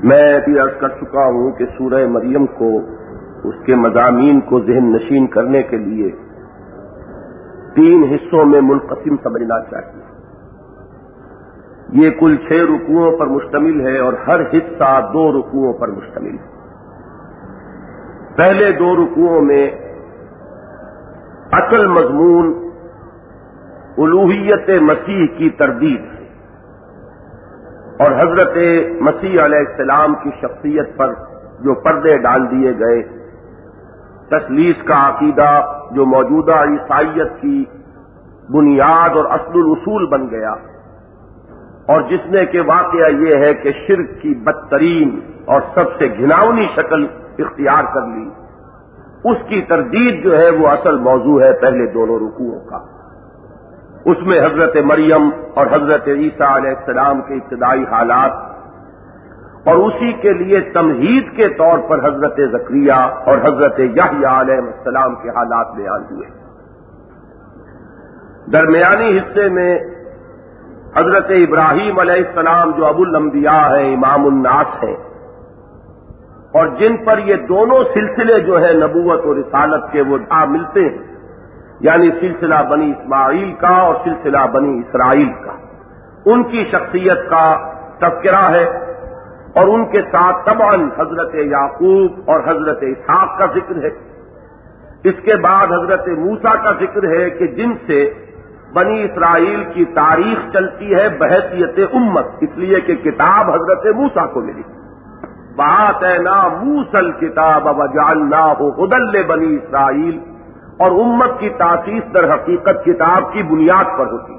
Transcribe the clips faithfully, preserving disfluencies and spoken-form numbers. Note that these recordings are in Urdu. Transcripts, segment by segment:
میں بھی عرض کر چکا ہوں کہ سورہ مریم کو اس کے مضامین کو ذہن نشین کرنے کے لیے تین حصوں میں منقسم سمجھنا چاہیے. یہ کل چھ رکوعوں پر مشتمل ہے اور ہر حصہ دو رکوعوں پر مشتمل ہے. پہلے دو رکوعوں میں اصل مضمون الوہیت مسیح کی تردید ہے اور حضرت مسیح علیہ السلام کی شخصیت پر جو پردے ڈال دیے گئے، تثلیث کا عقیدہ جو موجودہ عیسائیت کی بنیاد اور اصل الاصول بن گیا، اور جس نے کہ واقعہ یہ ہے کہ شرک کی بدترین اور سب سے گھناؤنی شکل اختیار کر لی، اس کی تردید جو ہے وہ اصل موضوع ہے پہلے دونوں رکوعوں کا. اس میں حضرت مریم اور حضرت عیسیٰ علیہ السلام کے ابتدائی حالات اور اسی کے لیے تمہید کے طور پر حضرت زکریا اور حضرت یحییٰ علیہ السلام کے حالات بیان ہوئے. درمیانی حصے میں حضرت ابراہیم علیہ السلام جو ابو الانبیاء ہیں، امام الناس ہیں، اور جن پر یہ دونوں سلسلے جو ہے نبوت اور رسالت کے وہ آ ملتے ہیں، یعنی سلسلہ بنی اسماعیل کا اور سلسلہ بنی اسرائیل کا، ان کی شخصیت کا تذکرہ ہے. اور ان کے ساتھ طبعاً حضرت یعقوب اور حضرت اسحاق کا ذکر ہے. اس کے بعد حضرت موسیٰ کا ذکر ہے کہ جن سے بنی اسرائیل کی تاریخ چلتی ہے بحیثیت امت، اس لیے کہ کتاب حضرت موسیٰ کو ملی. وآتینا موسیٰ الکتاب وجعلناہ ھدی لبنی اسرائیل، اور امت کی تاسیس در حقیقت کتاب کی بنیاد پر ہوتی.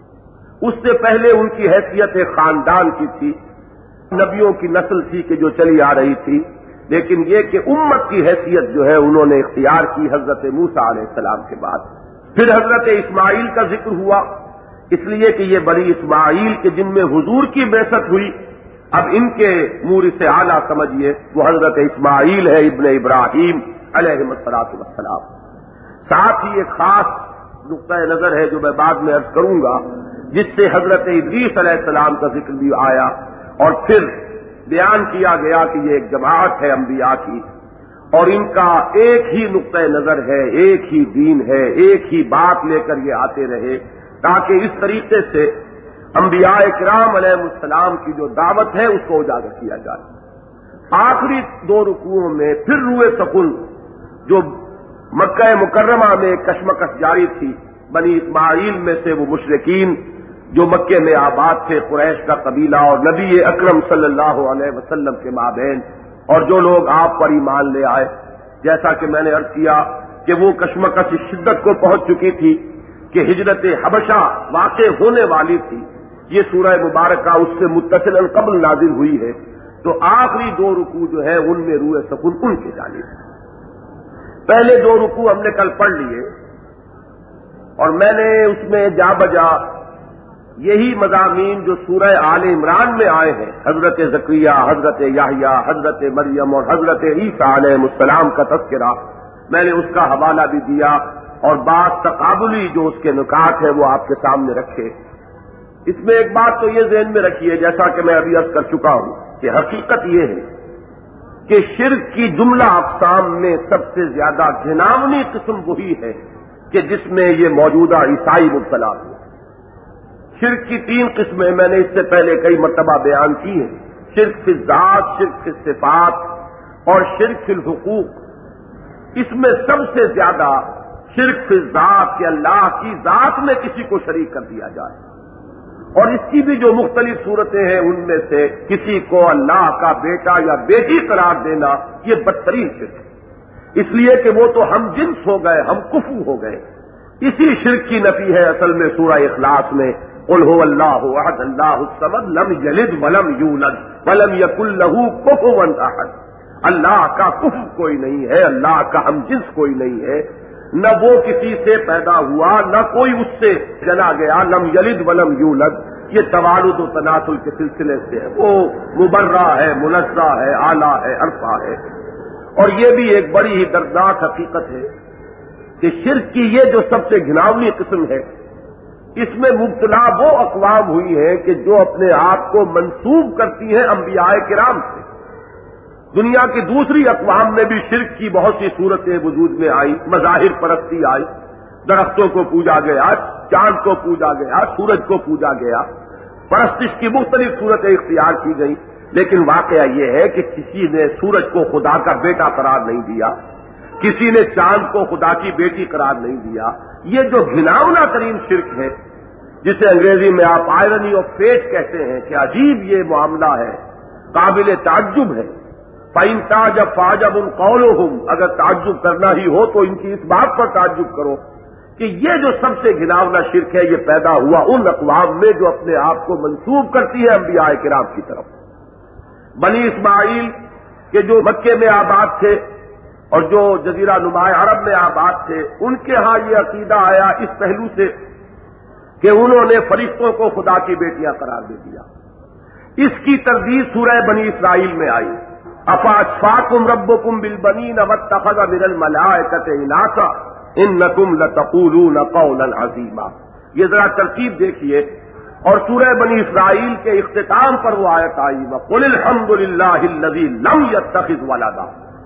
اس سے پہلے ان کی حیثیت خاندان کی تھی، نبیوں کی نسل تھی کہ جو چلی آ رہی تھی، لیکن یہ کہ امت کی حیثیت جو ہے انہوں نے اختیار کی حضرت موسیٰ علیہ السلام کے بعد. پھر حضرت اسماعیل کا ذکر ہوا، اس لیے کہ یہ بنی اسماعیل کے جن میں حضور کی بعثت ہوئی، اب ان کے مورث اعلیٰ سمجھیے وہ حضرت اسماعیل ہے ابن ابراہیم علیہ الصلوۃ والسلام. ساتھ ہی ایک خاص نقطۂ نظر ہے جو میں بعد میں عرض کروں گا، جس سے حضرت ادریس علیہ السلام کا ذکر بھی آیا، اور پھر بیان کیا گیا کہ یہ ایک جماعت ہے انبیاء کی، اور ان کا ایک ہی نقطۂ نظر ہے، ایک ہی دین ہے، ایک ہی بات لے کر یہ آتے رہے، تاکہ اس طریقے سے انبیاء کرام علیہ السلام کی جو دعوت ہے اس کو اجاگر کیا جائے. آخری دو رکوعوں میں پھر روئے سکون جو مکہ مکرمہ میں کشمکش جاری تھی، بنی اسماعیل میں سے وہ مشرکین جو مکے میں آباد تھے، قریش کا قبیلہ اور نبی اکرم صلی اللہ علیہ وسلم کے مابین، اور جو لوگ آپ پر ایمان لے آئے، جیسا کہ میں نے عرض کیا کہ وہ کشمکش اس شدت کو پہنچ چکی تھی کہ ہجرت حبشہ واقع ہونے والی تھی. یہ سورہ مبارکہ اس سے متصلاً قبل نازل ہوئی ہے، تو آخری دو رکوع جو ہے ان میں روئے سکون ان کے جانب. پہلے دو رکوع ہم نے کل پڑھ لیے، اور میں نے اس میں جا بجا یہی مضامین جو سورہ آل عمران میں آئے ہیں، حضرت زکریا، حضرت یحییٰ، حضرت مریم اور حضرت عیسیٰ علیہ السلام کا تذکرہ، میں نے اس کا حوالہ بھی دیا، اور بعض تقابلی جو اس کے نکات ہیں وہ آپ کے سامنے رکھے. اس میں ایک بات تو یہ ذہن میں رکھیے، جیسا کہ میں ابھی عرض کر چکا ہوں کہ حقیقت یہ ہے کہ شرک کی جملہ اقسام میں سب سے زیادہ گھناؤنی قسم وہی ہے کہ جس میں یہ موجودہ عیسائی مبتلا ہوئے. شرک کی تین قسمیں میں نے اس سے پہلے کئی مرتبہ بیان کی ہیں: شرک فی الذات، شرک فی الصفات اور شرک فی الحقوق. اس میں سب سے زیادہ شرک فی الذات کہ اللہ کی ذات میں کسی کو شریک کر دیا جائے، اور اس کی بھی جو مختلف صورتیں ہیں ان میں سے کسی کو اللہ کا بیٹا یا بیٹی قرار دینا یہ بدترین شرک ہے، اس لیے کہ وہ تو ہم جنس ہو گئے، ہم کفو ہو گئے. اسی شرک کی نفی ہے اصل میں سورہ اخلاص میں، قل هو اللہ احد اللہ الصمد لم یلد ولم یولد ولم یکن لہ کفوا احد. اللہ کا کفو کوئی نہیں ہے، اللہ کا ہم جنس کوئی نہیں ہے، نہ وہ کسی سے پیدا ہوا نہ کوئی اس سے جنا گیا. لم یلد ولم یولد یہ توالد و تناسل کے سلسلے سے ہے، وہ مبرہ ہے، منزہ ہے، اعلیٰ ہے، عرفہ ہے. اور یہ بھی ایک بڑی ہی دردناک حقیقت ہے کہ شرک کی یہ جو سب سے گھناؤنی قسم ہے، اس میں مبتلا وہ اقوام ہوئی ہیں کہ جو اپنے آپ کو منسوب کرتی ہیں انبیاء کرام سے. دنیا کی دوسری اقوام میں بھی شرک کی بہت سی صورتیں وجود میں آئی، مظاہر پرستی آئی، درختوں کو پوجا گیا، چاند کو پوجا گیا، سورج کو پوجا گیا، پرستش کی مختلف صورتیں اختیار کی گئی، لیکن واقعہ یہ ہے کہ کسی نے سورج کو خدا کا بیٹا قرار نہیں دیا، کسی نے چاند کو خدا کی بیٹی قرار نہیں دیا۔ یہ جو گھناؤنا ترین شرک ہے، جسے انگریزی میں آپ آئرنی آف فیٹ کہتے ہیں کہ عجیب یہ معاملہ ہے، قابل تعجب ہے۔ فَإِن تَعْجَبْ فَعَجَبٌ قَوْلُهُمْ، اگر تعجب کرنا ہی ہو تو ان کی اس بات پر تعجب کرو کہ یہ جو سب سے گھناؤنا شرک ہے یہ پیدا ہوا ان اقوام میں جو اپنے آپ کو منسوب کرتی ہے انبیاء کرام کی طرف۔ بنی اسماعیل کے جو مکے میں آباد تھے اور جو جزیرہ نما عرب میں آباد تھے، ان کے ہاں یہ عقیدہ آیا اس پہلو سے کہ انہوں نے فرشتوں کو خدا کی بیٹیاں قرار دے دیا۔ اس کی تردید سورہ بنی اسرائیل میں آئی، افاصفاکم ربکم بالبنین واتخذ من الملائکۃ اناثا انکم لتقولون قولا عظیما۔ یہ ذرا ترتیب دیکھیے، اور سورہ بنی اسرائیل کے اختتام پر وہ آیت آئی، وقل الحمد للہ الذی لم یتخذ ولدا،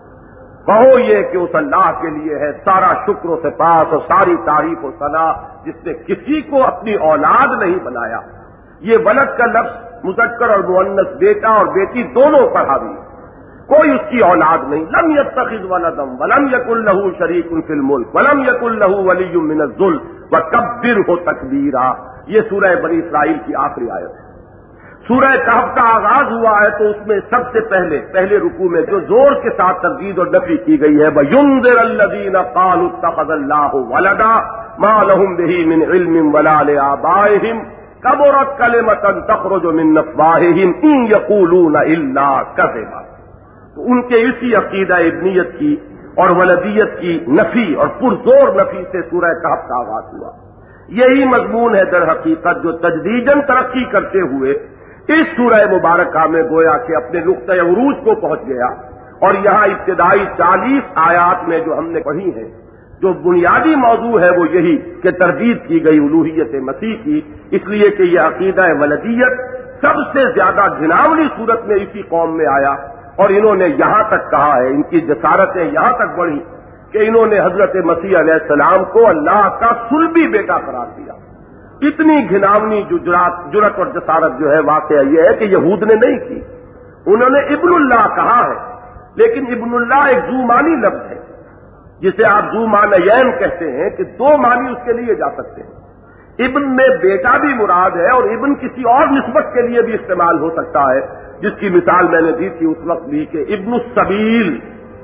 کہو یہ کہ اس اللہ کے لیے ہے سارا شکر و سپاس اور ساری تعریف و ثنا جس نے کسی کو اپنی اولاد نہیں بنایا۔ یہ ولد کا لفظ مذکر اور مؤنث، بیٹا اور بیٹی دونوں پر حاوی ہے، کوئی اس کی اولاد نہیں۔ لم یتخذ ولدا ولم یکن لہ شریک فی الملک ولم یکن لہ ولی من الذل وکبرہ تکبیرا۔ یہ سورہ بنی اسرائیل کی آخری آیت ہے۔ سورہ کہف کا آغاز ہوا ہے تو اس میں سب سے پہلے پہلے رکوع میں جو زور کے ساتھ تردید اور نفی کی گئی ہے، وَيُنذِرَ الَّذِينَ قَالُوا اتَّخَذَ اللَّهُ وَلَدًا مَا لَهُم بِهِ مِنْ عِلْمٍ وَلَا لِآبَائِهِمْ كَبُرَتْ كَلِمَةً تَخْرُجُ مِنْ أَفْوَاهِهِمْ إِنْ يَقُولُونَ إِلَّا كَذِبًا۔ تو ان کے اسی عقیدہ ابنیت کی اور ولدیت کی نفی اور پرزور نفی سے سورہ کہف کا آغاز ہوا۔ یہی مضمون ہے در حقیقت جو تجدیداً ترقی کرتے ہوئے اس سورہ مبارکہ میں گویا کہ اپنے نقطۂ عروج کو پہنچ گیا، اور یہاں ابتدائی چالیس آیات میں جو ہم نے پڑھی ہیں، جو بنیادی موضوع ہے وہ یہی کہ تردید کی گئی الوہیت مسیح کی، اس لیے کہ یہ عقیدہ ولدیت سب سے زیادہ گھناؤنی صورت میں اسی قوم میں آیا، اور انہوں نے یہاں تک کہا ہے، ان کی جسارتیں یہاں تک بڑھی کہ انہوں نے حضرت مسیح علیہ السلام کو اللہ کا صلبی بیٹا قرار دیا۔ اتنی گھناؤنی جرات اور جسارت جو ہے، واقعہ یہ ہے کہ یہود نے نہیں کی، انہوں نے ابن اللہ کہا ہے، لیکن ابن اللہ ایک ذو معنی لفظ ہے، جسے آپ ذو معنیین کہتے ہیں کہ دو معنی اس کے لیے جا سکتے ہیں۔ ابن میں بیٹا بھی مراد ہے، اور ابن کسی اور نسبت کے لیے بھی استعمال ہو سکتا ہے، جس کی مثال میں نے دی تھی اس وقت بھی کہ ابن السبیل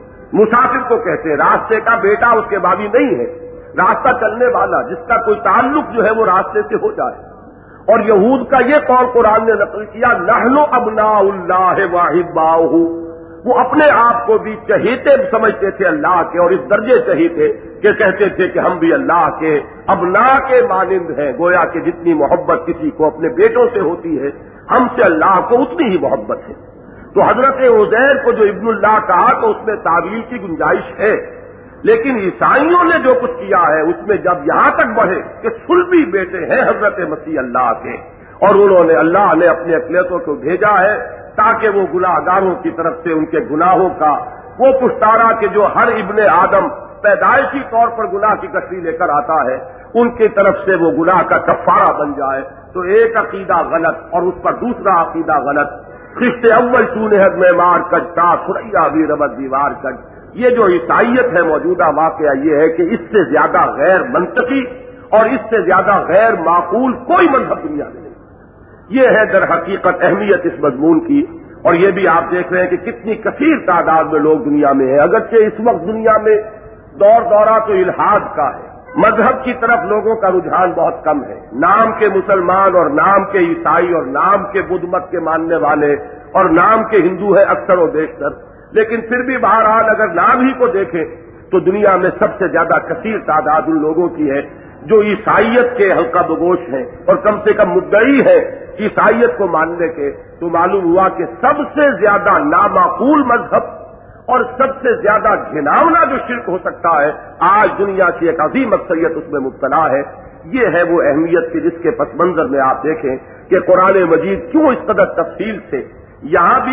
مسافر کو کہتے ہیں، راستے کا بیٹا اس کے بابی نہیں ہے، راستہ چلنے والا جس کا کوئی تعلق جو ہے وہ راستے سے ہو جائے۔ اور یہود کا یہ قول قرآن نے نقل کیا، نحن ابناء اللہ واحباؤہ، وہ اپنے آپ کو بھی چہیتے سمجھتے تھے اللہ کے، اور اس درجے چہیتے کہ کہتے تھے کہ ہم بھی اللہ کے ابناء کے مانند ہیں، گویا کہ جتنی محبت کسی کو اپنے بیٹوں سے ہوتی ہے، ہم سے اللہ کو اتنی ہی محبت ہے۔ تو حضرت عزیر کو جو ابن اللہ کہا تو اس میں تعویل کی گنجائش ہے، لیکن عیسائیوں نے جو کچھ کیا ہے اس میں جب یہاں تک بڑھے کہ صلبی بیٹے ہیں حضرت مسیح اللہ کے، اور انہوں نے اللہ نے اپنے اقلیتوں کو بھیجا ہے تاکہ وہ گناہ گاروں کی طرف سے ان کے گناہوں کا وہ پشتارا کہ جو ہر ابن آدم پیدائشی طور پر گناہ کی کشتی لے کر آتا ہے، ان کی طرف سے وہ گناہ کا کفارہ بن جائے۔ تو ایک عقیدہ غلط اور اس پر دوسرا عقیدہ غلط، خشت اول سونہد میں مار کج تا تھریا بھی ربت دیوار کج۔ یہ جو عیسائیت ہے موجودہ واقعہ یہ ہے کہ اس سے زیادہ غیر منطقی اور اس سے زیادہ غیر معقول کوئی مذہب دنیا میں نہیں۔ یہ ہے در حقیقت اہمیت اس مضمون کی، اور یہ بھی آپ دیکھ رہے ہیں کہ کتنی کثیر تعداد میں لوگ دنیا میں ہیں، اگرچہ اس وقت دنیا میں دور دورہ تو الحاد کا ہے، مذہب کی طرف لوگوں کا رجحان بہت کم ہے، نام کے مسلمان اور نام کے عیسائی اور نام کے بدھ مت کے ماننے والے اور نام کے ہندو ہیں اکثر و بیشتر، لیکن پھر بھی بہرحال اگر نام ہی کو دیکھیں تو دنیا میں سب سے زیادہ کثیر تعداد ان لوگوں کی ہے جو عیسائیت کے حلقہ بگوش ہیں اور کم سے کم مدعی ہے عیسائیت کو ماننے کے۔ تو معلوم ہوا کہ سب سے زیادہ نامعقول مذہب اور سب سے زیادہ گھناؤنا جو شرک ہو سکتا ہے، آج دنیا کی ایک عظیم اکثریت اس میں مبتلا ہے۔ یہ ہے وہ اہمیت کی جس کے پس منظر میں آپ دیکھیں کہ قرآن مجید کیوں اس قدر تفصیل سے یہاں بھی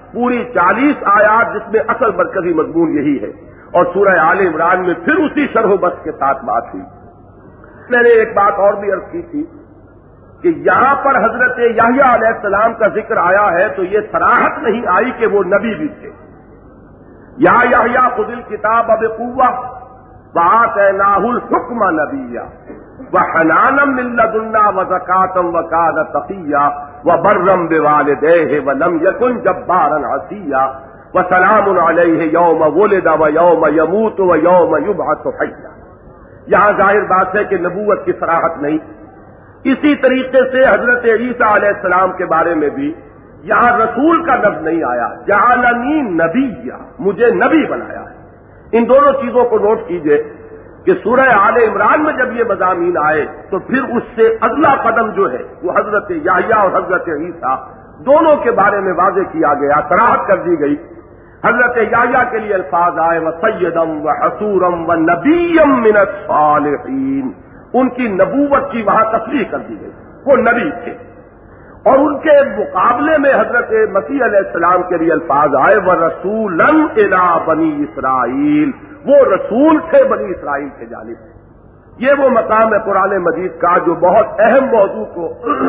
پوری چالیس آیات جس میں اصل مرکزی مضمون یہی ہے، اور سورہ آل عمران میں پھر اسی شرح و بسط کے ساتھ بات ہوئی۔ میں نے ایک بات اور بھی عرض کی تھی کہ یہاں پر حضرت یحییٰ علیہ السلام کا ذکر آیا ہے تو یہ صراحت نہیں آئی کہ وہ نبی بھی تھے۔ یا یحییٰ خذ الکتاب بقوہ وآتیناہ الحکم نبیا وحنانا من لدنا وزکاة وکان تقیا وبرا بوالدیہ ولم یکن جبارا عصیا وسلام علیہ یوم ولد ویوم یموت ویوم یبعث حیا۔ یہاں ظاہر بات ہے کہ نبوت کی صراحت نہیں۔ اسی طریقے سے حضرت عیسیٰ علیہ السلام کے بارے میں بھی یہاں رسول کا لفظ نہیں آیا، جعلنی نبیا، مجھے نبی بنایا ہے۔ ان دونوں چیزوں کو نوٹ کیجئے کہ سورہ آل عمران میں جب یہ مضامین آئے تو پھر اس سے اگلا قدم جو ہے وہ حضرت یحییٰ اور حضرت عیسیٰ دونوں کے بارے میں واضح کیا گیا، صراحت کر دی گئی۔ حضرت یحییٰ کے لیے الفاظ آئے وَسَيِّدًا وَحَصُورًا وَنَبِيًّا مِّنَ الصَّالِحِينَ، ان کی نبوت کی وہاں تصریح کر دی گئی، وہ نبی تھے۔ اور ان کے مقابلے میں حضرت مسیح علیہ السلام کے لیے الفاظ آئے وَرَسُولًا إِلَىٰ بَنِي إِسرائیل، وہ رسول تھے بنی اسرائیل کے جانب سے۔ یہ وہ مقام ہے قرآن مجید کا جو بہت اہم موضوع کو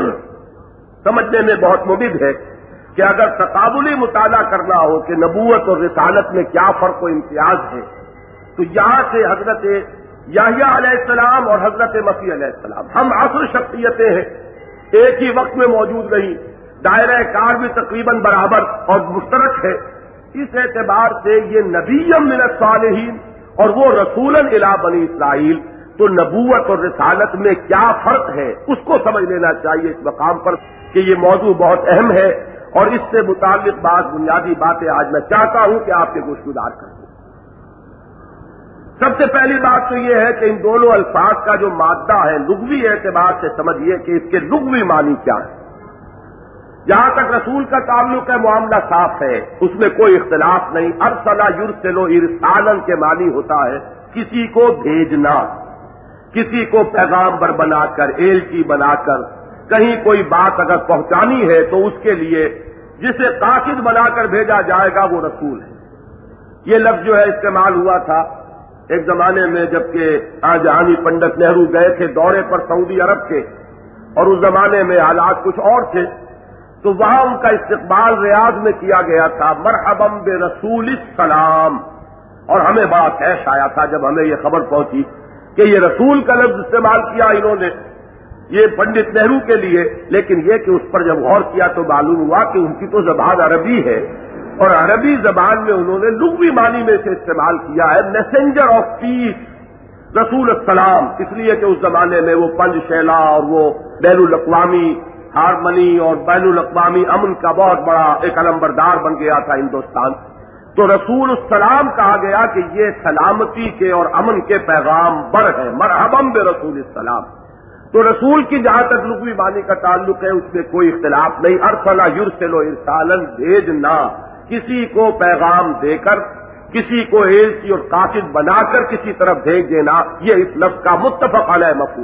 سمجھنے میں بہت مفید ہے کہ اگر تقابلی مطالعہ کرنا ہو کہ نبوت اور رسالت میں کیا فرق و امتیاز ہے تو یہاں سے حضرت یحییٰ علیہ السلام اور حضرت مسیح علیہ السلام ہم عصر شخصیتیں ہیں، ایک ہی وقت میں موجود رہی، دائرہ کار بھی تقریباً برابر اور مشترک ہے۔ اس اعتبار سے یہ نبی من الصالحین اور وہ رسولاً الی بنی اسرائیل، تو نبوت اور رسالت میں کیا فرق ہے اس کو سمجھ لینا چاہیے اس مقام پر کہ یہ موضوع بہت اہم ہے، اور اس سے متعلق بعض بنیادی باتیں آج میں چاہتا ہوں کہ آپ کے گوشگزار کر دوں۔ سب سے پہلی بات تو یہ ہے کہ ان دونوں الفاظ کا جو مادہ ہے لغوی اعتبار سے سمجھیے کہ اس کے لغوی معنی کیا ہے۔ جہاں تک رسول کا تعلق ہے معاملہ صاف ہے، اس میں کوئی اختلاف نہیں۔ ارسلہ یرسل ارسالن کے معنی ہوتا ہے کسی کو بھیجنا، کسی کو پیغامبر بنا کر، ایلچی بنا کر کہیں کوئی بات اگر پہنچانی ہے تو اس کے لیے جسے قاصد بنا کر بھیجا جائے گا وہ رسول ہے۔ یہ لفظ جو ہے استعمال ہوا تھا ایک زمانے میں جبکہ جہانی پنڈت نہرو گئے تھے دورے پر سعودی عرب کے، اور اس زمانے میں حالات کچھ اور تھے، تو وہاں ان کا استقبال ریاض میں کیا گیا تھا، مرحبا برسول السلام، اور ہمیں بڑا خیش آیا تھا جب ہمیں یہ خبر پہنچی کہ یہ رسول کا لفظ استعمال کیا انہوں نے یہ پنڈت نہرو کے لیے، لیکن یہ کہ اس پر جب غور کیا تو معلوم ہوا کہ ان کی تو زبان عربی ہے، اور عربی زبان میں انہوں نے لغوی معنی میں سے استعمال کیا ہے میسنجر آف پیس، رسول السلام، اس لیے کہ اس زمانے میں وہ پنج شیلا اور وہ بین الاقوامی ہارمنی اور بین الاقوامی امن کا بہت بڑا ایک علمبردار بن گیا تھا ہندوستان، تو رسول السلام کہا گیا کہ یہ سلامتی کے اور امن کے پیغام بر ہے، مرحبا برسول السلام۔ تو رسول کی جہاں تک لغوی معنی کا تعلق ہے اس میں کوئی اختلاف نہیں۔ ارسلہ یرسل ارسالن، بھیجنا، کسی کو پیغام دے کر، کسی کو ایلچی اور قاصد بنا کر کسی طرف بھیج دینا، یہ اس لفظ کا متفق علیہ مفہوم۔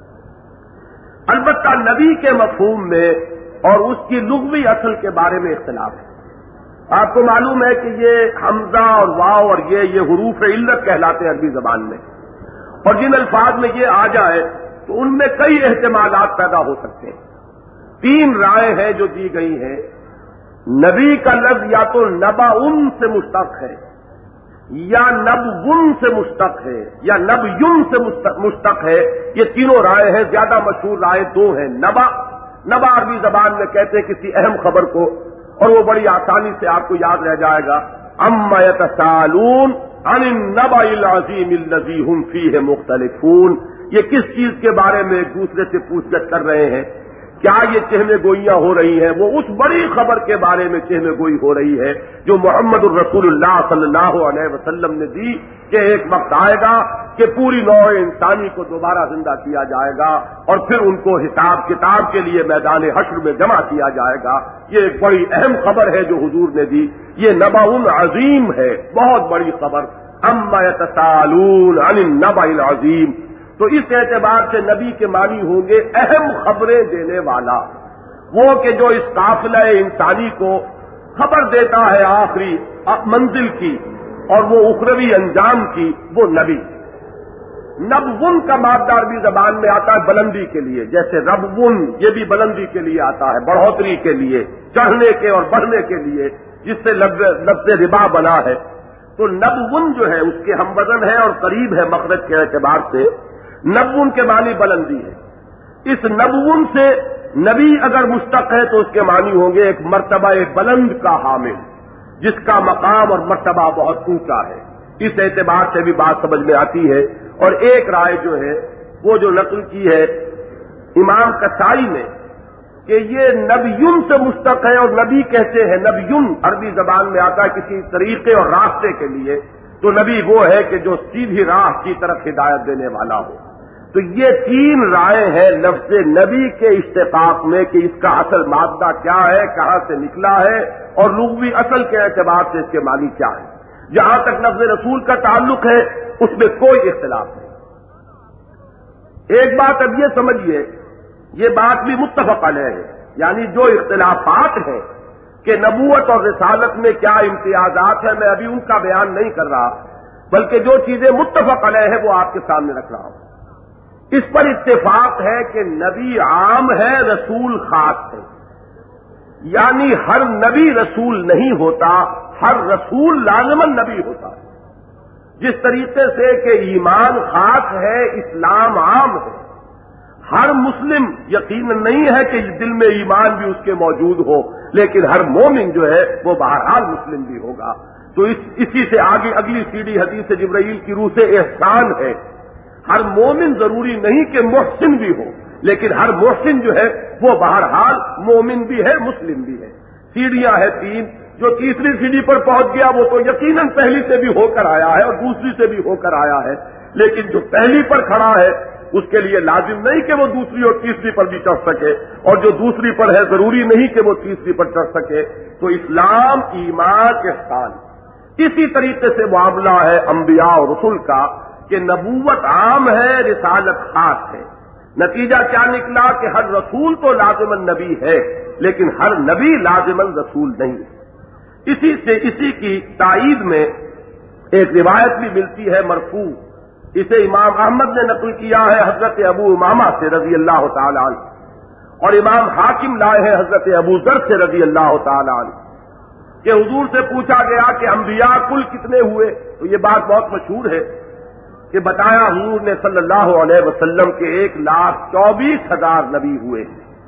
البتہ نبی کے مفہوم میں اور اس کی لغوی اصل کے بارے میں اختلاف ہے۔ آپ کو معلوم ہے کہ یہ حمزہ اور واو اور یہ یہ حروف علت کہلاتے ہیں عربی زبان میں، اور جن الفاظ میں یہ آ جائے تو ان میں کئی احتمالات پیدا ہو سکتے ہیں۔ تین رائے ہیں جو دی گئی ہیں۔ نبی کا لفظ یا تو نبأ سے مشتق ہے، یا نبون سے مشتق ہے، یا نبیون سے مشتق ہے۔ یہ تینوں رائے ہیں، زیادہ مشہور رائے دو ہیں۔ نبا نبا عربی زبان میں کہتے ہیں کسی اہم خبر کو، اور وہ بڑی آسانی سے آپ کو یاد رہ جائے گا، اما یتساءلون عن النبأ العظیم الذی هم فیہ مختلفون۔ یہ کس چیز کے بارے میں ایک دوسرے سے پوچھ گچھ کر رہے ہیں؟ کیا یہ چہمے گوئیاں ہو رہی ہیں؟ وہ اس بڑی خبر کے بارے میں چہمے گوئی ہو رہی ہے جو محمد الرسول اللہ صلی اللہ علیہ وسلم نے دی کہ ایک وقت آئے گا کہ پوری نوع انسانی کو دوبارہ زندہ کیا جائے گا اور پھر ان کو حساب کتاب کے لیے میدان حشر میں جمع کیا جائے گا۔ یہ ایک بڑی اہم خبر ہے جو حضور نے دی، یہ نبأ عظیم ہے، بہت بڑی خبر۔ اما یتساءلون عن النبأ العظیم، تو اس اعتبار سے نبی کے معنی ہوں گے اہم خبریں دینے والا، وہ کہ جو اس قافلہ انسانی کو خبر دیتا ہے آخری منزل کی اور وہ اخروی انجام کی، وہ نبی۔ نبون کا مادہ عربی زبان میں آتا ہے بلندی کے لیے، جیسے ربون یہ بھی بلندی کے لیے آتا ہے، بڑھوتری کے لیے، چڑھنے کے اور بڑھنے کے لیے، جس سے لفظ ربا بنا ہے۔ تو نبون جو ہے اس کے ہم وزن ہے اور قریب ہے مخرج کے اعتبار سے۔ نبون کے معنی بلندی ہے۔ اس نبون سے نبی اگر مشتق ہے تو اس کے معنی ہوں گے ایک مرتبہ بلند کا حامل، جس کا مقام اور مرتبہ بہت اونچا ہے۔ اس اعتبار سے بھی بات سمجھ میں آتی ہے۔ اور ایک رائے جو ہے وہ جو نقل کی ہے امام کسائی نے کہ یہ نبیون سے مشتق ہے، اور نبی کہتے ہیں، نبیون عربی زبان میں آتا ہے کسی طریقے اور راستے کے لیے، تو نبی وہ ہے کہ جو سیدھی راہ کی طرف ہدایت دینے والا ہو۔ تو یہ تین رائے ہیں لفظ نبی کے اشتقاق میں کہ اس کا اصل مادہ کیا ہے، کہاں سے نکلا ہے، اور لغوی اصل کے اعتبار سے اس کے معنی کیا ہے۔ جہاں تک لفظ رسول کا تعلق ہے اس میں کوئی اختلاف نہیں۔ ایک بات اب یہ سمجھیے، یہ بات بھی متفق علیہ ہے، یعنی جو اختلافات ہیں کہ نبوت اور رسالت میں کیا امتیازات ہیں، میں ابھی ان کا بیان نہیں کر رہا، بلکہ جو چیزیں متفق علیہ ہیں وہ آپ کے سامنے رکھ رہا ہوں۔ اس پر اتفاق ہے کہ نبی عام ہے، رسول خاص ہے، یعنی ہر نبی رسول نہیں ہوتا، ہر رسول لازماً نبی ہوتا ہے۔ جس طریقے سے کہ ایمان خاص ہے، اسلام عام ہے، ہر مسلم یقیناً نہیں ہے کہ دل میں ایمان بھی اس کے موجود ہو، لیکن ہر مومن جو ہے وہ بہرحال مسلم بھی ہوگا۔ تو اس اسی سے آگے اگلی سیڑھی حدیث جبرائیل کی روح سے احسان ہے۔ ہر مومن ضروری نہیں کہ محسن بھی ہو، لیکن ہر محسن جو ہے وہ بہرحال مومن بھی ہے، مسلم بھی ہے۔ سیڑھیاں ہیں تین، جو تیسری سیڑھی پر پہنچ گیا وہ تو یقیناً پہلی سے بھی ہو کر آیا ہے اور دوسری سے بھی ہو کر آیا ہے، لیکن جو پہلی پر کھڑا ہے اس کے لیے لازم نہیں کہ وہ دوسری اور تیسری پر بھی چڑھ سکے، اور جو دوسری پر ہے ضروری نہیں کہ وہ تیسری پر چڑھ سکے۔ تو اسلام، ایمان، احسان، اسی طریقے سے معاملہ ہے انبیاء اور رسول کا کہ نبوت عام ہے، رسالت خاص ہے۔ نتیجہ کیا نکلا کہ ہر رسول تو لازماً نبی ہے، لیکن ہر نبی لازماً رسول نہیں ہے۔ اسی سے اسی کی تائید میں ایک روایت بھی ملتی ہے مرفوع، اسے امام احمد نے نقل کیا ہے حضرت ابو امامہ سے رضی اللہ تعالی عنہ، اور امام حاکم لائے ہیں حضرت ابو ذر سے رضی اللہ تعالی عنہ کہ حضور سے پوچھا گیا کہ انبیاء کل کتنے ہوئے، تو یہ بات بہت مشہور ہے کہ بتایا حضور نے صلی اللہ علیہ وسلم کے ایک لاکھ چوبیس ہزار نبی ہوئے،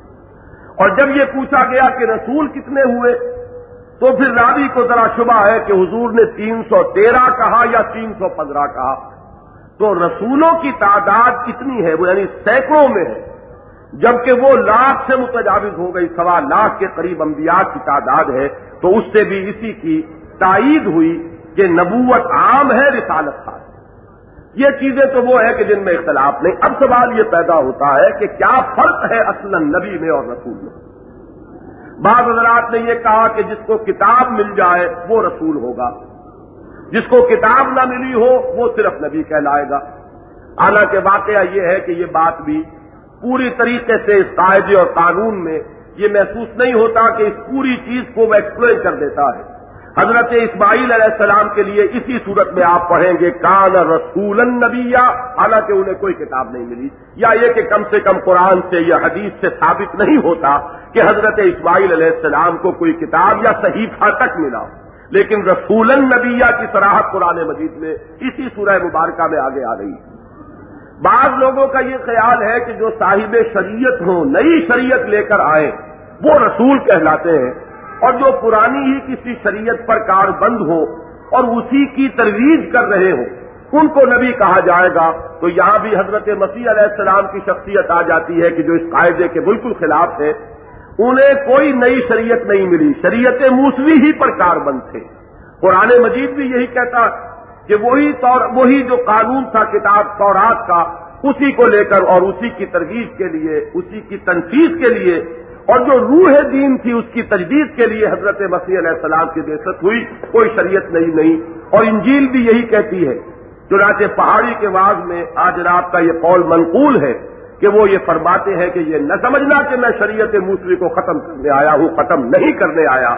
اور جب یہ پوچھا گیا کہ رسول کتنے ہوئے تو پھر راوی کو ذرا شبہ ہے کہ حضور نے تین سو تیرہ کہا یا تین سو پندرہ کہا، تو رسولوں کی تعداد کتنی ہے، وہ یعنی سینکڑوں میں ہے، جبکہ وہ لاکھ سے متجاوز ہو گئی، سوا لاکھ کے قریب انبیاء کی تعداد ہے۔ تو اس سے بھی اسی کی تائید ہوئی کہ نبوت عام ہے، رسالت خاص ہے۔ یہ چیزیں تو وہ ہے کہ جن میں اختلاف نہیں۔ اب سوال یہ پیدا ہوتا ہے کہ کیا فرق ہے اصلاً نبی میں اور رسول میں؟ بعض حضرات نے یہ کہا کہ جس کو کتاب مل جائے وہ رسول ہوگا، جس کو کتاب نہ ملی ہو وہ صرف نبی کہلائے گا۔ حالانکہ واقعہ یہ ہے کہ یہ بات بھی پوری طریقے سے اس قاعدے اور قانون میں یہ محسوس نہیں ہوتا کہ اس پوری چیز کو وہ ایکسپلین کر دیتا ہے۔ حضرت اسماعیل علیہ السلام کے لیے اسی صورت میں آپ پڑھیں گے کان رسولا نبیا، حالانکہ انہیں کوئی کتاب نہیں ملی، یا یہ کہ کم سے کم قرآن سے یا حدیث سے ثابت نہیں ہوتا کہ حضرت اسماعیل علیہ السلام کو کوئی کتاب یا صحیفہ تک ملا، لیکن رسولا نبیا کی صراحت قرآن مجید میں اسی سورہ مبارکہ میں آگے آ رہی ہے۔ بعض لوگوں کا یہ خیال ہے کہ جو صاحب شریعت ہوں، نئی شریعت لے کر آئیں، وہ رسول کہلاتے ہیں، اور جو پرانی ہی کسی شریعت پر کاربند ہو اور اسی کی ترویج کر رہے ہوں ان کو نبی کہا جائے گا۔ تو یہاں بھی حضرت مسیح علیہ السلام کی شخصیت آ جاتی ہے کہ جو اس قاعدے کے بالکل خلاف ہے، انہیں کوئی نئی شریعت نہیں ملی، شریعت موسوی ہی پر کاربند تھے۔ قرآن مجید بھی یہی کہتا کہ وہی طور وہی جو قانون تھا کتاب تورات کا، اسی کو لے کر اور اسی کی ترویج کے لیے، اسی کی تنفیذ کے لیے، اور جو روح دین تھی اس کی تجدید کے لیے حضرت مسیح علیہ السلام کی بعثت ہوئی، کوئی شریعت نہیں نہیں۔ اور انجیل بھی یہی کہتی ہے۔ چنانچہ پہاڑی کے واعظ میں آج رات کا یہ قول منقول ہے کہ وہ یہ فرماتے ہیں کہ یہ نہ سمجھنا کہ میں شریعت موسوی کو ختم کرنے آیا ہوں، ختم نہیں کرنے آیا،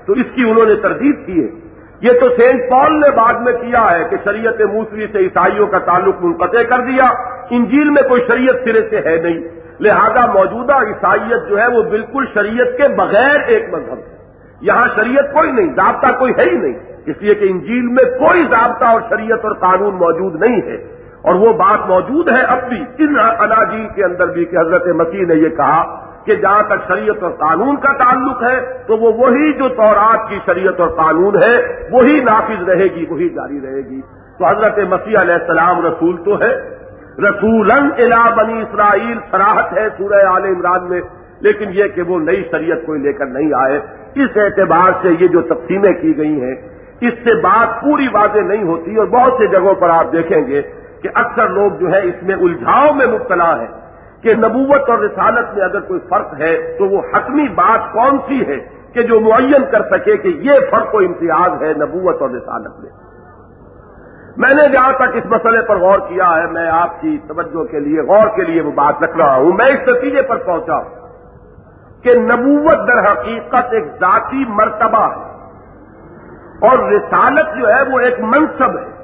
تو اس کی انہوں نے تردید کی ہے۔ یہ تو سینٹ پال نے بعد میں کیا ہے کہ شریعت موسوی سے عیسائیوں کا تعلق منقطع کر دیا، انجیل میں کوئی شریعت سرے سے ہے نہیں، لہذا موجودہ عیسائیت جو ہے وہ بالکل شریعت کے بغیر ایک مذہب ہے، یہاں شریعت کوئی نہیں، ضابطہ کوئی ہے ہی نہیں، اس لیے کہ انجیل میں کوئی ضابطہ اور شریعت اور قانون موجود نہیں ہے۔ اور وہ بات موجود ہے اب بھی ان اناجیل کے اندر بھی کہ حضرت مسیح نے یہ کہا کہ جہاں تک شریعت اور قانون کا تعلق ہے تو وہ وہی جو تورات کی شریعت اور قانون ہے وہی نافذ رہے گی، وہی جاری رہے گی۔ تو حضرت مسیح علیہ السلام رسول تو ہے، رسولاً الی بنی اسرائیل صراحت ہے سورہ آل عمران میں، لیکن یہ کہ وہ نئی شریعت کوئی لے کر نہیں آئے۔ اس اعتبار سے یہ جو تقسیمیں کی گئی ہیں اس سے بات پوری واضح نہیں ہوتی، اور بہت سے جگہوں پر آپ دیکھیں گے کہ اکثر لوگ جو ہے اس میں الجھاؤ میں مبتلا ہے کہ نبوت اور رسالت میں اگر کوئی فرق ہے تو وہ حتمی بات کون سی ہے کہ جو معین کر سکے کہ یہ فرق و امتیاز ہے نبوت اور رسالت میں۔ میں نے جہاں تک اس مسئلے پر غور کیا ہے، میں آپ کی توجہ کے لیے غور کے لیے وہ بات رکھ رہا ہوں، میں اس نتیجے پر پہنچا کہ نبوت در حقیقت ایک ذاتی مرتبہ ہے اور رسالت جو ہے وہ ایک منصب ہے۔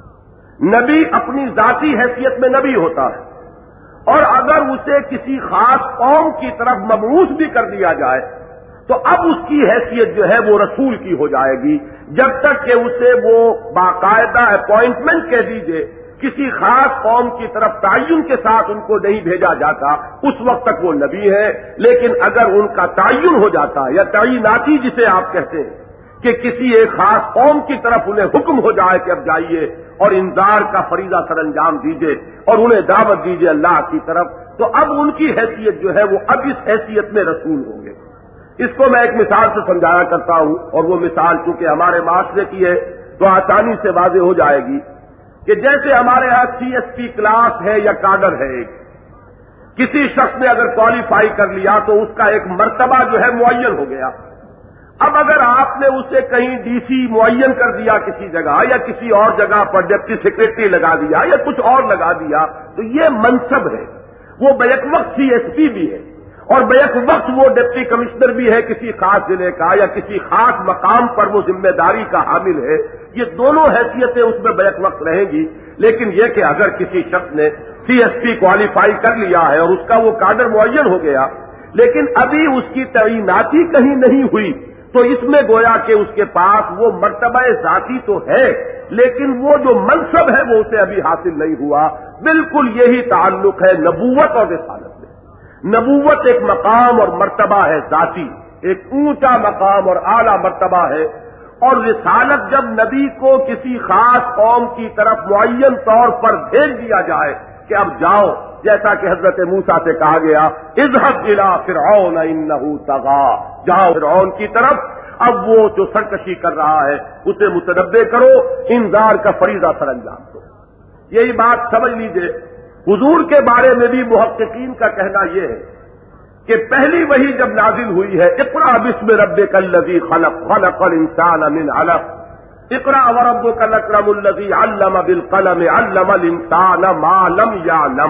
نبی اپنی ذاتی حیثیت میں نبی ہوتا ہے، اور اگر اسے کسی خاص قوم کی طرف مبعوث بھی کر دیا جائے تو اب اس کی حیثیت جو ہے وہ رسول کی ہو جائے گی، جب تک کہ اسے وہ باقاعدہ اپوائنٹمنٹ کہہ دیجیے کسی خاص قوم کی طرف تعین کے ساتھ ان کو نہیں بھیجا جاتا، اس وقت تک وہ نبی ہے۔ لیکن اگر ان کا تعین ہو جاتا ہے یا تعیناتی جسے آپ کہتے ہیں کہ کسی ایک خاص قوم کی طرف انہیں حکم ہو جائے کہ اب جائیے اور انذار کا فریضہ سر انجام دیجیے اور انہیں دعوت دیجیے اللہ کی طرف، تو اب ان کی حیثیت جو ہے وہ اب اس حیثیت میں رسول ہوں گے۔ اس کو میں ایک مثال سے سمجھایا کرتا ہوں، اور وہ مثال چونکہ ہمارے معاشرے کی ہے تو آسانی سے واضح ہو جائے گی کہ جیسے ہمارے ہاں سی ایس پی کلاس ہے یا کاڈر ہے، ایک کسی شخص نے اگر کوالیفائی کر لیا تو اس کا ایک مرتبہ جو ہے معین ہو گیا۔ اب اگر آپ نے اسے کہیں ڈی سی معین کر دیا کسی جگہ یا کسی اور جگہ پر ڈپٹی سیکرٹری لگا دیا یا کچھ اور لگا دیا تو یہ منصب ہے، وہ بیک وقت سی ایس پی بھی ہے اور بیک وقت وہ ڈپٹی کمشنر بھی ہے کسی خاص ضلع کا یا کسی خاص مقام پر وہ ذمہ داری کا حامل ہے، یہ دونوں حیثیتیں اس میں بیک وقت رہیں گی۔ لیکن یہ کہ اگر کسی شخص نے سی ایس پی کوالیفائی کر لیا ہے اور اس کا وہ کاڈر معین ہو گیا لیکن ابھی اس کی تعیناتی کہیں نہیں ہوئی تو اس میں گویا کہ اس کے پاس وہ مرتبہ ذاتی تو ہے لیکن وہ جو منصب ہے وہ اسے ابھی حاصل نہیں ہوا۔ بالکل یہی تعلق ہے نبوت اور رسالت میں۔ نبوت ایک مقام اور مرتبہ ہے ذاتی، ایک اونچا مقام اور اعلیٰ مرتبہ ہے، اور رسالت جب نبی کو کسی خاص قوم کی طرف معین طور پر بھیج دیا جائے کہ اب جاؤ، جیسا کہ حضرت موسیٰ سے کہا گیا اذهب الى فرعون انه طغى، جاؤ فرعون کی طرف، اب وہ جو سرکشی کر رہا ہے اسے متنبہ کرو، انذار کا فریضہ سر انجام دو۔ یہی بات سمجھ لیجئے حضور کے بارے میں بھی محققین کا کہنا یہ ہے کہ پہلی وحی جب نازل ہوئی ہے اقرأ باسم ربک الذی خلق خلق الانسان من علق، اقرأ وربک الاکرم الذی علم بالقلم علم الانسان ما لم یعلم،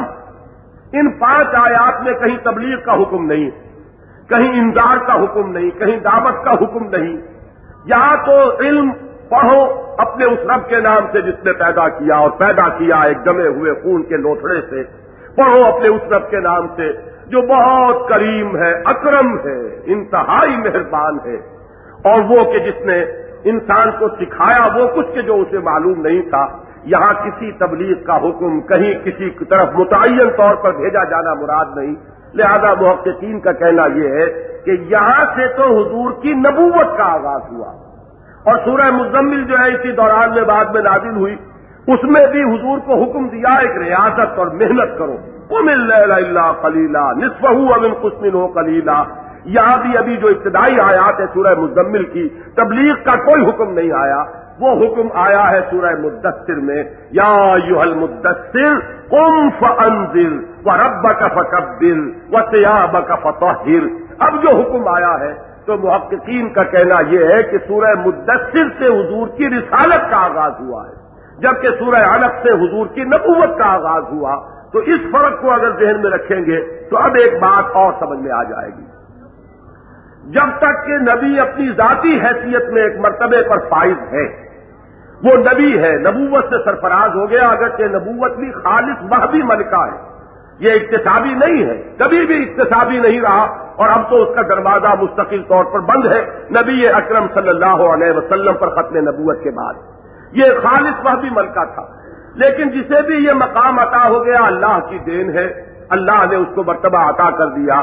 ان پانچ آیات میں کہیں تبلیغ کا حکم نہیں، کہیں انذار کا حکم نہیں، کہیں دعوت کا حکم نہیں، یہاں تو علم پڑھو اپنے اس رب کے نام سے جس نے پیدا کیا اور پیدا کیا ایک جمے ہوئے خون کے لوتھڑے سے، پڑھو اپنے اس رب کے نام سے جو بہت کریم ہے، اکرم ہے، انتہائی مہربان ہے، اور وہ کہ جس نے انسان کو سکھایا وہ کچھ کہ جو اسے معلوم نہیں تھا۔ یہاں کسی تبلیغ کا حکم، کہیں کسی کی طرف متعین طور پر بھیجا جانا مراد نہیں، لہذا محققین کا کہنا یہ ہے کہ یہاں سے تو حضور کی نبوت کا آغاز ہوا، اور سورہ مزمل جو ہے اسی دوران میں بعد میں نازل ہوئی، اس میں بھی حضور کو حکم دیا ایک ریاضت اور محنت کرو، قم اللیل الا قلیلا نصفہ او انقص منہ قلیلا۔ یہاں بھی ابھی جو ابتدائی آیات ہے سورہ مزمل کی، تبلیغ کا کوئی حکم نہیں آیا، وہ حکم آیا ہے سورہ مدثر میں، یا ایھا المدثر قم فانذر وربک فکبر وثیابک فطہر۔ اب جو حکم آیا ہے تو محققین کا کہنا یہ ہے کہ سورہ مدثر سے حضور کی رسالت کا آغاز ہوا ہے، جبکہ سورہ علق سے حضور کی نبوت کا آغاز ہوا۔ تو اس فرق کو اگر ذہن میں رکھیں گے تو اب ایک بات اور سمجھ میں آ جائے گی۔ جب تک کہ نبی اپنی ذاتی حیثیت میں ایک مرتبے پر فائز ہے، وہ نبی ہے، نبوت سے سرفراز ہو گیا، اگرچہ نبوت بھی خالص وحبی ملکہ ہے، یہ اکتسابی نہیں ہے، کبھی بھی اکتسابی نہیں رہا، اور اب تو اس کا دروازہ مستقل طور پر بند ہے نبی اکرم صلی اللہ علیہ وسلم پر ختم نبوت کے بعد۔ یہ خالص وحبی ملکہ تھا، لیکن جسے بھی یہ مقام عطا ہو گیا اللہ کی دین ہے، اللہ نے اس کو مرتبہ عطا کر دیا۔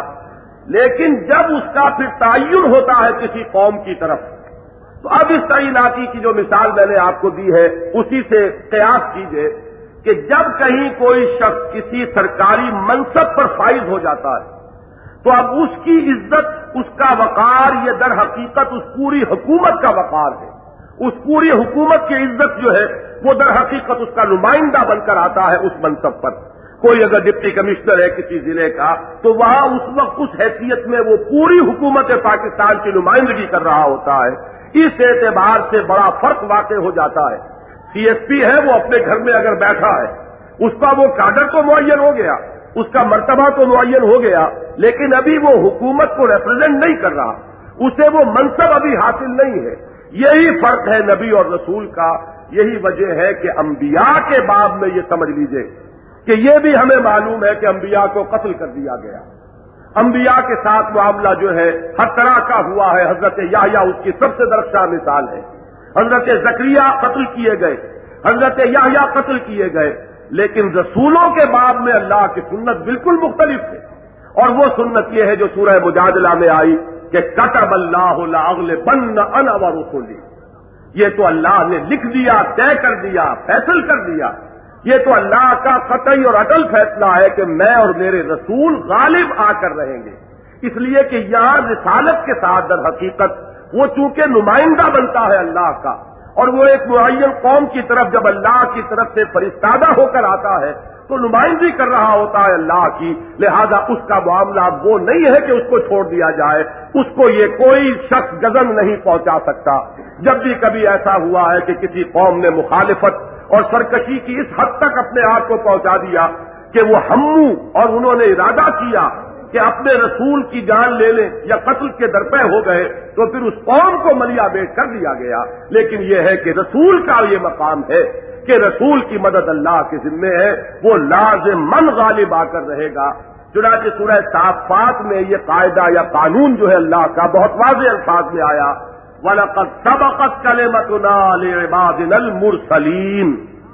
لیکن جب اس کا پھر تعین ہوتا ہے کسی قوم کی طرف، تو اب اس تعیناتی کی جو مثال میں نے آپ کو دی ہے اسی سے قیاس کیجئے کہ جب کہیں کوئی شخص کسی سرکاری منصب پر فائز ہو جاتا ہے تو اب اس کی عزت، اس کا وقار، یہ در حقیقت اس پوری حکومت کا وقار ہے۔ اس پوری حکومت کی عزت جو ہے وہ در حقیقت اس کا نمائندہ بن کر آتا ہے اس منصب پر۔ کوئی اگر ڈپٹی کمشنر ہے کسی ضلع کا تو وہاں اس وقت اس حیثیت میں وہ پوری حکومت پاکستان کی نمائندگی کر رہا ہوتا ہے۔ اس اعتبار سے بڑا فرق واقع ہو جاتا ہے۔ سی ایس پی ہے، وہ اپنے گھر میں اگر بیٹھا ہے، اس کا وہ کادر تو معین ہو گیا، اس کا مرتبہ تو معین ہو گیا، لیکن ابھی وہ حکومت کو ریپرزینٹ نہیں کر رہا، اسے وہ منصب ابھی حاصل نہیں ہے۔ یہی فرق ہے نبی اور رسول کا۔ یہی وجہ ہے کہ انبیاء کے باب میں یہ سمجھ لیجئے کہ یہ بھی ہمیں معلوم ہے کہ انبیاء کو قتل کر دیا گیا۔ انبیاء کے ساتھ معاملہ جو ہے ہر طرح کا ہوا ہے۔ حضرت یحییٰ اس کی سب سے درخشاں مثال ہے۔ حضرت زکریا قتل کیے گئے، حضرت یحییٰ قتل کیے گئے، لیکن رسولوں کے باب میں اللہ کی سنت بالکل مختلف ہے، اور وہ سنت یہ ہے جو سورہ مجادلہ میں آئی کہ کتب اللہ لاغلبن انا ورسلی۔ یہ تو اللہ نے لکھ دیا، طے کر دیا، فیصل کر دیا۔ یہ تو اللہ کا قطعی اور اٹل فیصلہ ہے کہ میں اور میرے رسول غالب آ کر رہیں گے، اس لیے کہ یہاں رسالت کے ساتھ در حقیقت وہ چونکہ نمائندہ بنتا ہے اللہ کا، اور وہ ایک معین قوم کی طرف جب اللہ کی طرف سے فرستادہ ہو کر آتا ہے تو نمائندگی کر رہا ہوتا ہے اللہ کی، لہذا اس کا معاملہ وہ نہیں ہے کہ اس کو چھوڑ دیا جائے، اس کو یہ کوئی شخص گزن نہیں پہنچا سکتا۔ جب بھی کبھی ایسا ہوا ہے کہ کسی قوم نے مخالفت اور سرکشی کی اس حد تک اپنے آپ کو پہنچا دیا کہ وہ ہمو اور انہوں نے ارادہ کیا کہ اپنے رسول کی جان لے لیں یا قتل کے درپے ہو گئے، تو پھر اس قوم کو ملیا بیٹ کر دیا گیا۔ لیکن یہ ہے کہ رسول کا یہ مقام ہے کہ رسول کی مدد اللہ کے ذمے ہے، وہ لازماً غالب آ کر رہے گا۔ چنانچہ سورہ صافات میں یہ قاعدہ یا قانون جو ہے اللہ کا بہت واضح الفاظ میں آیا، وَلَقَدْ سَبَقَتْ كَلِمَتُنَا لِعِبَادِنَا الْمُرْسَلِينَ۔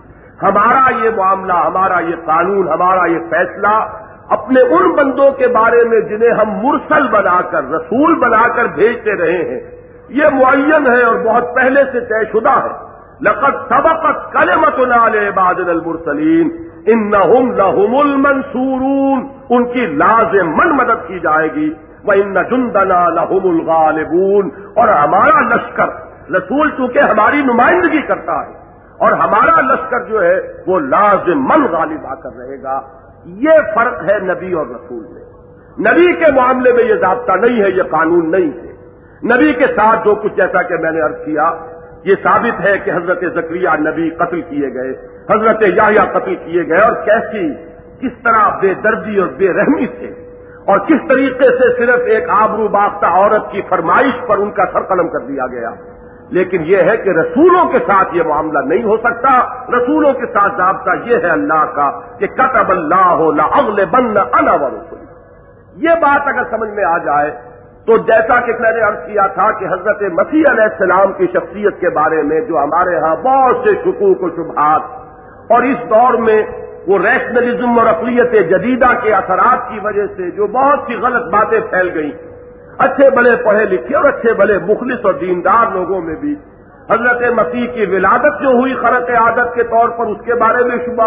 ہمارا یہ معاملہ، ہمارا یہ قانون، ہمارا یہ فیصلہ اپنے ان بندوں کے بارے میں جنہیں ہم مرسل بنا کر، رسول بنا کر بھیجتے رہے ہیں، یہ معین ہے اور بہت پہلے سے طے شدہ ہے۔ لقد سبقت کلمتنا لعبادنا المرسلین انہم لہم المنصورون، ان کی لازماً مدد کی جائے گی۔ وَإِنَّ جُنْدَنَا لَهُمُ الْغَالِبُونَ، اور ہمارا لشکر، رسول چونکہ ہماری نمائندگی کرتا ہے اور ہمارا لشکر جو ہے وہ لازماً غالب آ کر رہے گا۔ یہ فرق ہے نبی اور رسول میں۔ نبی کے معاملے میں یہ ضابطہ نہیں ہے، یہ قانون نہیں ہے۔ نبی کے ساتھ جو کچھ جیسا کہ میں نے عرض کیا، یہ ثابت ہے کہ حضرت زکریا نبی قتل کیے گئے، حضرت یحییٰ قتل کیے گئے، اور کیسی کس طرح بے دردی اور بے رحمی سے اور کس طریقے سے صرف ایک آبرو باختہ عورت کی فرمائش پر ان کا سر قلم کر دیا گیا۔ لیکن یہ ہے کہ رسولوں کے ساتھ یہ معاملہ نہیں ہو سکتا۔ رسولوں کے ساتھ ضابطہ یہ ہے اللہ کا کہ کتب اللہ لأغلبن انا ورسلی۔ یہ بات اگر سمجھ میں آ جائے تو جیسا کہ میں نے عرض کیا تھا کہ حضرت مسیح علیہ السلام کی شخصیت کے بارے میں جو ہمارے ہاں بہت سے شکوک و شبہات اور اس دور میں وہ ریشنلزم اور عقلیت جدیدہ کے اثرات کی وجہ سے جو بہت سی غلط باتیں پھیل گئیں، اچھے بڑے پڑھے لکھے اور اچھے بڑے مخلص اور دیندار لوگوں میں بھی حضرت مسیح کی ولادت جو ہوئی خرق عادت کے طور پر اس کے بارے میں شبہ،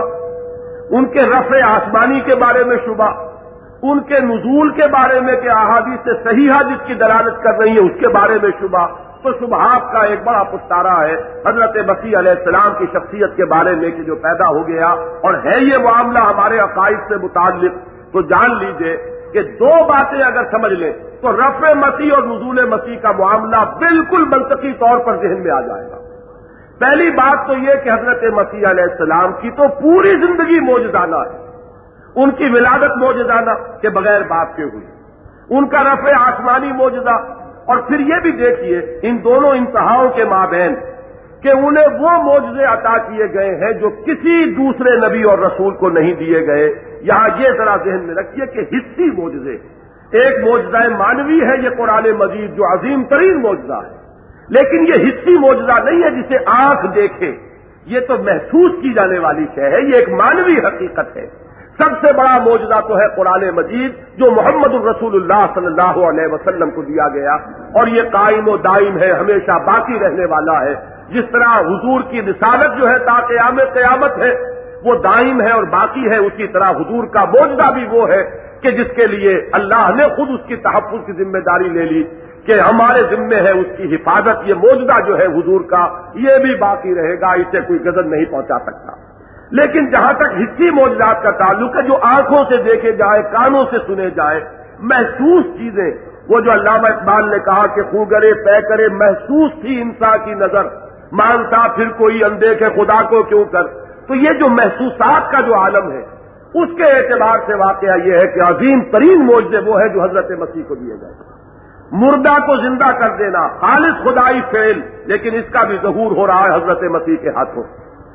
ان کے رفع آسمانی کے بارے میں شبہ، ان کے نزول کے بارے میں کہ احادیث صحیحہ جس کی دلالت کر رہی ہے اس کے بارے میں شبہ، تو شبہات کا ایک بڑا پستارہ ہے حضرت مسیح علیہ السلام کی شخصیت کے بارے میں کہ جو پیدا ہو گیا، اور ہے یہ معاملہ ہمارے عقائد سے متعلق، تو جان لیجئے کہ دو باتیں اگر سمجھ لیں تو رفع مسیح اور نزول مسیح کا معاملہ بالکل منطقی طور پر ذہن میں آ جائے گا۔ پہلی بات تو یہ کہ حضرت مسیح علیہ السلام کی تو پوری زندگی معجزانہ ہے، ان کی ولادت معجزانہ کے بغیر باپ کے ہوئی، ان کا رفع آسمانی معجزہ، اور پھر یہ بھی دیکھیے ان دونوں انتہاؤں کے مابین کہ انہیں وہ معجزے عطا کیے گئے ہیں جو کسی دوسرے نبی اور رسول کو نہیں دیے گئے. یہاں یہ ذرا ذہن میں رکھیے کہ حصی معجزے، ایک معجزہ مانوی ہے یہ قرآن مجید جو عظیم ترین معجزہ ہے، لیکن یہ حصی معجزہ نہیں ہے جسے آنکھ دیکھے، یہ تو محسوس کی جانے والی شے ہے، یہ ایک مانوی حقیقت ہے. سب سے بڑا معجزہ تو ہے قرآن مجید جو محمد الرسول اللہ صلی اللہ علیہ وسلم کو دیا گیا، اور یہ قائم و دائم ہے، ہمیشہ باقی رہنے والا ہے. جس طرح حضور کی رسالت جو ہے تا قیام قیامت ہے وہ دائم ہے اور باقی ہے، اسی طرح حضور کا معجزہ بھی وہ ہے کہ جس کے لیے اللہ نے خود اس کی تحفظ کی ذمہ داری لے لی کہ ہمارے ذمے ہے اس کی حفاظت. یہ معجزہ جو ہے حضور کا یہ بھی باقی رہے گا، اسے کوئی غضب نہیں پہنچا سکتا. لیکن جہاں تک حصی معجزات کا تعلق ہے جو آنکھوں سے دیکھے جائے، کانوں سے سنے جائے، محسوس چیزیں، وہ جو علامہ اقبال نے کہا کہ خوں گرے پے کرے محسوس تھی انسان کی نظر، مانتا پھر کوئی اندیکھے خدا کو کیوں کر. تو یہ جو محسوسات کا جو عالم ہے اس کے اعتبار سے واقعہ یہ ہے کہ عظیم ترین معجزے وہ ہے جو حضرت مسیح کو دیے گئے. مردہ کو زندہ کر دینا خالص خدائی فعل، لیکن اس کا بھی ظہور ہو رہا ہے حضرت مسیح کے ہاتھوں.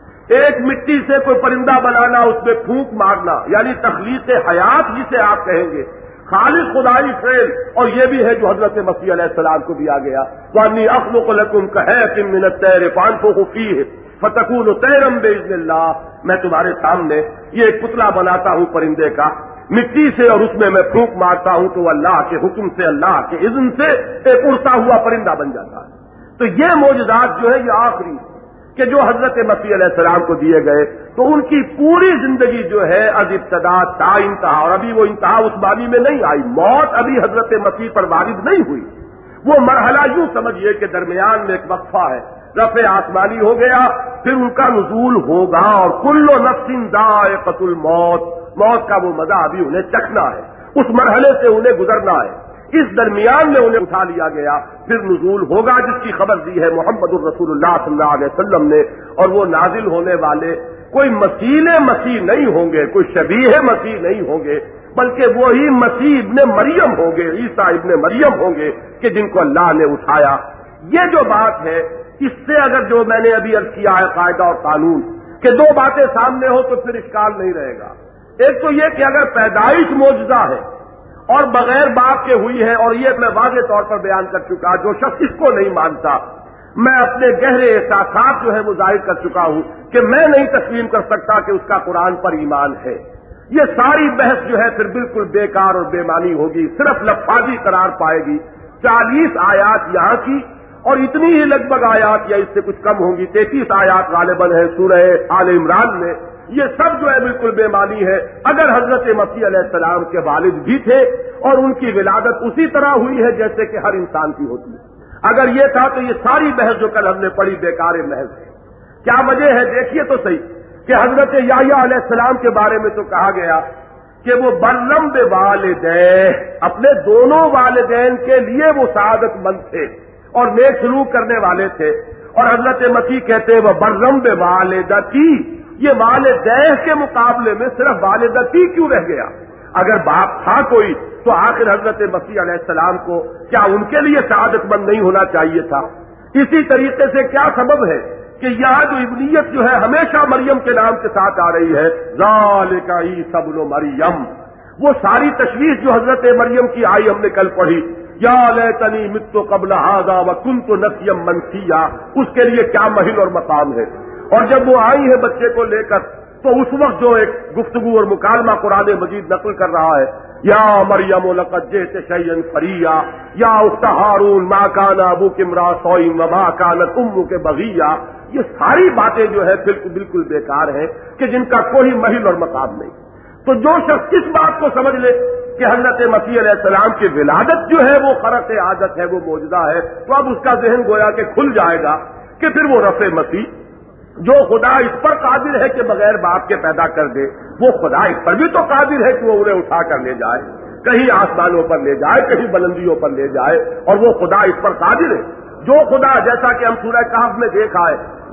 ایک مٹی سے کوئی پرندہ بنانا، اس میں پھونک مارنا، یعنی تخلیق حیات جسے آپ کہیں گے، خالص خدائی فعل، اور یہ بھی ہے جو حضرت مسیح علیہ السلام کو دیا گیا. وَأَنِّي أَخْلُقُ لَكُمْ كَهَيْئَةٍ مِّنَ الطَّيْرِ فَأَنفُخُ فِيهِ فَتَكُونُ طَيْرًا بِإِذْنِ اللَّهِ. میں تمہارے سامنے یہ ایک پتلا بناتا ہوں پرندے کا مٹی سے، اور اس میں میں پھونک مارتا ہوں تو اللہ کے حکم سے، اللہ کے اذن سے ایک اڑتا ہوا پرندہ بن جاتا ہے. تو یہ معجزات جو ہے یہ آخری کہ جو حضرت مسیح علیہ السلام کو دیے گئے، تو ان کی پوری زندگی جو ہے از ابتدا تا انتہا، اور ابھی وہ انتہا اس بانی میں نہیں آئی، موت ابھی حضرت مسیح پر وارد نہیں ہوئی. وہ مرحلہ یوں سمجھیے کہ درمیان میں ایک وقفہ ہے، رفع آسمانی ہو گیا، پھر ان کا نزول ہوگا، اور کل نفس ذائقۃ الموت، موت کا وہ مزہ ابھی انہیں چکھنا ہے، اس مرحلے سے انہیں گزرنا ہے. اس درمیان میں انہیں اٹھا لیا گیا، پھر نزول ہوگا جس کی خبر دی ہے محمد الرسول اللہ صلی اللہ علیہ وسلم نے. اور وہ نازل ہونے والے کوئی مثیل مسیح نہیں ہوں گے، کوئی شبیہ مسیح نہیں ہوں گے، بلکہ وہی مسیح ابن مریم ہوں گے، عیسیٰ ابن مریم ہوں گے کہ جن کو اللہ نے اٹھایا. یہ جو بات ہے اس سے اگر جو میں نے ابھی عرض کیا ہے قاعدہ اور قانون کہ دو باتیں سامنے ہو تو پھر اشکال نہیں رہے گا. ایک تو یہ کہ اگر پیدائش معجزہ ہے اور بغیر باپ کے ہوئی ہے، اور یہ میں واضح طور پر بیان کر چکا، جو شخص اس کو نہیں مانتا، میں اپنے گہرے احساسات جو ہے وہ ظاہر کر چکا ہوں کہ میں نہیں تسلیم کر سکتا کہ اس کا قرآن پر ایمان ہے. یہ ساری بحث جو ہے پھر بالکل بیکار اور بے معنی ہوگی، صرف لفاظی قرار پائے گی. چالیس آیات یہاں کی اور اتنی ہی لگ بھگ آیات یا اس سے کچھ کم ہوں گی، تینتیس آیات غالباً ہے سورہ آل عمران میں. یہ سب جو ہے بالکل بے معنی ہے. اگر حضرت مسیح علیہ السلام کے والد بھی تھے اور ان کی ولادت اسی طرح ہوئی ہے جیسے کہ ہر انسان کی ہوتی ہے، اگر یہ تھا تو یہ ساری بحث جو کل ہم نے پڑھی بیکار محض ہے. کیا وجہ ہے دیکھیے تو صحیح کہ حضرت یحییٰ علیہ السلام کے بارے میں تو کہا گیا کہ وہ برم بے والدین، اپنے دونوں والدین کے لیے وہ سعادت مند تھے اور نیک سلوک کرنے والے تھے. اور حضرت مسیح کہتے ہیں وہ برم بے والدتی، یہ والدین کے مقابلے میں صرف والدتی کیوں رہ گیا؟ اگر باپ تھا کوئی تو آخر حضرت مسیح علیہ السلام کو کیا ان کے لیے سعادت مند نہیں ہونا چاہیے تھا؟ اسی طریقے سے کیا سبب ہے کہ یہاں جو ابنیت جو ہے ہمیشہ مریم کے نام کے ساتھ آ رہی ہے، ذالک عیسی ابن مریم، وہ ساری تشویش جو حضرت مریم کی آئی ہم نے کل پڑھی، یا لیتنی مت قبل ھذا وکنت نسیا منسیا، اس کے لیے کیا محل اور مقام ہے. اور جب وہ آئی ہے بچے کو لے کر تو اس وقت جو ایک گفتگو اور مکالمہ قرآن مجید نقل کر رہا ہے، یا مریم لقد جئت شیئا فریا یا اخت ہارون ما کان ابوک امرأ سوء وما کانت امک بغیا، یہ ساری باتیں جو ہے بالکل بالکل بیکار ہیں کہ جن کا کوئی محل اور مقام نہیں. تو جو شخص اس بات کو سمجھ لے کہ حضرت مسیح علیہ السلام کی ولادت جو ہے وہ خرق عادت ہے، وہ معجزہ ہے، تو اب اس کا ذہن گویا کہ کھل جائے گا کہ پھر وہ رفع مسیح جو خدا اس پر قادر ہے کہ بغیر باپ کے پیدا کر دے، وہ خدا اس پر بھی تو قادر ہے کہ وہ انہیں اٹھا کر لے جائے، کہیں آسمانوں پر لے جائے، کہیں بلندیوں پر لے جائے، اور وہ خدا اس پر قادر ہے. جو خدا، جیسا کہ ہم سورہ کہف میں دیکھا ہے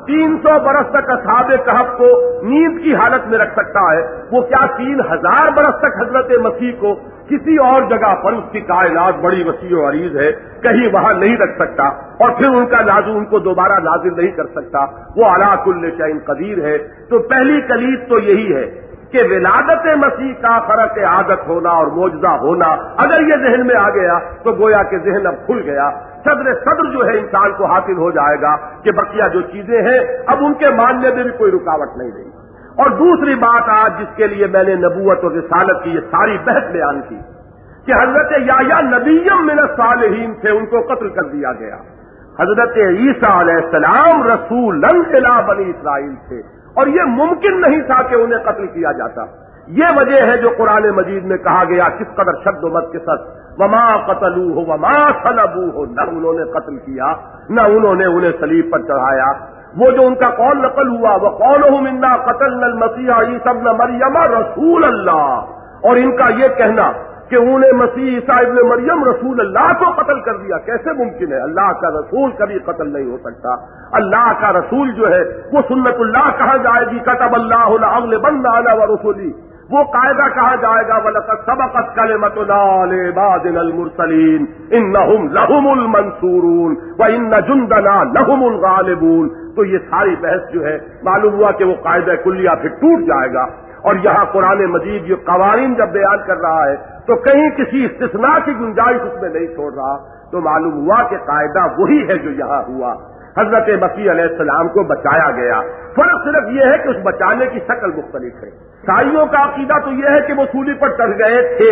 تین سو برس تک اصحاب کہف کو نیند کی حالت میں رکھ سکتا ہے، وہ کیا تین ہزار برس تک حضرت مسیح کو کسی اور جگہ پر، اس کی کائنات بڑی وسیع و عریض ہے، کہیں وہاں نہیں رکھ سکتا اور پھر ان کا نازل ان کو دوبارہ نازل نہیں کر سکتا؟ وہ علی کل شیء قدیر ہے۔ تو پہلی کلید تو یہی ہے کہ ولادت مسیح کا خرق عادت ہونا اور معجزہ ہونا اگر یہ ذہن میں آ گیا تو گویا کہ ذہن اب کھل گیا، صدر صدر جو ہے انسان کو حاصل ہو جائے گا کہ بقیہ جو چیزیں ہیں اب ان کے ماننے میں بھی کوئی رکاوٹ نہیں رہی۔ اور دوسری بات آج جس کے لیے میں نے نبوت اور رسالت کی یہ ساری بحث بیان کی کہ حضرت یحییٰ نبیم من الصالحین تھے، ان کو قتل کر دیا گیا۔ حضرت عیسیٰ علیہ السلام رسولا الی بنی اسرائیل تھے اور یہ ممکن نہیں تھا کہ انہیں قتل کیا جاتا۔ یہ وجہ ہے جو قرآن مجید میں کہا گیا کس قدر شد و مت کے ساتھ، وما قتلوہ وما صلبوہ، نہ انہوں نے قتل کیا نہ انہوں نے انہیں صلیب پر چڑھایا۔ وہ جو ان کا قول نقل ہوا وقولہم انا قتلنا المسیح عیسی ابن مریم رسول اللہ، اور ان کا یہ کہنا کہ انہیں مسیح عیسیٰ ابن مریم رسول اللہ کو قتل کر دیا، کیسے ممکن ہے؟ اللہ کا رسول کبھی قتل نہیں ہو سکتا۔ اللہ کا رسول جو ہے وہ سنت اللہ کہا جائے گی، کتب اللہ لأغلبن انا ورسلی، وہ قاعدہ کہا جائے گا وَلَقَدْ سَبَقَتْ كَلِمَتُنَا لِعِبَادِنَا الْمُرْسَلِينَ إِنَّهُمْ لَهُمُ الْمَنْصُورُونَ وَإِنَّ جُنْدَنَا لَهُمُ الْغَالِبُونَ۔ تو یہ ساری بحث جو ہے معلوم ہوا کہ وہ قاعدہ کلیہ پھر ٹوٹ جائے گا، اور یہاں قرآن مجید یہ قوانین جب بیان کر رہا ہے تو کہیں کسی استثناء کی گنجائش اس میں نہیں چھوڑ رہا، تو معلوم ہوا کہ قاعدہ وہی ہے جو یہاں ہوا۔ حضرت مسیح علیہ السلام کو بچایا گیا، فرق صرف یہ ہے کہ اس بچانے کی شکل مختلف ہے۔ عیسائیوں کا عقیدہ تو یہ ہے کہ وہ سولی پر چڑھ گئے تھے،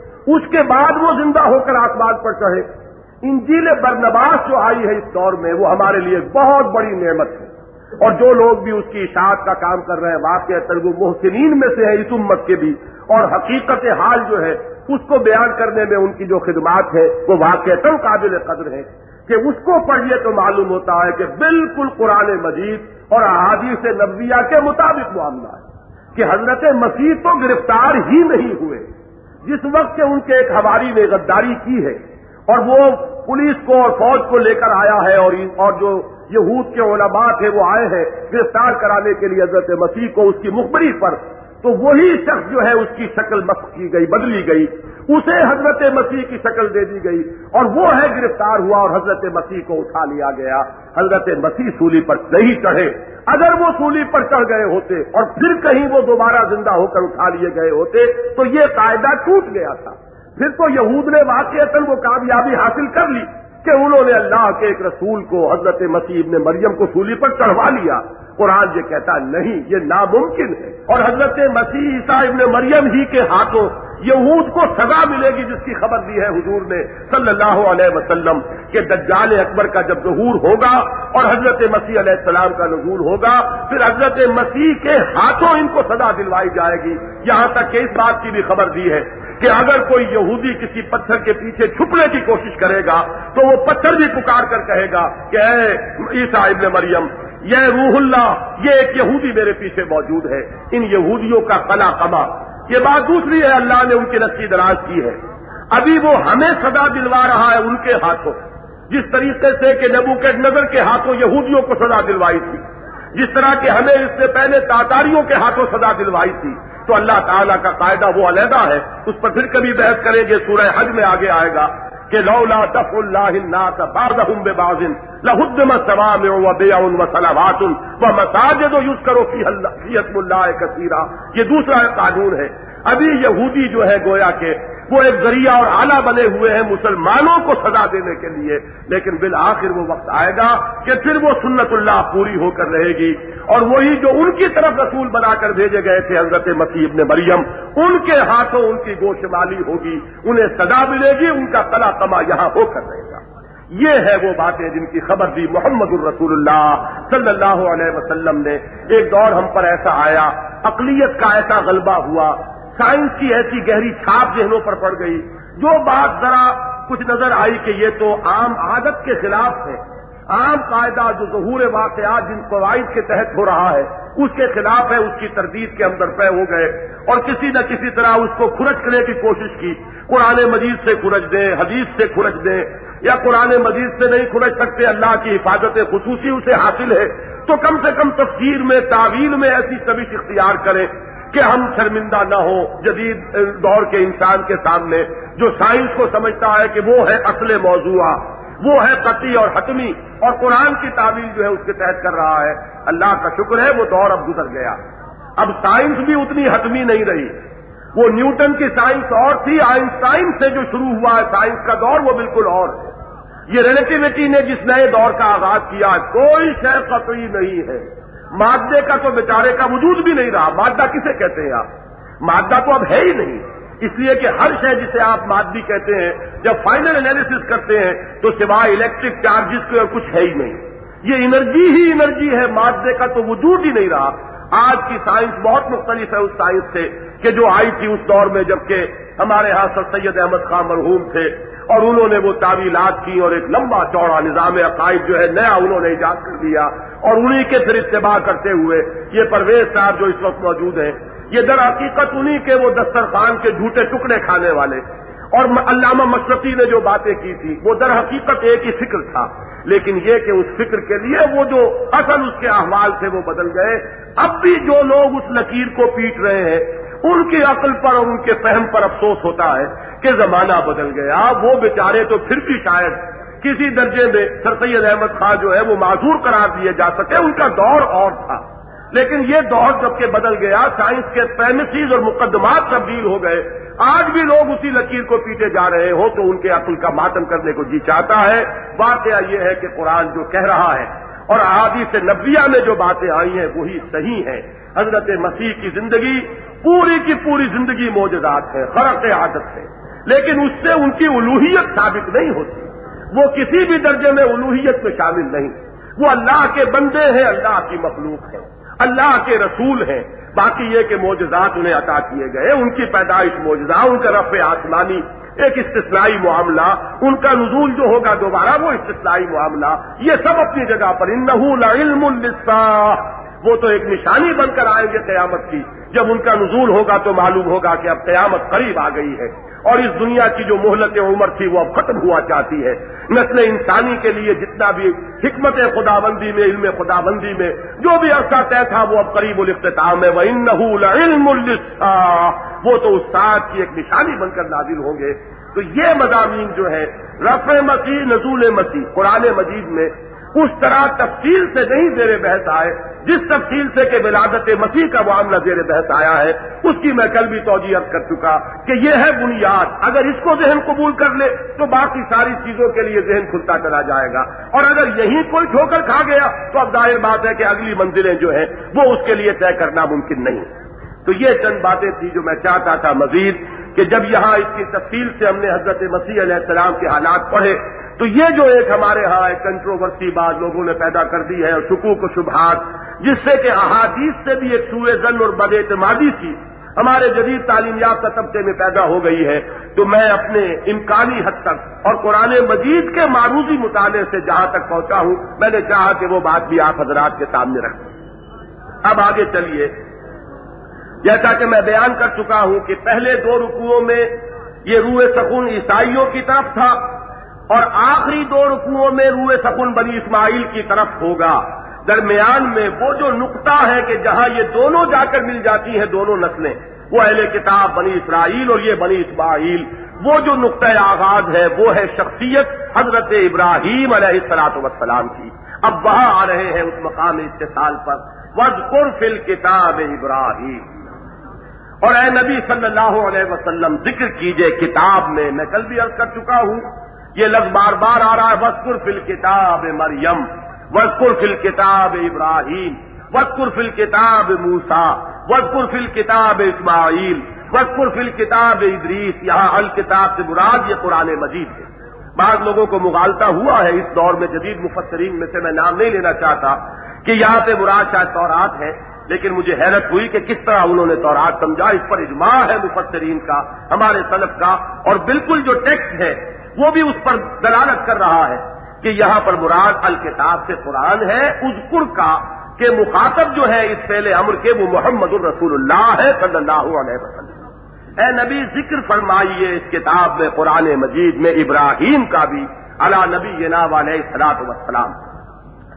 اس کے بعد وہ زندہ ہو کر آسمان پر چڑھے۔ انجیل برنباس جو آئی ہے اس دور میں وہ ہمارے لیے بہت بڑی نعمت ہے، اور جو لوگ بھی اس کی اشاعت کا کام کر رہے ہیں واقعتاً وہ محسنین میں سے ہیں اس امت کے بھی، اور حقیقت حال جو ہے اس کو بیان کرنے میں ان کی جو خدمات ہے وہ واقعتاً قابل قدر ہے کہ اس کو پڑھیے تو معلوم ہوتا ہے کہ بالکل قرآن مجید اور احادیث نبویہ کے مطابق معاملہ ہے کہ حضرت مسیح تو گرفتار ہی نہیں ہوئے۔ جس وقت کہ ان کے ایک حواری نے غداری کی ہے اور وہ پولیس کو اور فوج کو لے کر آیا ہے، اور اور جو یہود کے علماء تھے وہ آئے ہیں گرفتار کرانے کے لیے حضرت مسیح کو اس کی مخبری پر، تو وہی شخص جو ہے اس کی شکل مسخ کی گئی، بدلی گئی، اسے حضرت مسیح کی شکل دے دی گئی اور وہ ہے گرفتار ہوا اور حضرت مسیح کو اٹھا لیا گیا۔ حضرت مسیح سولی پر نہیں چڑھے، اگر وہ سولی پر چڑھ گئے ہوتے اور پھر کہیں وہ دوبارہ زندہ ہو کر اٹھا لیے گئے ہوتے تو یہ قاعدہ ٹوٹ گیا تھا۔ پھر تو یہود نے واقعتاً وہ کامیابی حاصل کر لی کہ انہوں نے اللہ کے ایک رسول کو حضرت مسیح ابن مریم کو سولی پر چڑھوا لیا۔ قرآن یہ کہتا نہیں، یہ ناممکن ہے، اور حضرت مسیح عیسیٰ ابن مریم ہی کے ہاتھوں یہود کو سزا ملے گی جس کی خبر دی ہے حضور نے صلی اللہ علیہ وسلم کہ دجال اکبر کا جب ظہور ہوگا اور حضرت مسیح علیہ السلام کا نزول ہوگا پھر حضرت مسیح کے ہاتھوں ان کو سزا دلوائی جائے گی۔ یہاں تک کہ اس بات کی بھی خبر دی ہے کہ اگر کوئی یہودی کسی پتھر کے پیچھے چھپنے کی کوشش کرے گا تو وہ پتھر بھی پکار کر کہے گا کہ اے عیسیٰ ابن مریم، یہ روح اللہ، یہ ایک یہودی میرے پیچھے موجود ہے۔ ان یہودیوں کا قلا قما۔ یہ بات دوسری ہے، اللہ نے ان کی رسی دراز کی ہے، ابھی وہ ہمیں سزا دلوا رہا ہے ان کے ہاتھوں، جس طریقے سے کہ نبوکدنضر کے ہاتھوں یہودیوں کو سزا دلوائی تھی، جس طرح کہ ہمیں اس سے پہلے تاتاریوں کے ہاتھوں سزا دلوائی تھی۔ تو اللہ تعالیٰ کا قاعدہ وہ علیحدہ ہے، اس پر پھر کبھی بحث کریں گے، سورہ حج میں آگے آئے گا کہ لولا دفع اللہ الناس بعضهم ببعض لهدمت صوامع وبيع وصلوات ومساجد يذكر فيها اسم الله كثيرا۔ یہ دوسرا قانون ہے۔ ابھی یہودی جو ہے گویا کہ وہ ایک ذریعہ اور آلہ بنے ہوئے ہیں مسلمانوں کو سزا دینے کے لیے، لیکن بالآخر وہ وقت آئے گا کہ پھر وہ سنت اللہ پوری ہو کر رہے گی، اور وہی جو ان کی طرف رسول بنا کر بھیجے گئے تھے حضرت مسیح ابن مریم، ان کے ہاتھوں ان کی گوشمالی ہوگی، انہیں سزا ملے گی، ان کا قلا قما یہاں ہو کر رہے گا۔ یہ ہے وہ باتیں جن کی خبر دی محمد الرسول اللہ صلی اللہ علیہ وسلم نے۔ ایک دور ہم پر ایسا آیا، عقلیت کا ایسا غلبہ ہوا، سائنس کی ایسی گہری چھاپ ذہنوں پر پڑ گئی، جو بات ذرا کچھ نظر آئی کہ یہ تو عام عادت کے خلاف ہے، عام قاعدہ جو ظہور واقعات جن قواعد کے تحت ہو رہا ہے اس کے خلاف ہے، اس کی تردید کے اندر پے ہو گئے اور کسی نہ کسی طرح اس کو کھرچ کرنے کی کوشش کی، قرآن مجید سے کھرچ دیں، حدیث سے کھرچ دیں، یا قرآن مجید سے نہیں کھرچ سکتے، اللہ کی حفاظت خصوصی اسے حاصل ہے تو کم سے کم تفسیر میں تعویل میں ایسی سبیل اختیار کریں کہ ہم شرمندہ نہ ہو جدید دور کے انسان کے سامنے جو سائنس کو سمجھتا ہے کہ وہ ہے اصل موضوع، وہ ہے قطعی اور حتمی، اور قرآن کی تعویل جو ہے اس کے تحت کر رہا ہے۔ اللہ کا شکر ہے وہ دور اب گزر گیا، اب سائنس بھی اتنی حتمی نہیں رہی۔ وہ نیوٹن کی سائنس اور تھی، آئنسٹائن سے جو شروع ہوا ہے سائنس کا دور وہ بالکل اور ہے۔ یہ ریلیٹیوٹی نے جس نئے دور کا آغاز کیا ہے، کوئی شے قطعی نہیں ہے۔ مادے کا تو بیچارے کا وجود بھی نہیں رہا، مادہ کسے کہتے ہیں آپ؟ مادہ تو اب ہے ہی نہیں، اس لیے کہ ہر شے جسے آپ مادی کہتے ہیں جب فائنل انالیسس کرتے ہیں تو سوائے الیکٹرک چارجز کے اور کچھ ہے ہی نہیں۔ یہ انرجی ہی انرجی ہے، مادے کا تو وجود ہی نہیں رہا۔ آج کی سائنس بہت مختلف ہے اس سائنس سے کہ جو آئی تھی اس دور میں جبکہ ہمارے ہاں سر سید احمد خان مرحوم تھے اور انہوں نے وہ تعویلات کی اور ایک لمبا چوڑا نظام عقائد جو ہے نیا انہوں نے ایجاد کر دیا، اور انہی کے پھر اتباع کرتے ہوئے یہ پرویز صاحب جو اس وقت موجود ہیں یہ در حقیقت انہی کے وہ دسترخوان کے جھوٹے ٹکڑے کھانے والے، اور علامہ مشرقی نے جو باتیں کی تھی وہ در حقیقت ایک ہی فکر تھا، لیکن یہ کہ اس فکر کے لیے وہ جو اصل اس کے احوال تھے وہ بدل گئے۔ اب بھی جو لوگ اس لکیر کو پیٹ رہے ہیں ان کی عقل پر اور ان کے فہم پر افسوس ہوتا ہے کہ زمانہ بدل گیا، وہ بیچارے تو پھر بھی شاید کسی درجے میں سر سید احمد خان جو ہے وہ معذور قرار دیے جا سکے، ان کا دور اور تھا، لیکن یہ دور جبکہ بدل گیا، سائنس کے پریمیسز اور مقدمات تبدیل ہو گئے، آج بھی لوگ اسی لکیر کو پیٹے جا رہے ہو تو ان کے عقل کا ماتم کرنے کو جی چاہتا ہے۔ واقعہ یہ ہے کہ قرآن جو کہہ رہا ہے اور احادیث نبویہ میں جو باتیں آئی ہیں وہی صحیح ہیں۔ حضرت مسیح کی زندگی پوری کی پوری زندگی معجزات ہے، خرق عادت ہے، لیکن اس سے ان کی الوہیت ثابت نہیں ہوتی، وہ کسی بھی درجے میں الوہیت میں شامل نہیں، وہ اللہ کے بندے ہیں، اللہ کی مخلوق ہیں، اللہ کے رسول ہیں، باقی یہ کہ معجزات انہیں عطا کیے گئے، ان کی پیدائش معجزہ، ان کا رفع آسمانی ایک استثنائی معاملہ، ان کا نزول جو ہوگا دوبارہ وہ استثنائی معاملہ، یہ سب اپنی جگہ پر۔ انہ لعلم للساعۃ، وہ تو ایک نشانی بن کر آئیں گے قیامت کی، جب ان کا نزول ہوگا تو معلوم ہوگا کہ اب قیامت قریب آ گئی ہے، اور اس دنیا کی جو مہلت عمر تھی وہ اب ختم ہوا چاہتی ہے۔ نسل انسانی کے لیے جتنا بھی حکمت خداوندی میں، علم خداوندی میں جو بھی عرصہ طے تھا وہ اب قریب الاختتام ہے۔ وَإِنَّهُ لَعِلْمٌ لِلسَّاعَةِ، وہ تو اس ساعت کی ایک نشانی بن کر نازل ہوں گے۔ تو یہ مضامین جو ہے رفع مسیح، نزول مسیح، قرآن مجید میں اس طرح تفصیل سے نہیں زیر بحث آئے جس تفصیل سے کہ ولادت مسیح کا معاملہ زیر بحث آیا ہے، اس کی میں کل بھی توجیہ عرض کر چکا کہ یہ ہے بنیاد، اگر اس کو ذہن قبول کر لے تو باقی ساری چیزوں کے لیے ذہن کھلتا چلا جائے گا، اور اگر یہیں کوئی ٹھوکر کھا گیا تو اب ظاہر بات ہے کہ اگلی منزلیں جو ہیں وہ اس کے لیے طے کرنا ممکن نہیں۔ تو یہ چند باتیں تھی جو میں چاہتا تھا مزید کہ جب یہاں اس کی تفصیل سے ہم نے حضرت مسیح علیہ السلام کے حالات پڑھے تو یہ جو ایک ہمارے ہاں ایک کنٹروورسی بعض لوگوں نے پیدا کر دی ہے، اور شکوک و شبہات، جس سے کہ احادیث سے بھی ایک سوء ظن اور بد اعتمادی سی ہمارے جدید تعلیم یافتہ طبقے میں پیدا ہو گئی ہے، تو میں اپنے امکانی حد تک اور قرآن مجید کے معروضی مطالعے سے جہاں تک پہنچا ہوں میں نے چاہا کہ وہ بات بھی آپ حضرات کے سامنے رکھوں۔ اب آگے چلیے، جیسا کہ میں بیان کر چکا ہوں کہ پہلے دو رکوعوں میں یہ روح سکون عیسائیوں کی طرف تھا، اور آخری دو رکوعوں میں روح سکون بنی اسماعیل کی طرف ہوگا۔ درمیان میں وہ جو نقطہ ہے کہ جہاں یہ دونوں جا کر مل جاتی ہیں دونوں نسلیں، وہ اہل کتاب بنی اسرائیل اور یہ بنی اسماعیل، وہ جو نقطہ آغاز ہے وہ ہے شخصیت حضرت ابراہیم علیہ الصلوۃ والسلام کی۔ اب وہاں آ رہے ہیں اس مقام اتصال پر، وَاذْكُرْ فِي الْكِتَابِ ابراہیم، اور اے نبی صلی اللہ علیہ وسلم ذکر کیجئے کتاب میں، میں کل بھی عرض کر چکا ہوں یہ لفظ بار بار آ رہا ہے، وَاذْكُرْ فِي الْكِتَابِ مریم، وَاذْكُرْ فِي الْكِتَابِ ابراہیم، وَاذْكُرْ فِي الْكِتَابِ موسیٰ، وَاذْكُرْ فِي الْكِتَابِ اسماعیل، وَاذْكُرْ فِي الْكِتَابِ ادریس۔ یہاں الکتاب سے مراد یہ قرآن مجید ہے۔ بعض لوگوں کو مغالطہ ہوا ہے اس دور میں، جدید مفسرین میں سے میں نام نہیں لینا چاہتا کہ یہاں پہ مراد شاید تورات ہے، لیکن مجھے حیرت ہوئی کہ کس طرح انہوں نے تورات سمجھا۔ اس پر اجماع ہے مفسرین کا، ہمارے سلف کا، اور بالکل جو ٹیکسٹ ہے وہ بھی اس پر دلالت کر رہا ہے کہ یہاں پر مراد الکتاب سے قرآن ہے۔ اذکر کا کہ مخاطب جو ہے اس فعل امر کے وہ محمد الرسول اللہ ہے صلی اللہ علیہ وسلم۔ اے نبی ذکر فرمائیے اس کتاب میں، قرآن مجید میں، ابراہیم کا بھی علی نبینا علیہ الصلوۃ والسلام۔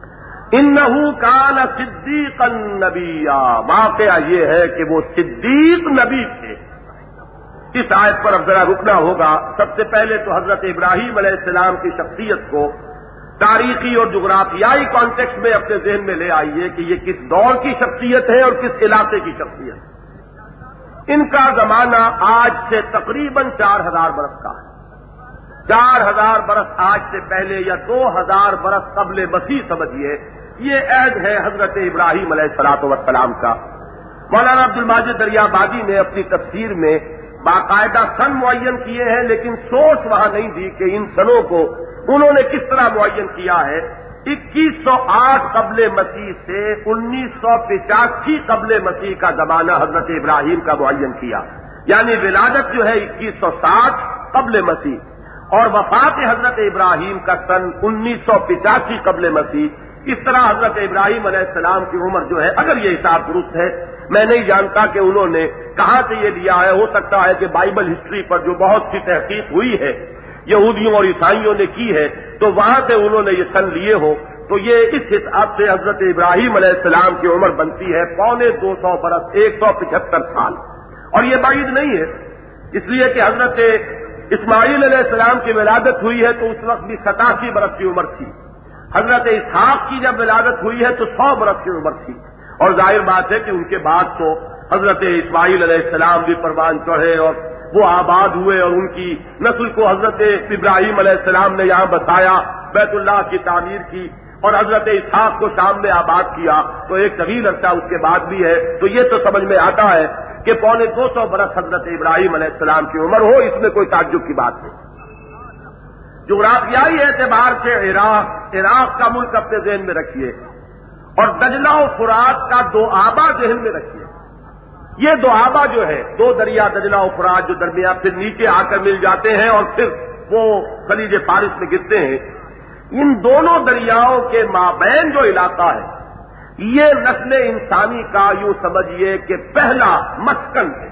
انہو کان صدیقا نبیا، واقعہ یہ ہے کہ وہ صدیق نبی تھے۔ اس آیت پر اب ذرا رکنا ہوگا۔ سب سے پہلے تو حضرت ابراہیم علیہ السلام کی شخصیت کو تاریخی اور جغرافیائی کانٹیکسٹ میں اپنے ذہن میں لے آئیے کہ یہ کس دور کی شخصیت ہے اور کس علاقے کی شخصیت ہے۔ ان کا زمانہ آج سے تقریباً چار ہزار برس کا ہے۔ چار ہزار برس آج سے پہلے یا دو ہزار برس قبل مسیح سمجھیے، یہ عہد ہے حضرت ابراہیم علیہ الصلوۃ والسلام کا۔ مولانا عبد الماجد دریابادی نے اپنی تفسیر میں باقاعدہ سن معین کیے ہیں، لیکن سوچ وہاں نہیں دی کہ ان سنوں کو انہوں نے کس طرح معین کیا ہے۔ اکیس سو آٹھ قبل مسیح سے انیس سو پچاسی قبل مسیح کا زمانہ حضرت ابراہیم کا معین کیا، یعنی ولادت جو ہے اکیس سو ساٹھ قبل مسیح اور وفات حضرت ابراہیم کا سن انیس سو پچاسی قبل مسیح۔ اس طرح حضرت ابراہیم علیہ السلام کی عمر جو ہے، اگر یہ حساب درست ہے، میں نہیں جانتا کہ انہوں نے کہاں سے یہ لیا ہے۔ ہو سکتا ہے کہ بائبل ہسٹری پر جو بہت سی تحقیق ہوئی ہے یہودیوں اور عیسائیوں نے کی ہے، تو وہاں سے انہوں نے یہ سن لیے ہو، تو یہ اس حساب سے حضرت ابراہیم علیہ السلام کی عمر بنتی ہے پونے دو سو برس، ایک سو پچہتر سال، اور یہ بعید نہیں ہے، اس لیے کہ حضرت اسماعیل علیہ السلام کی ولادت ہوئی ہے تو اس وقت بھی ستاسی برس کی عمر تھی۔ حضرت اسحاق کی جب ولادت ہوئی ہے تو سو برس کی عمر تھی، اور ظاہر بات ہے کہ ان کے بعد تو حضرت اسماعیل علیہ السلام بھی پروان چڑھے اور وہ آباد ہوئے، اور ان کی نسل کو حضرت ابراہیم علیہ السلام نے یہاں بسایا، بیت اللہ کی تعمیر کی، اور حضرت اسحاق کو شام میں آباد کیا، تو ایک طویل عرصہ اس کے بعد بھی ہے۔ تو یہ تو سمجھ میں آتا ہے کہ پونے دو سو برس حضرت ابراہیم علیہ السلام کی عمر ہو، اس میں کوئی تعجب کی بات نہیں۔ جغرافیائی اعتبار سے عراق عراق کا ملک اپنے ذہن میں رکھیے، اور دجلہ و فرات کا دو آبا ذہن میں رکھیے۔ یہ دو آبا جو ہے، دو دریا دجلہ و فرات جو درمیان پھر نیچے آ کر مل جاتے ہیں اور پھر وہ خلیج فارس میں گرتے ہیں، ان دونوں دریاؤں کے مابین جو علاقہ ہے، یہ نسل انسانی کا یوں سمجھیے کہ پہلا مسکن ہے۔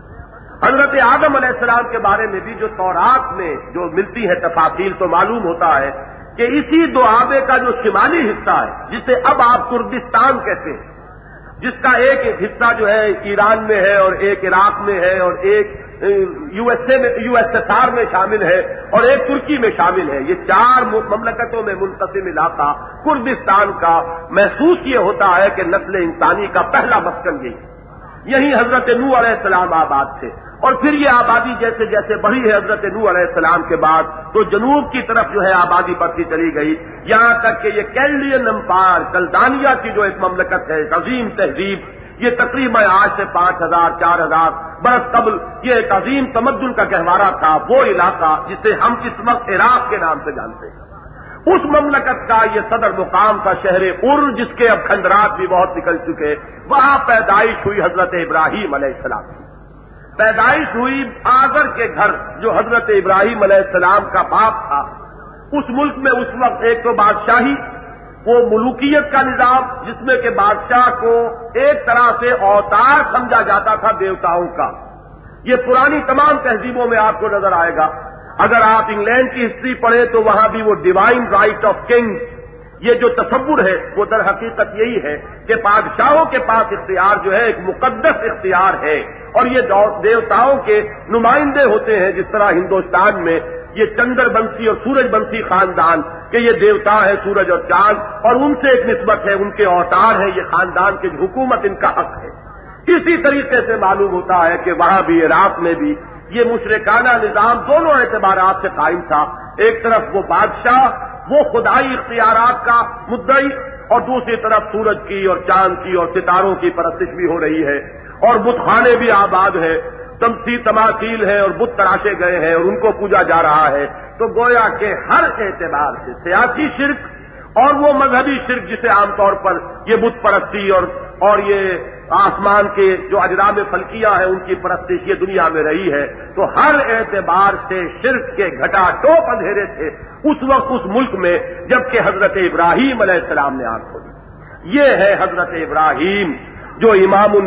حضرت آدم علیہ السلام کے بارے میں بھی جو تورات میں جو ملتی ہے تفاصیل، تو معلوم ہوتا ہے کہ اسی دو آبے کا جو شمالی حصہ ہے، جسے اب آپ کردستان کہتے ہیں، جس کا ایک حصہ جو ہے ایران میں ہے اور ایک عراق میں ہے اور ایک یو ایس اے میں یو ایس ایس آر میں شامل ہے اور ایک ترکی میں شامل ہے، یہ چار مملکتوں میں منقسم علاقہ کردستان کا محسوس یہ ہوتا ہے کہ نسل انسانی کا پہلا مسکن یہی یہی حضرت نوح علیہ السلام آباد تھے، اور پھر یہ آبادی جیسے جیسے بڑھی ہے حضرت نوح علیہ السلام کے بعد، تو جنوب کی طرف جو ہے آبادی بڑھتی چلی گئی، یہاں تک کہ یہ کیلڈین امپائر، کلدانیہ کی جو ایک مملکت ہے، عظیم تہذیب، یہ تقریباً آج سے پانچ ہزار چار ہزار برس قبل یہ ایک عظیم تمدن کا گہوارہ تھا، وہ علاقہ جسے ہم اس وقت عراق کے نام سے جانتے ہیں، اس مملکت کا یہ صدر مقام تھا شہر ار، جس کے اب کھنڈرات بھی بہت نکل چکے، وہاں پیدائش ہوئی حضرت ابراہیم علیہ السلام کی۔ پیدائش ہوئی آزر کے گھر، جو حضرت ابراہیم علیہ السلام کا باپ تھا۔ اس ملک میں اس وقت ایک تو بادشاہی، وہ ملوکیت کا نظام، جس میں کہ بادشاہ کو ایک طرح سے اوتار سمجھا جاتا تھا دیوتاؤں کا، یہ پرانی تمام تہذیبوں میں آپ کو نظر آئے گا۔ اگر آپ انگلینڈ کی ہسٹری پڑھیں تو وہاں بھی وہ ڈیوائن رائٹ آف کنگ، یہ جو تصور ہے وہ در حقیقت یہی ہے کہ بادشاہوں کے پاس اختیار جو ہے ایک مقدس اختیار ہے، اور یہ دیوتاؤں کے نمائندے ہوتے ہیں، جس طرح ہندوستان میں یہ چندر بنسی اور سورج بنسی خاندان کہ یہ دیوتا ہے سورج اور چاند، اور ان سے ایک نسبت ہے، ان کے اوتار ہیں، یہ خاندان کی حکومت ان کا حق ہے۔ اسی طریقے سے معلوم ہوتا ہے کہ وہاں بھی عراق میں بھی یہ مشرکانہ نظام دونوں اعتبارات سے قائم تھا، ایک طرف وہ بادشاہ، وہ خدائی اختیارات کا مدعی، اور دوسری طرف سورج کی اور چاند کی اور ستاروں کی پرستش بھی ہو رہی ہے، اور بت خانے بھی آباد ہے، تمثیل تماثیل ہیں اور بت تراشے گئے ہیں اور ان کو پوجا جا رہا ہے۔ تو گویا کہ ہر اعتبار سے سیاسی شرک اور وہ مذہبی شرک جسے عام طور پر یہ بت پرستی اور اور یہ آسمان کے جو اجرام فلکیہ ہیں ان کی پرستش یہ دنیا میں رہی ہے، تو ہر اعتبار سے شرک کے گھٹا ٹوپ اندھیرے تھے اس وقت اس ملک میں، جبکہ حضرت ابراہیم علیہ السلام نے آنکھ کھولی۔ یہ ہے حضرت ابراہیم جو امام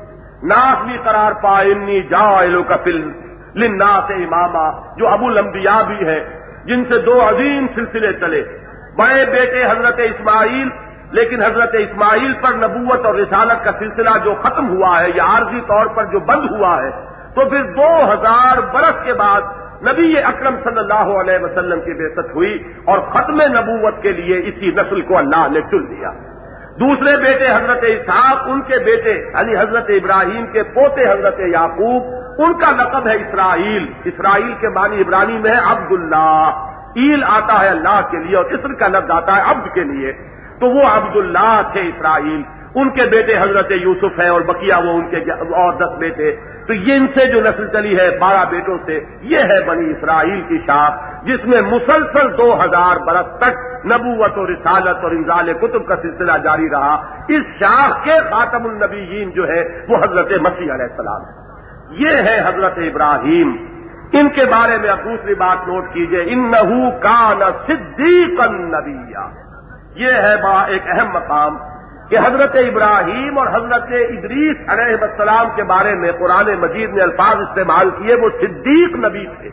الناس بھی قرار پائے، انی جاعلک فی للناس اماما، جو ابو الانبیاء بھی ہے، جن سے دو عظیم سلسلے چلے۔ بڑے بیٹے حضرت اسماعیل لیکن حضرت اسماعیل پر نبوت اور رسالت کا سلسلہ جو ختم ہوا ہے یا عارضی طور پر جو بند ہوا ہے، تو پھر دو ہزار برس کے بعد نبی اکرم صلی اللہ علیہ وسلم کی بعثت ہوئی اور ختم نبوت کے لیے اسی نسل کو اللہ نے چن لیا۔ دوسرے بیٹے حضرت اسحاق، ان کے بیٹے یعنی حضرت ابراہیم کے پوتے حضرت یعقوب، ان کا لقب ہے اسرائیل۔ اسرائیل کے معنی عبرانی میں ہے عبداللہ، ایل آتا ہے اللہ کے لیے اور اسر کا لفظ آتا ہے عبد کے لیے، تو وہ عبداللہ تھے اسرائیل۔ ان کے بیٹے حضرت یوسف ہیں اور بقیہ وہ ان کے اور دس بیٹے، تو یہ ان سے جو نسل چلی ہے بارہ بیٹوں سے، یہ ہے بنی اسرائیل کی شاخ، جس میں مسلسل دو ہزار برس تک نبوت اور رسالت اور انزال کتب کا سلسلہ جاری رہا۔ اس شاخ کے خاتم النبیین جو ہے وہ حضرت مسیح علیہ السلام ہے۔ یہ ہے حضرت ابراہیم۔ ان کے بارے میں اب دوسری بات نوٹ کیجئے، انہ کان صدیقا نبیا۔ یہ ہے بڑا ایک اہم مقام کہ حضرت ابراہیم اور حضرت ادریس علیہ السلام کے بارے میں قرآن مجید نے الفاظ استعمال کیے، وہ صدیق نبی تھے۔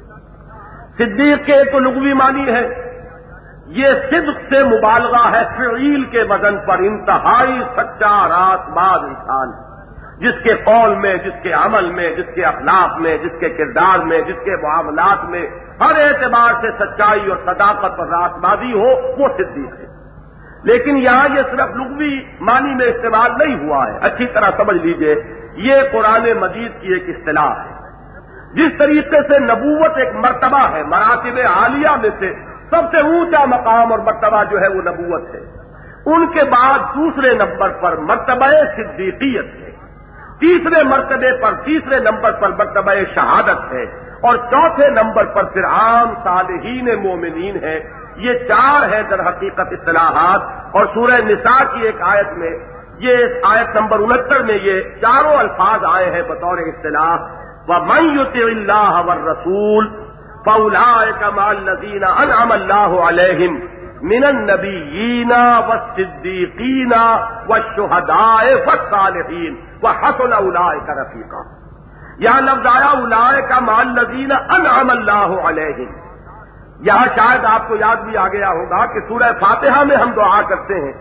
صدیق کے تو لغوی معنی ہے، یہ صدق سے مبالغہ ہے، فعیل کے وزن پر انتہائی سچا راست باز انسان، جس کے قول میں، جس کے عمل میں، جس کے اخلاق میں، جس کے کردار میں، جس کے معاملات میں ہر اعتبار سے سچائی اور صداقت اور راست بازی ہو، وہ صدیق ہے۔ لیکن یہاں یہ صرف لغوی معنی میں استعمال نہیں ہوا ہے، اچھی طرح سمجھ لیجئے، یہ قرآن مجید کی ایک اصطلاح ہے۔ جس طریقے سے نبوت ایک مرتبہ ہے، مراتب عالیہ میں سے سب سے اونچا مقام اور مرتبہ جو ہے وہ نبوت ہے، ان کے بعد دوسرے نمبر پر مرتبہ صدیقیت ہے، تیسرے مرتبے پر تیسرے نمبر پر مرتبہ شہادت ہے، اور چوتھے نمبر پر پھر عام صالحین مومنین ہے۔ یہ چار ہیں در حقیقت اصطلاحات، اور سورہ نساء کی ایک آیت میں، یہ آیت نمبر انہتر میں یہ چاروں الفاظ آئے ہیں بطور اصطلاح، وَمَن يُطِعِ اللَّهَ وَالرَّسُولَ فَأُولَٰئِكَ مَعَ الَّذِينَ أَنْعَمَ اللَّهُ عَلَيْهِم مِّنَ النَّبِيِّينَ وَالصِّدِّيقِينَ وَالشُّهَدَاءِ وَالصَّالِحِينَ وَحَسُنَ أُولَٰئِكَ رَفِيقًا۔ یہاں لفظ آیا اولئک مع الذین انعم اللہ علیہم۔ یہاں شاید آپ کو یاد بھی آ گیا ہوگا کہ سورہ فاتحہ میں ہم دعا کرتے ہیں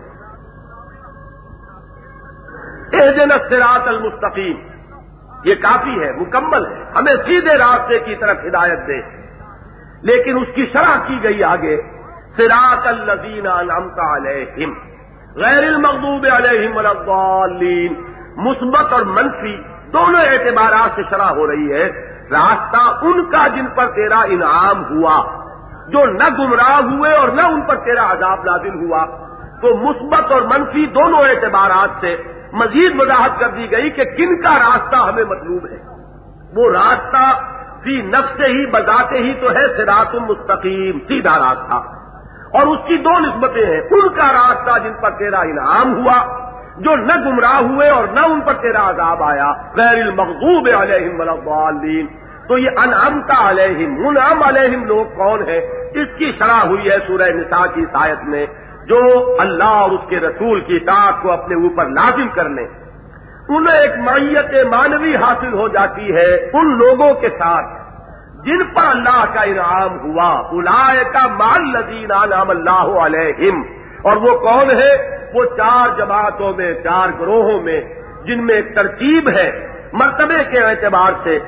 اہدنا الصراط المستقیم، یہ کافی ہے، مکمل ہے، ہمیں سیدھے راستے کی طرف ہدایت دے، لیکن اس کی شرح کی گئی آگے صراط الذین انعمت علیہم غیر المغضوب علیہم ولا الضالین۔ مثبت اور منفی دونوں اعتبارات سے شرح ہو رہی ہے، راستہ ان کا جن پر تیرا انعام ہوا، جو نہ گمراہ ہوئے اور نہ ان پر تیرا عذاب نازل ہوا۔ تو مثبت اور منفی دونوں اعتبارات سے مزید وضاحت کر دی گئی کہ کن کا راستہ ہمیں مطلوب ہے۔ وہ راستہ فی نفس ہی بذات ہی تو ہے صراط مستقیم، سیدھا راستہ، اور اس کی دو نسبتیں ہیں، ان کا راستہ جن پر تیرا انعام ہوا، جو نہ گمراہ ہوئے اور نہ ان پر تیرا عذاب آیا، غیر المغضوب علیہم ولا الضالین۔ تو یہ انعمت علیہم، منعم علیہم لوگ کون ہیں، اس کی شرح ہوئی ہے سورہ نساء کی اس آیت میں، جو اللہ اور اس کے رسول کی اطاعت کو اپنے اوپر لازم کر لیں، انہیں ایک معیت معنوی حاصل ہو جاتی ہے ان لوگوں کے ساتھ جن پر اللہ کا انعام ہوا، اولئک مع الذین انعم اللہ علیہم۔ اور وہ کون ہے؟ وہ چار جماعتوں میں، چار گروہوں میں، جن میں ایک ترتیب ہے مرتبے کے اعتبار سے،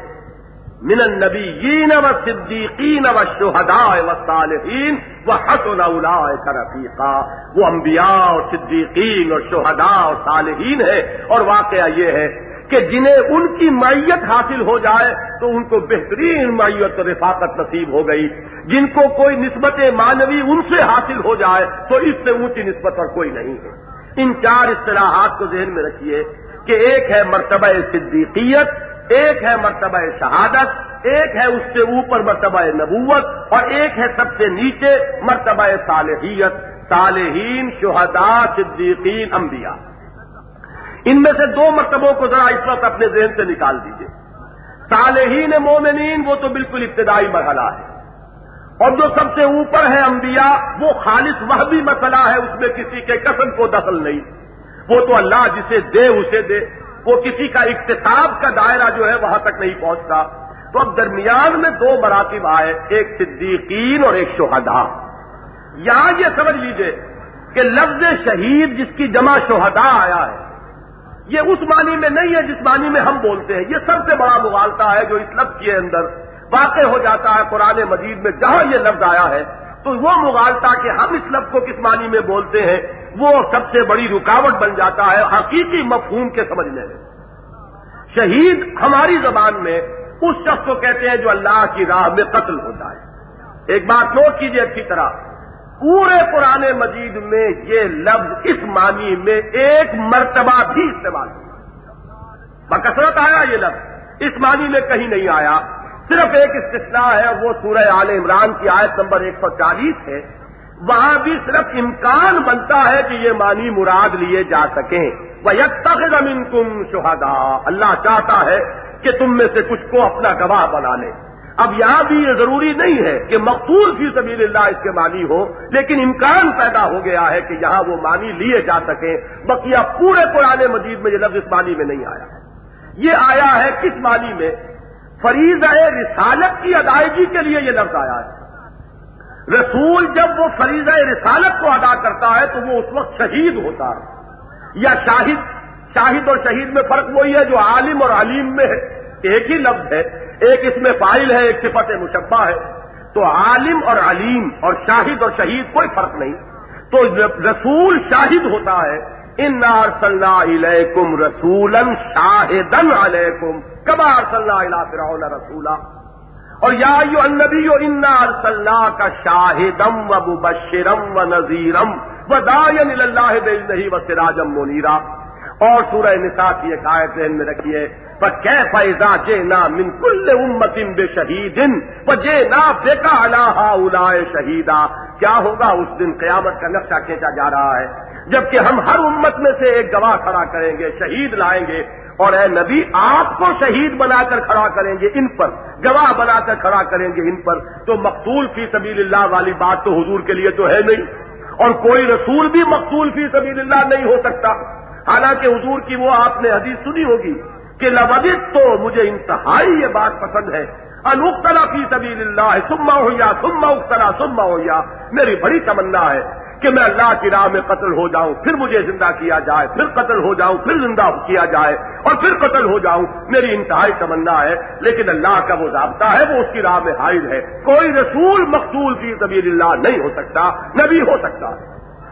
من النبیین والصدیقین والشہداء والصالحین وحسن اولئک رفیقا۔ وہ انبیاء اور صدیقین اور شہداء اور صالحین ہے، اور واقعہ یہ ہے کہ جنہیں ان کی معیت حاصل ہو جائے تو ان کو بہترین معیت اور رفاقت نصیب ہو گئی، جن کو کوئی نسبت معنوی ان سے حاصل ہو جائے تو اس سے اونچی نسبت اور کوئی نہیں ہے۔ ان چار اصطلاحات کو ذہن میں رکھیے کہ ایک ہے مرتبہ صدیقیت، ایک ہے مرتبہ شہادت، ایک ہے اس سے اوپر مرتبہ نبوت، اور ایک ہے سب سے نیچے مرتبہ صالحیت، صالحین، شہداء، صدیقین، انبیاء۔ ان میں سے دو مرتبوں کو ذرا اس وقت اپنے ذہن سے نکال دیجئے۔ صالحین مومنین وہ تو بالکل ابتدائی مرحلہ ہے، اور جو سب سے اوپر ہے انبیاء، وہ خالص وہبی مسئلہ ہے، اس میں کسی کے قسم کو دخل نہیں، وہ تو اللہ جسے دے اسے دے، وہ کسی کا اکتساب کا دائرہ جو ہے وہاں تک نہیں پہنچتا۔ تو اب درمیان میں دو مراتب آئے، ایک صدیقین اور ایک شہداء۔ یہاں یہ سمجھ لیجئے کہ لفظ شہید جس کی جمع شہداء آیا ہے یہ اس معنی میں نہیں ہے جس معنی میں ہم بولتے ہیں. یہ سب سے بڑا مغالطہ ہے جو اس لفظ کے اندر واقع ہو جاتا ہے قرآن مجید میں. جہاں یہ لفظ آیا ہے تو وہ مغالطہ کہ ہم اس لفظ کو کس معنی میں بولتے ہیں وہ سب سے بڑی رکاوٹ بن جاتا ہے حقیقی مفہوم کے سمجھنے میں. شہید ہماری زبان میں اس شخص کو کہتے ہیں جو اللہ کی راہ میں قتل ہو جائے. ایک بات نوٹ کیجئے اچھی طرح, پورے قرآن مجید میں یہ لفظ اس معنی میں ایک مرتبہ بھی استعمال ہوا. بکثرت آیا یہ لفظ, اس معنی میں کہیں نہیں آیا. صرف ایک استثناء ہے, وہ سورہ آل عمران کی آیت نمبر ایک سو چالیس ہے. وہاں بھی صرف امکان بنتا ہے کہ یہ معنی مراد لیے جا سکیں. وَيَتَّخِذَ مِنكُمْ شُهَدَاءَ, اللہ چاہتا ہے کہ تم میں سے کچھ کو اپنا گواہ بنا لے. اب یہاں بھی یہ ضروری نہیں ہے کہ مقتول فی سبیل اللہ اس کے معنی ہو, لیکن امکان پیدا ہو گیا ہے کہ یہاں وہ معنی لیے جا سکیں. بقیہ پورے قرآن مجید میں یہ لفظ اس معنی میں نہیں آیا. یہ آیا ہے کس معنی میں؟ فریضہ رسالت کی ادائیگی کے لیے یہ لفظ آیا ہے. رسول جب وہ فریضہ رسالت کو ادا کرتا ہے تو وہ اس وقت شہید ہوتا ہے, یا شاہد. شاہد اور شہید میں فرق وہی ہے جو عالم اور علیم میں ہے. ایک ہی لفظ ہے, ایک اس میں فاعل ہے, ایک صفت مشبہ ہے. تو عالم اور علیم اور شاہد اور شہید کوئی فرق نہیں. تو رسول شاہد ہوتا ہے. انا ارسلنا الیکم رسولا شاہدا علیکم کما ارسلنا الی فرعون رسولا. اور یا ایھا النبی انا ارسلناک شاہدا ومبشرا ونذیرا وداعیا الی اللہ باذنہ وسراجا منیرا. اور سورہ نساء کی ایک آیت ذہن میں رکھیے, فَكَيْفَ إِذَا جِئْنَا مِنْ كُلِّ أُمَّةٍ بِشَهِيدٍ وَجِئْنَا بِكَ عَلَىٰ هَٰؤُلَاءِ شَهِيدًا. کیا ہوگا اس دن؟ قیامت کا نقشہ کھینچا جا رہا ہے, جبکہ ہم ہر امت میں سے ایک گواہ کھڑا کریں گے, شہید لائیں گے, اور اے نبی آپ کو شہید بنا کر کھڑا کریں گے ان پر, گواہ بنا کر کھڑا کریں گے ان پر. تو مقتول فی سبیل اللہ والی بات تو حضور کے لیے تو ہے نہیں, اور کوئی رسول بھی مقتول فی سبیل اللہ نہیں ہو سکتا. حالانکہ حضور کی وہ آپ نے حدیث سنی ہوگی کہ لودت, تو مجھے انتہائی یہ بات پسند ہے, ان اقتل فی سبیل اللہ ثم احیا ثم اقتل ثم احیا. میری بڑی تمنا ہے کہ میں اللہ کی راہ میں قتل ہو جاؤں, پھر مجھے زندہ کیا جائے, پھر قتل ہو جاؤں, پھر زندہ کیا جائے, اور پھر قتل ہو جاؤں. میری انتہائی تمنا ہے, لیکن اللہ کا وہ ضابطہ ہے, وہ اس کی راہ میں حائز ہے. کوئی رسول مقتول فی سبیل اللہ نہیں ہو سکتا, نبی ہو سکتا ہے.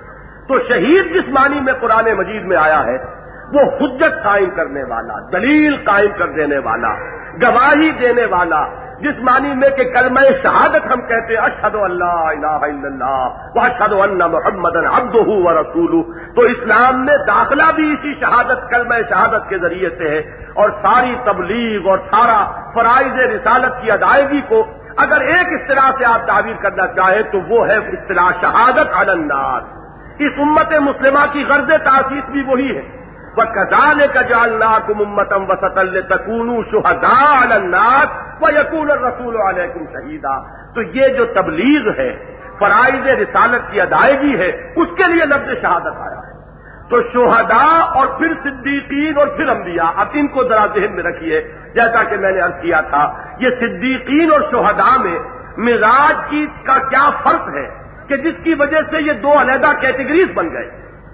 تو شہید جس معنی میں قرآن مجید میں آیا ہے وہ حجت قائم کرنے والا, دلیل قائم کر دینے والا, گواہی دینے والا. جس معنی میں کہ کلمہ شہادت ہم کہتے ہیں اشہد ان لا الہ الا اللہ واشہد ان محمدا عبدہ ورسولہ, تو اسلام میں داخلہ بھی اسی شہادت کلمہ شہادت کے ذریعے سے ہے. اور ساری تبلیغ اور سارا فرائض رسالت کی ادائیگی کو اگر ایک اصطلاح سے آپ تعبیر کرنا چاہیں تو وہ ہے اصطلاح شہادت علی الناس. اس امت مسلمہ کی غرض تاسیس بھی وہی ہے. وَكَذَلِكَ جَعَلْنَاكُمْ أُمَّةً وَسَطًا لِتَكُونُوا شُهَدَاءَ عَلَى النَّاسِ وَيَكُونَ الرَّسُولُ عَلَيْكُمْ شَهِيدًا. تو یہ جو تبلیغ ہے, فرائض رسالت کی ادائیگی ہے, اس کے لیے لفظ شہادت آیا ہے. تو شہداء اور پھر صدیقین اور پھر انبیاء, اب ان کو ذرا ذہن میں رکھیے. جیسا کہ میں نے عرض کیا تھا, یہ صدیقین اور شہداء میں مزاج کی کا کیا فرق ہے کہ جس کی وجہ سے یہ دو علیحدہ کیٹیگریز بن گئے.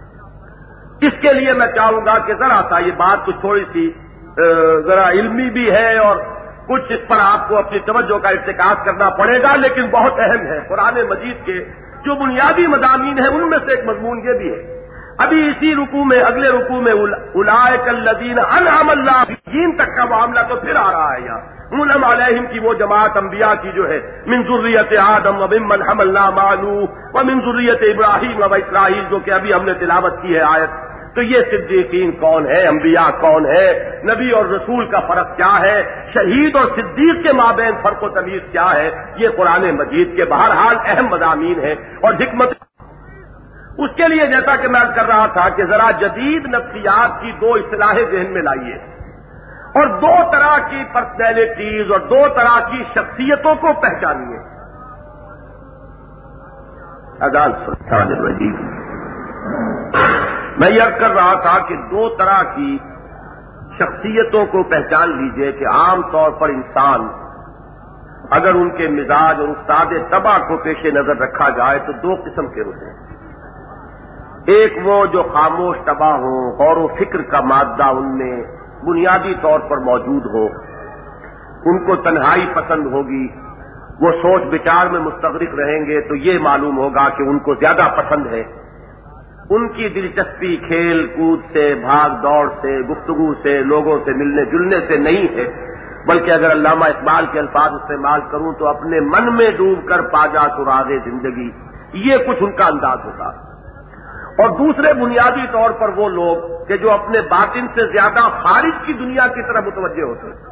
اس کے لیے میں چاہوں گا کہ ذرا سا یہ بات کچھ تھوڑی سی ذرا علمی بھی ہے اور کچھ اس پر آپ کو اپنی توجہ کا ارتکاز کرنا پڑے گا, لیکن بہت اہم ہے. قرآن مجید کے جو بنیادی مضامین ہیں ان میں سے ایک مضمون یہ بھی ہے. ابھی اسی رکوع میں, اگلے رکوع میں اولئک الذین انعم اللہ علیہم تک کا معاملہ تو پھر آ رہا ہے. یہاں انعم علیہم کی وہ جماعت انبیاء کی جو ہے, من ذریت آدم وممن حملنا مع نوح ومن ذریت ابراہیم و اسرائیل, جو کہ ابھی ہم نے تلاوت کی ہے آیت. تو یہ صدیقین کون ہے, انبیاء کون ہے, نبی اور رسول کا فرق کیا ہے, شہید اور صدیق کے مابین فرق و تمیز کیا ہے, یہ قرآن مجید کے بہرحال اہم مضامین ہیں. اور حکمت اس کے لیے جیسا کہ میں عرض کر رہا تھا کہ ذرا جدید نفسیات کی دو اصطلاحیں ذہن میں لائیے, اور دو طرح کی پرسنالٹیز اور دو طرح کی شخصیتوں کو پہچانیے. اذان سبحان الرجیم. میں یہ عرض کر رہا تھا کہ دو طرح کی شخصیتوں کو پہچان لیجئے کہ عام طور پر انسان اگر ان کے مزاج اور استاد طبع کو پیش نظر رکھا جائے تو دو قسم کے ہوتے ہیں. ایک وہ جو خاموش تباہ ہوں، غور و فکر کا مادہ ان میں بنیادی طور پر موجود ہو، ان کو تنہائی پسند ہوگی، وہ سوچ بچار میں مستغرق رہیں گے تو یہ معلوم ہوگا کہ ان کو زیادہ پسند ہے، ان کی دلچسپی کھیل کود سے، بھاگ دوڑ سے، گفتگو سے، لوگوں سے ملنے جلنے سے نہیں ہے، بلکہ اگر علامہ اقبال کے الفاظ استعمال کروں تو اپنے من میں ڈوب کر پا جا سراغ زندگی، یہ کچھ ان کا انداز ہوگا۔ اور دوسرے بنیادی طور پر وہ لوگ کہ جو اپنے باطن سے زیادہ خارج کی دنیا کی طرف متوجہ ہوتے ہیں،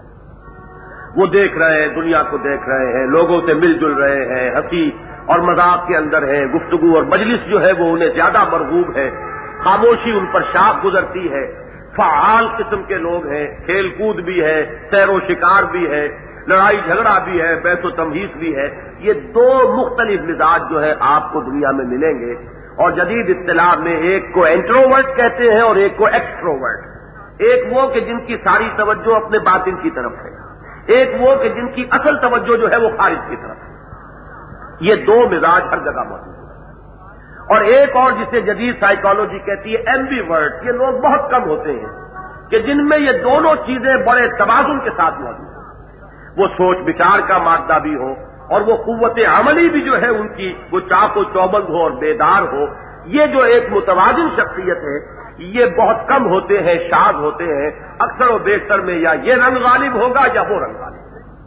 وہ دیکھ رہے ہیں، دنیا کو دیکھ رہے ہیں، لوگوں سے مل جل رہے ہیں، ہنسی اور مذاق کے اندر ہیں، گفتگو اور مجلس جو ہے وہ انہیں زیادہ مرغوب ہے، خاموشی ان پر شاخ گزرتی ہے، فعال قسم کے لوگ ہیں، کھیل کود بھی ہے، سیر و شکار بھی ہے، لڑائی جھگڑا بھی ہے، بحث و تمہیز بھی ہے۔ یہ دو مختلف مزاج جو ہے آپ کو دنیا میں ملیں گے، اور جدید اصطلاح میں ایک کو انٹروورٹ کہتے ہیں اور ایک کو ایکسٹروورٹ۔ ایک وہ کہ جن کی ساری توجہ اپنے باطن کی طرف ہے، ایک وہ کہ جن کی اصل توجہ جو ہے وہ خارج کی طرف ہے۔ یہ دو مزاج ہر جگہ موجود ہیں۔ اور ایک اور جسے جدید سائیکالوجی کہتی ہے ایمبیورٹ، یہ لوگ بہت کم ہوتے ہیں کہ جن میں یہ دونوں چیزیں بڑے توازن کے ساتھ موجود ہیں، وہ سوچ بچار کا مادہ بھی ہو اور وہ قوت عملی بھی جو ہے ان کی وہ چاق و چوبند ہو اور بیدار ہو۔ یہ جو ایک متوازن شخصیت ہے یہ بہت کم ہوتے ہیں، شاذ ہوتے ہیں، اکثر و بیشتر میں یا یہ رنگ غالب ہوگا یا وہ رنگ غالب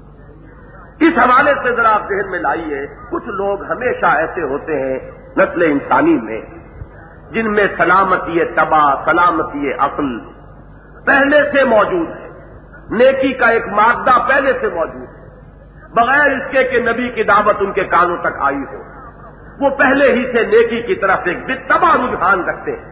ہوگا۔ اس حوالے سے ذرا آپ ذہن میں لائیے، کچھ لوگ ہمیشہ ایسے ہوتے ہیں نسل انسانی میں جن میں سلامتی طبع، سلامتی عقل پہلے سے موجود ہے، نیکی کا ایک مادہ پہلے سے موجود ہے، بغیر اس کے کہ نبی کی دعوت ان کے کانوں تک آئی ہو، وہ پہلے ہی سے نیکی کی طرف ایک بتبع رجحان رکھتے ہیں،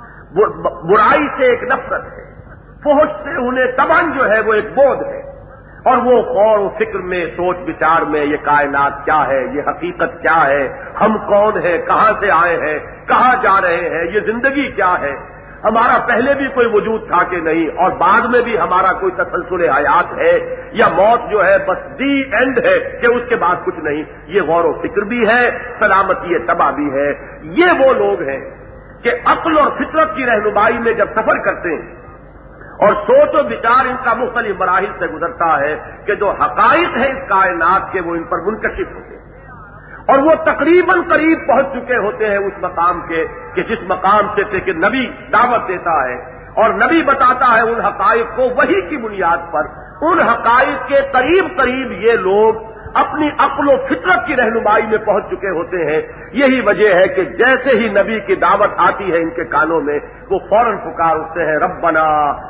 برائی سے ایک نفرت ہے، فحش سے انہیں تمن جو ہے وہ ایک بودھ ہے، اور وہ غور و فکر میں، سوچ بچار میں یہ کائنات کیا ہے، یہ حقیقت کیا ہے، ہم کون ہیں، کہاں سے آئے ہیں، کہاں جا رہے ہیں، یہ زندگی کیا ہے، ہمارا پہلے بھی کوئی وجود تھا کہ نہیں، اور بعد میں بھی ہمارا کوئی تسلسل حیات ہے، یا موت جو ہے بس دی اینڈ ہے کہ اس کے بعد کچھ نہیں۔ یہ غور و فکر بھی ہے، سلامتی طبع بھی ہے۔ یہ وہ لوگ ہیں کہ عقل اور فطرت کی رہنمائی میں جب سفر کرتے ہیں اور سوچ و بچار ان کا مختلف مراحل سے گزرتا ہے کہ جو حقائق ہیں اس کائنات کے وہ ان پر منکشف ہوتے ہیں، اور وہ تقریباً قریب پہنچ چکے ہوتے ہیں اس مقام کے کہ جس مقام سے کہ نبی دعوت دیتا ہے اور نبی بتاتا ہے ان حقائق کو، وہی کی بنیاد پر ان حقائق کے قریب قریب یہ لوگ اپنی عقل و فطرت کی رہنمائی میں پہنچ چکے ہوتے ہیں۔ یہی وجہ ہے کہ جیسے ہی نبی کی دعوت آتی ہے ان کے کانوں میں وہ فوراً پکار اٹھتے ہیں، ربنا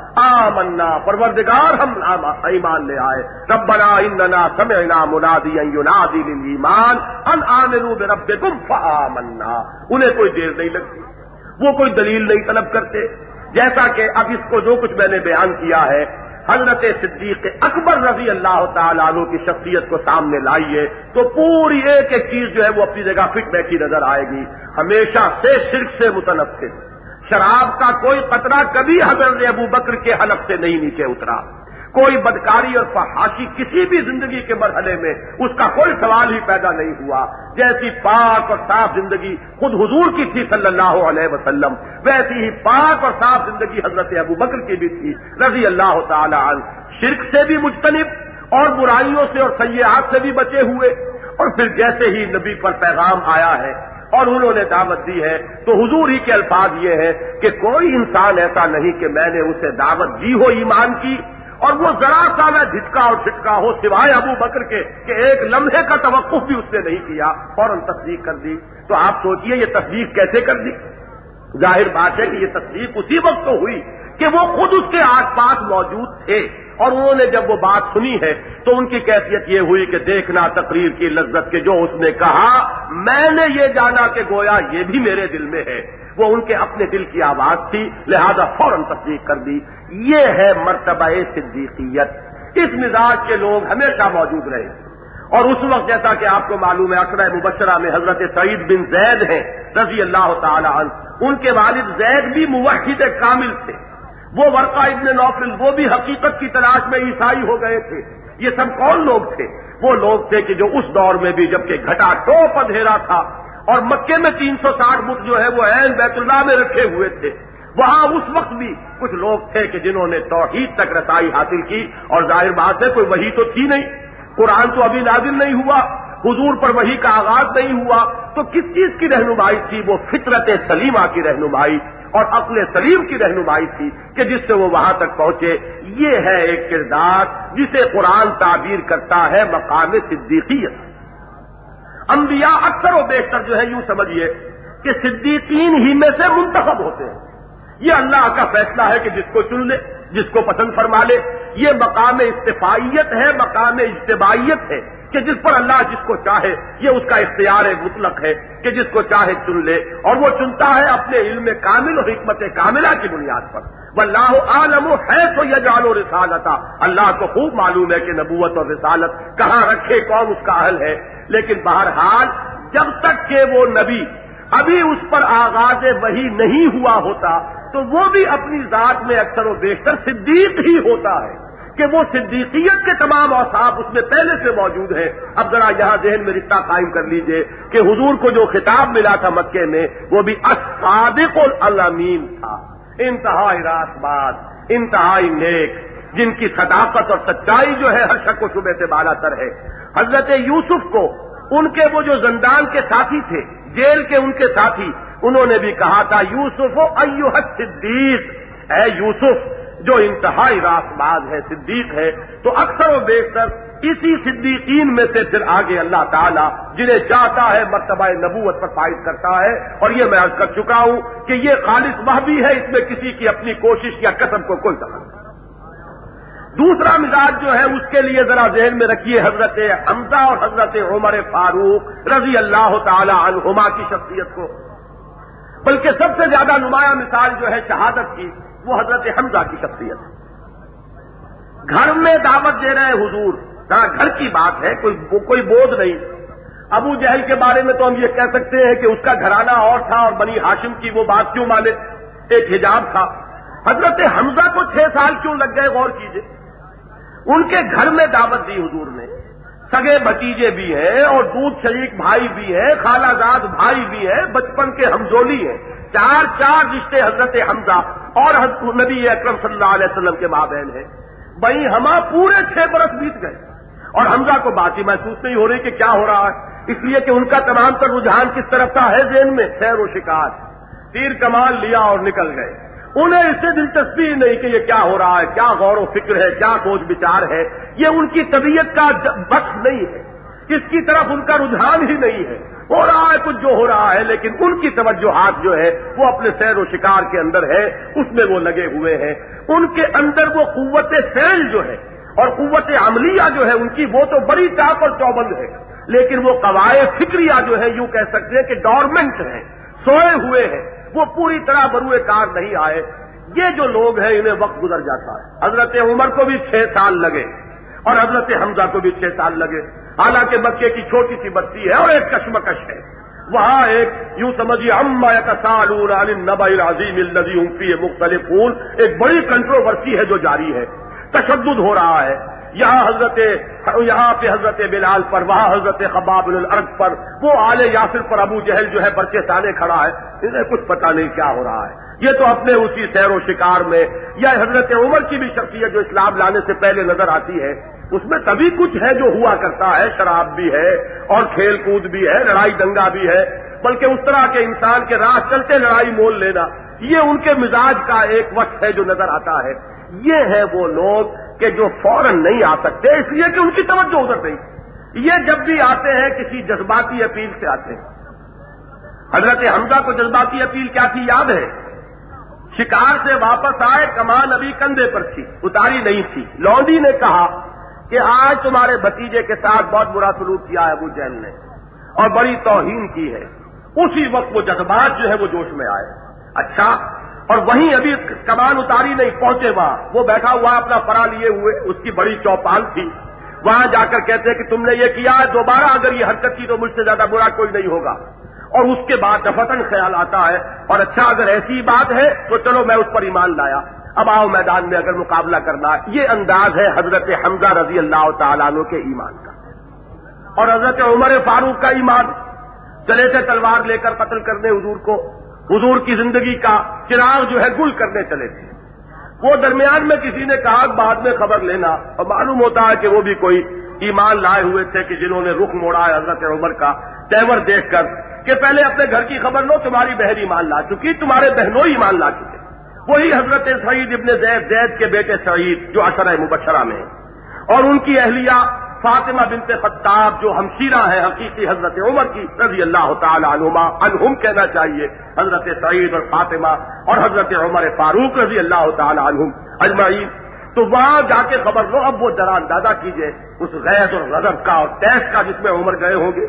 آمنا، پروردگار ہم ایمان لے آئے، ربنا اننا سمعنا منادیا ینادی للایمان ان آمنوا بربکم فآمنا۔ انہیں کوئی دیر نہیں لگتی، وہ کوئی دلیل نہیں طلب کرتے۔ جیسا کہ اب اس کو جو کچھ میں نے بیان کیا ہے، حضرت صدیق اکبر رضی اللہ تعالیٰ عنہ کی شخصیت کو سامنے لائیے تو پوری ایک ایک چیز جو ہے وہ اپنی جگہ فٹ بیٹھی نظر آئے گی۔ ہمیشہ سے شرک سے متنفر، شراب کا کوئی قطرہ کبھی حضرت ابو بکر کے حلق سے نہیں نیچے اترا، کوئی بدکاری اور فحاشی کسی بھی زندگی کے مرحلے میں اس کا کوئی سوال ہی پیدا نہیں ہوا۔ جیسی پاک اور صاف زندگی خود حضور کی تھی صلی اللہ علیہ وسلم، ویسی ہی پاک اور صاف زندگی حضرت ابو بکر کی بھی تھی رضی اللہ تعالی عنہ، شرک سے بھی مجتنب اور برائیوں سے اور سیئات سے بھی بچے ہوئے۔ اور پھر جیسے ہی نبی پر پیغام آیا ہے اور انہوں نے دعوت دی ہے تو حضور ہی کے الفاظ یہ ہے کہ کوئی انسان ایسا نہیں کہ میں نے اسے دعوت دی ہو ایمان کی اور وہ ذرا سا نہ جھٹکا اور چھٹکا ہو سوائے ابو بکر کے کہ ایک لمحے کا توقف بھی اس نے نہیں کیا، فوراً تصدیق کر دی۔ تو آپ سوچئے یہ تصدیق کیسے کر دی؟ ظاہر بات ہے کہ یہ تصدیق اسی وقت تو ہوئی کہ وہ خود اس کے آس پاس موجود تھے، اور انہوں نے جب وہ بات سنی ہے تو ان کی کیفیت یہ ہوئی کہ دیکھنا تقریر کی لذت کے جو اس نے کہا، میں نے یہ جانا کہ گویا یہ بھی میرے دل میں ہے، وہ ان کے اپنے دل کی آواز تھی، لہذا فوراً تصدیق کر دی۔ یہ ہے مرتبہ صدیقیت۔ اس مزاج کے لوگ ہمیشہ موجود رہے، اور اس وقت جیسا کہ آپ کو معلوم ہے عشرہ مبشرہ میں حضرت سعید بن زید ہیں رضی اللہ تعالی عنہ، ان کے والد زید بھی موحد کامل تھے، وہ ورقہ ابن نوفل وہ بھی حقیقت کی تلاش میں عیسائی ہو گئے تھے۔ یہ سب کون لوگ تھے؟ وہ لوگ تھے کہ جو اس دور میں بھی جبکہ گھٹا ٹوپ اندھیرا تھا اور مکے میں تین سو ساٹھ بت جو ہے وہ عین بیت اللہ میں رکھے ہوئے تھے، وہاں اس وقت بھی کچھ لوگ تھے کہ جنہوں نے توحید تک رسائی حاصل کی، اور ظاہر بات ہے کوئی وحی تو تھی نہیں، قرآن تو ابھی نازل نہیں ہوا، حضور پر وحی کا آغاز نہیں ہوا، تو کس چیز کی رہنمائی تھی؟ وہ فطرت سلیمہ کی رہنمائی اور عقل سلیم کی رہنمائی تھی کہ جس سے وہ وہاں تک پہنچے۔ یہ ہے ایک کردار جسے قرآن تعبیر کرتا ہے مقام صدیقیت۔ انبیاء اکثر و بیشتر جو ہے یوں سمجھیے کہ صدیقین ہی میں سے منتخب ہوتے ہیں، یہ اللہ کا فیصلہ ہے کہ جس کو چن لے، جس کو پسند فرما لے، یہ مقام استفائیت ہے، مقام اجتباعیت ہے کہ جس پر اللہ جس کو چاہے، یہ اس کا اختیار مطلق ہے کہ جس کو چاہے چن لے، اور وہ چنتا ہے اپنے علم کامل اور حکمت کاملہ کی بنیاد پر۔ واللہ اعلم حیث یجعل رسالتہ، اللہ کو خوب معلوم ہے کہ نبوت اور رسالت کہاں رکھے، کون اس کا اہل ہے، لیکن بہرحال جب تک کہ وہ نبی ابھی اس پر آغاز وحی نہیں ہوا ہوتا تو وہ بھی اپنی ذات میں اکثر و بیشتر صدیق ہی ہوتا ہے کہ وہ صدیقیت کے تمام اوصاف اس میں پہلے سے موجود ہیں۔ اب ذرا یہاں ذہن میں رشتہ قائم کر لیجئے کہ حضور کو جو خطاب ملا تھا مکے میں وہ بھی الصادق الامین تھا، انتہائی راست بات، انتہائی نیک، جن کی صداقت اور سچائی جو ہے ہر شک و شبہ سے بالا تر ہے۔ حضرت یوسف کو ان کے وہ جو زندان کے ساتھی تھے، جیل کے ان کے ساتھی، انہوں نے بھی کہا تھا یوسف ایھا الصدیق، اے یوسف جو انتہائی راست باز ہے، صدیق ہے۔ تو اکثر و بیشتر اسی صدیقین میں سے پھر آگے اللہ تعالیٰ جنہیں چاہتا ہے مرتبہ نبوت پر فائز کرتا ہے، اور یہ میں عرض کر چکا ہوں کہ یہ خالص وحی ہے، اس میں کسی کی اپنی کوشش یا کسب کو کوئی دخل نہیں۔ دوسرا مزاج جو ہے اس کے لیے ذرا ذہن میں رکھیے حضرت حمزہ اور حضرت عمر فاروق رضی اللہ تعالی عنہما کی شخصیت کو، بلکہ سب سے زیادہ نمایاں مثال جو ہے شہادت کی وہ حضرت حمزہ کی شخصیت ہے۔ گھر میں دعوت دے رہے حضور، ذرا گھر کی بات ہے، کوئی کوئی بوجھ نہیں۔ ابو جہل کے بارے میں تو ہم یہ کہہ سکتے ہیں کہ اس کا گھرانہ اور تھا اور بنی ہاشم کی وہ بات کیوں مانے، ایک حجاب تھا۔ حضرت حمزہ کو چھ سال کیوں لگ گئے، غور کیجئے۔ ان کے گھر میں دعوت دی حضور نے، سگے بھتیجے بھی ہیں اور دودھ شریک بھائی بھی ہیں، خالہ زاد بھائی بھی ہیں، بچپن کے ہمزولی ہیں، چار چار رشتے حضرت حمزہ اور نبی اکرم صلی اللہ علیہ وسلم کے مابین ہیں۔ بھائی ہما پورے چھ برس بیت گئے اور حمزہ کو بات ہی محسوس نہیں ہو رہی کہ کیا ہو رہا ہے، اس لیے کہ ان کا تمام تر رجحان کس طرف تھا ہے ذہن میں، سیر و شکار، تیر کمان لیا اور نکل گئے۔ انہیں اس سے دلچسپی ہی نہیں کہ یہ کیا ہو رہا ہے، کیا غور و فکر ہے، کیا سوچ بچار ہے، یہ ان کی طبیعت کا بخش نہیں ہے، اس کی طرف ان کا رجحان ہی نہیں ہے۔ ہو رہا ہے کچھ جو ہو رہا ہے، لیکن ان کی توجہات جو ہے وہ اپنے سیر و شکار کے اندر ہے، اس میں وہ لگے ہوئے ہیں۔ ان کے اندر وہ قوت فعل جو ہے اور قوت عملیہ جو ہے ان کی وہ تو بڑی چاق اور چوبند ہے، لیکن وہ قواعد فکریہ جو ہے یوں کہہ سکتے ہیں کہ ڈورمنٹ ہیں، سوئے ہوئے ہیں، وہ پوری طرح بروئے کار نہیں آئے۔ یہ جو لوگ ہیں انہیں وقت گزر جاتا ہے۔ حضرت عمر کو بھی چھ سال لگے اور حضرت حمزہ کو بھی چھ سال لگے، حالانکہ مکے کی چھوٹی سی بستی ہے اور ایک کشمکش ہے وہاں، ایک یوں سمجھیے عما یتساءلون عن النبأ العظیم الذی هم فیہ مختلفون، ایک بڑی کنٹروورسی ہے جو جاری ہے، تشدد ہو رہا ہے۔ یہاں حضرت یہاں پہ حضرت بلال پر، وہاں حضرت خباب بن الارض پر، وہ آل یاسر پر ابو جہل جو ہے برچے تانے کھڑا ہے، انہیں کچھ پتہ نہیں کیا ہو رہا ہے۔ یہ تو اپنے اسی سیر و شکار میں، یا حضرت عمر کی بھی شخصیت جو اسلام لانے سے پہلے نظر آتی ہے، اس میں تبھی کچھ ہے جو ہوا کرتا ہے، شراب بھی ہے اور کھیل کود بھی ہے، لڑائی دنگا بھی ہے، بلکہ اس طرح کے انسان کے راہ چلتے لڑائی مول لینا، یہ ان کے مزاج کا ایک وقت ہے جو نظر آتا ہے۔ یہ ہے وہ لوگ کہ جو فوراً نہیں آ سکتے اس لیے کہ ان کی توجہ ادھر نہیں، یہ جب بھی آتے ہیں کسی جذباتی اپیل سے آتے ہیں۔ حضرت حمزہ کو جذباتی اپیل کیا تھی یاد ہے؟ شکار سے واپس آئے، کمان ابھی کندھے پر تھی، اتاری نہیں تھی، لونڈی نے کہا کہ آج تمہارے بھتیجے کے ساتھ بہت برا سلوک کیا ہے ابو جہل نے اور بڑی توہین کی ہے۔ اسی وقت وہ جذبات جو ہے وہ جوش میں آئے۔ اچھا، اور وہیں ابھی کمان اتاری نہیں، پہنچے وہاں، وہ بیٹھا ہوا اپنا فرا لیے ہوئے، اس کی بڑی چوپال تھی، وہاں جا کر کہتے کہ تم نے یہ کیا ہے، دوبارہ اگر یہ حرکت کی تو مجھ سے زیادہ برا کوئی نہیں ہوگا۔ اور اس کے بعد دفتن خیال آتا ہے، اور اچھا اگر ایسی بات ہے تو چلو میں اس پر ایمان لایا، اب آؤ میدان میں اگر مقابلہ کرنا۔ یہ انداز ہے حضرت حمزہ رضی اللہ تعالیٰ عنہ کے ایمان کا اور حضرت عمر فاروق کا ایمان۔ چلے تھے تلوار لے کر قتل کرنے حضور کو، حضور کی زندگی کا چراغ جو ہے گل کرنے چلے تھے۔ وہ درمیان میں کسی نے کہا بعد میں خبر لینا، اور معلوم ہوتا ہے کہ وہ بھی کوئی ایمان لائے ہوئے تھے کہ جنہوں نے رخ موڑا ہے حضرت عمر کا تیور دیکھ کر کہ پہلے اپنے گھر کی خبر لو، تمہاری بہن ایمان لا چکی، تمہارے بہنوں ایمان لا چکے۔ وہی حضرت سعید ابن زید، زید کے بیٹے سعید جو عشرہ مبشرہ میں ہیں، اور ان کی اہلیہ فاطمہ بنت خطاب جو ہمشیرہ ہیں حقیقی حضرت عمر کی رضی اللہ تعالی عنہما، عنہم کہنا چاہیے، حضرت سعید اور فاطمہ اور حضرت عمر فاروق رضی اللہ تعالی عنہم اجمعین۔ تو وہاں جا کے خبر لو، اب وہ ذرا اندازہ کیجئے اس غیظ اور غضب کا اور تیش کا جس میں عمر گئے ہوں گے۔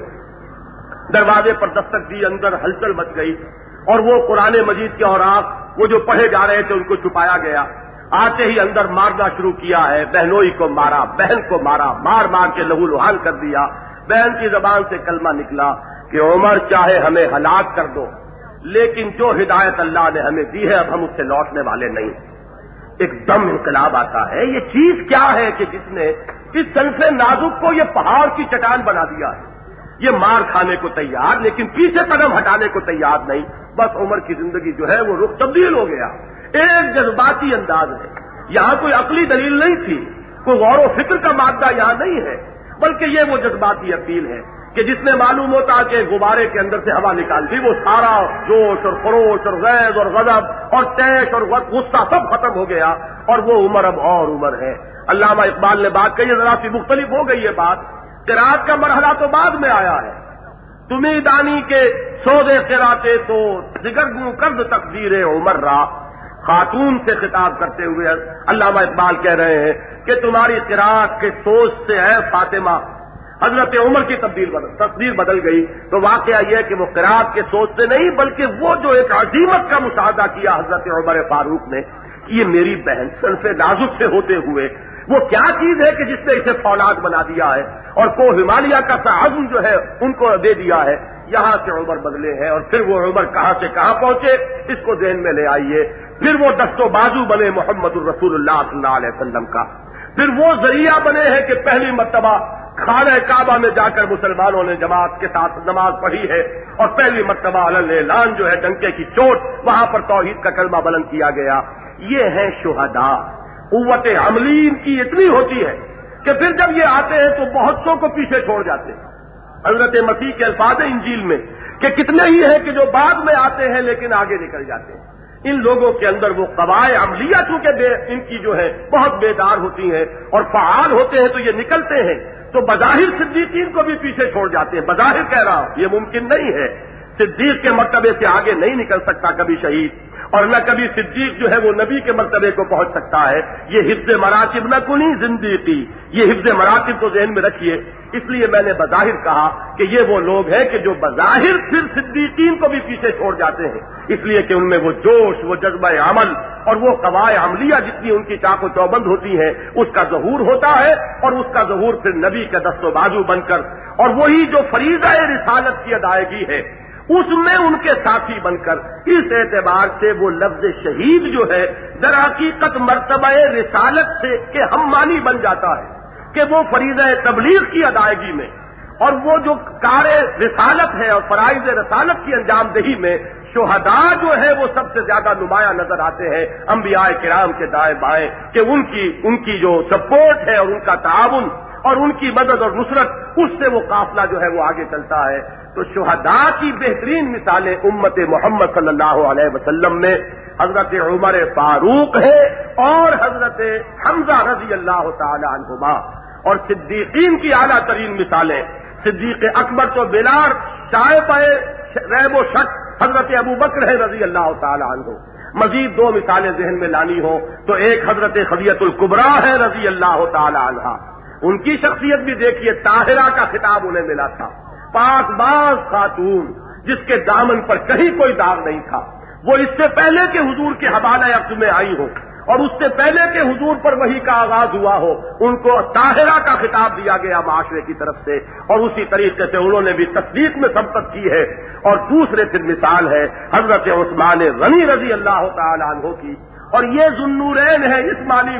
دروازے پر دستک دی، اندر ہلچل مچ گئی، اور وہ قرآن مجید کے اوراق وہ جو پڑھے جا رہے تھے ان کو چھپایا گیا۔ آتے ہی اندر مارنا شروع کیا ہے، بہنوئی کو مارا، بہن کو مارا، مار مار کے لہو لہان کر دیا۔ بہن کی زبان سے کلمہ نکلا کہ عمر چاہے ہمیں ہلاک کر دو، لیکن جو ہدایت اللہ نے ہمیں دی ہے اب ہم اس سے لوٹنے والے نہیں۔ ایک دم انقلاب آتا ہے۔ یہ چیز کیا ہے کہ جس نے اس سنف نازک کو یہ پہاڑ کی چٹان بنا دیا ہے؟ یہ مار کھانے کو تیار لیکن پیچھے قدم ہٹانے کو تیار نہیں۔ بس عمر کی زندگی جو ہے وہ رخ تبدیل ہو گیا۔ ایک جذباتی انداز ہے، یہاں کوئی عقلی دلیل نہیں تھی، کوئی غور و فکر کا مادہ یہاں نہیں ہے، بلکہ یہ وہ جذباتی اپیل ہے کہ جس میں معلوم ہوتا کہ غبارے کے اندر سے ہوا نکالتی، وہ سارا جوش اور خروش اور غیظ اور غضب اور تیش اور غصہ سب ختم ہو گیا، اور وہ عمر اب اور عمر ہے۔ علامہ اقبال نے بات کہی، ذرا سی مختلف ہو گئی یہ بات۔ قرات کا مرحلہ تو بعد میں آیا ہے، تمہیں دانی کے سودے قراتے تو ذکر گوں کرد تقدیر عمر را۔ خاتون سے خطاب کرتے ہوئے علامہ اقبال کہہ رہے ہیں کہ تمہاری قرات کے سوچ سے ہے فاطمہ حضرت عمر کی تبدیل بدل تقدیر بدل گئی۔ تو واقعہ یہ ہے کہ وہ قرات کے سوچ سے نہیں بلکہ وہ جو ایک عظیمت کا مشاہدہ کیا حضرت عمر فاروق نے کہ یہ میری بہن صنف نازک سے ہوتے ہوئے وہ کیا چیز ہے کہ جس نے اسے فولاد بنا دیا ہے اور کو ہمالیہ کا سا عزم جو ہے ان کو دے دیا ہے۔ یہاں سے عمر بدلے ہیں، اور پھر وہ عمر کہاں سے کہاں پہنچے اس کو ذہن میں لے آئیے۔ پھر وہ دست و بازو بنے محمد الرسول اللہ صلی اللہ علیہ وسلم کا، پھر وہ ذریعہ بنے ہیں کہ پہلی مرتبہ خانہ کعبہ میں جا کر مسلمانوں نے جماعت کے ساتھ نماز پڑھی ہے، اور پہلی مرتبہ علی اعلان جو ہے ڈنکے کی چوٹ وہاں پر توحید کا کلمہ بلند کیا گیا۔ یہ ہیں شہداء۔ قوت عملی ان کی اتنی ہوتی ہے کہ پھر جب یہ آتے ہیں تو بہت سو کو پیچھے چھوڑ جاتے ہیں۔ حضرت مسیح کے الفاظ انجیل میں کہ کتنے ہی ہیں کہ جو بعد میں آتے ہیں لیکن آگے نکل جاتے ہیں۔ ان لوگوں کے اندر وہ قواعد عملیہ چونکہ بے ان کی جو ہے بہت بیدار ہوتی ہیں اور فعال ہوتے ہیں تو یہ نکلتے ہیں، تو بظاہر صدیقین کو بھی پیچھے چھوڑ جاتے ہیں۔ بظاہر کہہ رہا ہوں، یہ ممکن نہیں ہے، صدیق کے مرتبے سے آگے نہیں نکل سکتا کبھی شہید، اور نہ کبھی صدیق جو ہے وہ نبی کے مرتبے کو پہنچ سکتا ہے۔ یہ حفظ مراتب نہ کنی زندگی، یہ حفظ مراتب کو ذہن میں رکھیے۔ اس لیے میں نے بظاہر کہا کہ یہ وہ لوگ ہیں کہ جو بظاہر پھر صدیقین کو بھی پیچھے چھوڑ جاتے ہیں، اس لیے کہ ان میں وہ جوش، وہ جذبہ عمل اور وہ قواعد عملیہ جتنی ان کی چاق و چوبند ہوتی ہیں اس کا ظہور ہوتا ہے، اور اس کا ظہور پھر نبی کا دست و بازو بن کر، اور وہی جو فریضہ رسالت کی ادائیگی ہے اس میں ان کے ساتھی بن کر، اس اعتبار سے وہ لفظ شہید جو ہے در حقیقت مرتبہ رسالت سے کہ ہم مانی بن جاتا ہے کہ وہ فریضہ تبلیغ کی ادائیگی میں اور وہ جو کار رسالت ہے اور فرائض رسالت کی انجام دہی میں شہداء جو ہے وہ سب سے زیادہ نمایاں نظر آتے ہیں انبیاء کرام کے دائیں بائیں، کہ ان کی ان کی جو سپورٹ ہے اور ان کا تعاون اور ان کی مدد اور نصرت، اس سے وہ قافلہ جو ہے وہ آگے چلتا ہے۔ تو شہداء کی بہترین مثالیں امت محمد صلی اللہ علیہ وسلم میں حضرت عمر فاروق ہے اور حضرت حمزہ رضی اللہ تعالی عنہما، اور صدیقین کی اعلیٰ ترین مثالیں صدیق اکبر تو بلا شائبہ ریب و شک حضرت ابو بکر ہے رضی اللہ تعالی عنہ۔ مزید دو مثالیں ذہن میں لانی ہو تو ایک حضرت خدیجہ الکبریٰ ہے رضی اللہ تعالی عنہا، ان کی شخصیت بھی دیکھیے، طاہرہ کا خطاب انہیں ملا تھا، پاک باز خاتون جس کے دامن پر کہیں کوئی داغ نہیں تھا، وہ اس سے پہلے کہ حضور کے حوالہ عقد میں آئی ہو اور اس سے پہلے کہ حضور پر وحی کا آغاز ہوا ہو، ان کو طاہرہ کا خطاب دیا گیا معاشرے کی طرف سے، اور اسی طریقے سے انہوں نے بھی تصدیق میں سبقت کی ہے۔ اور دوسرے پھر مثال ہے حضرت عثمان غنی رضی اللہ تعالی عنہ کی، اور یہ ذوالنورین ہے اس معنی میں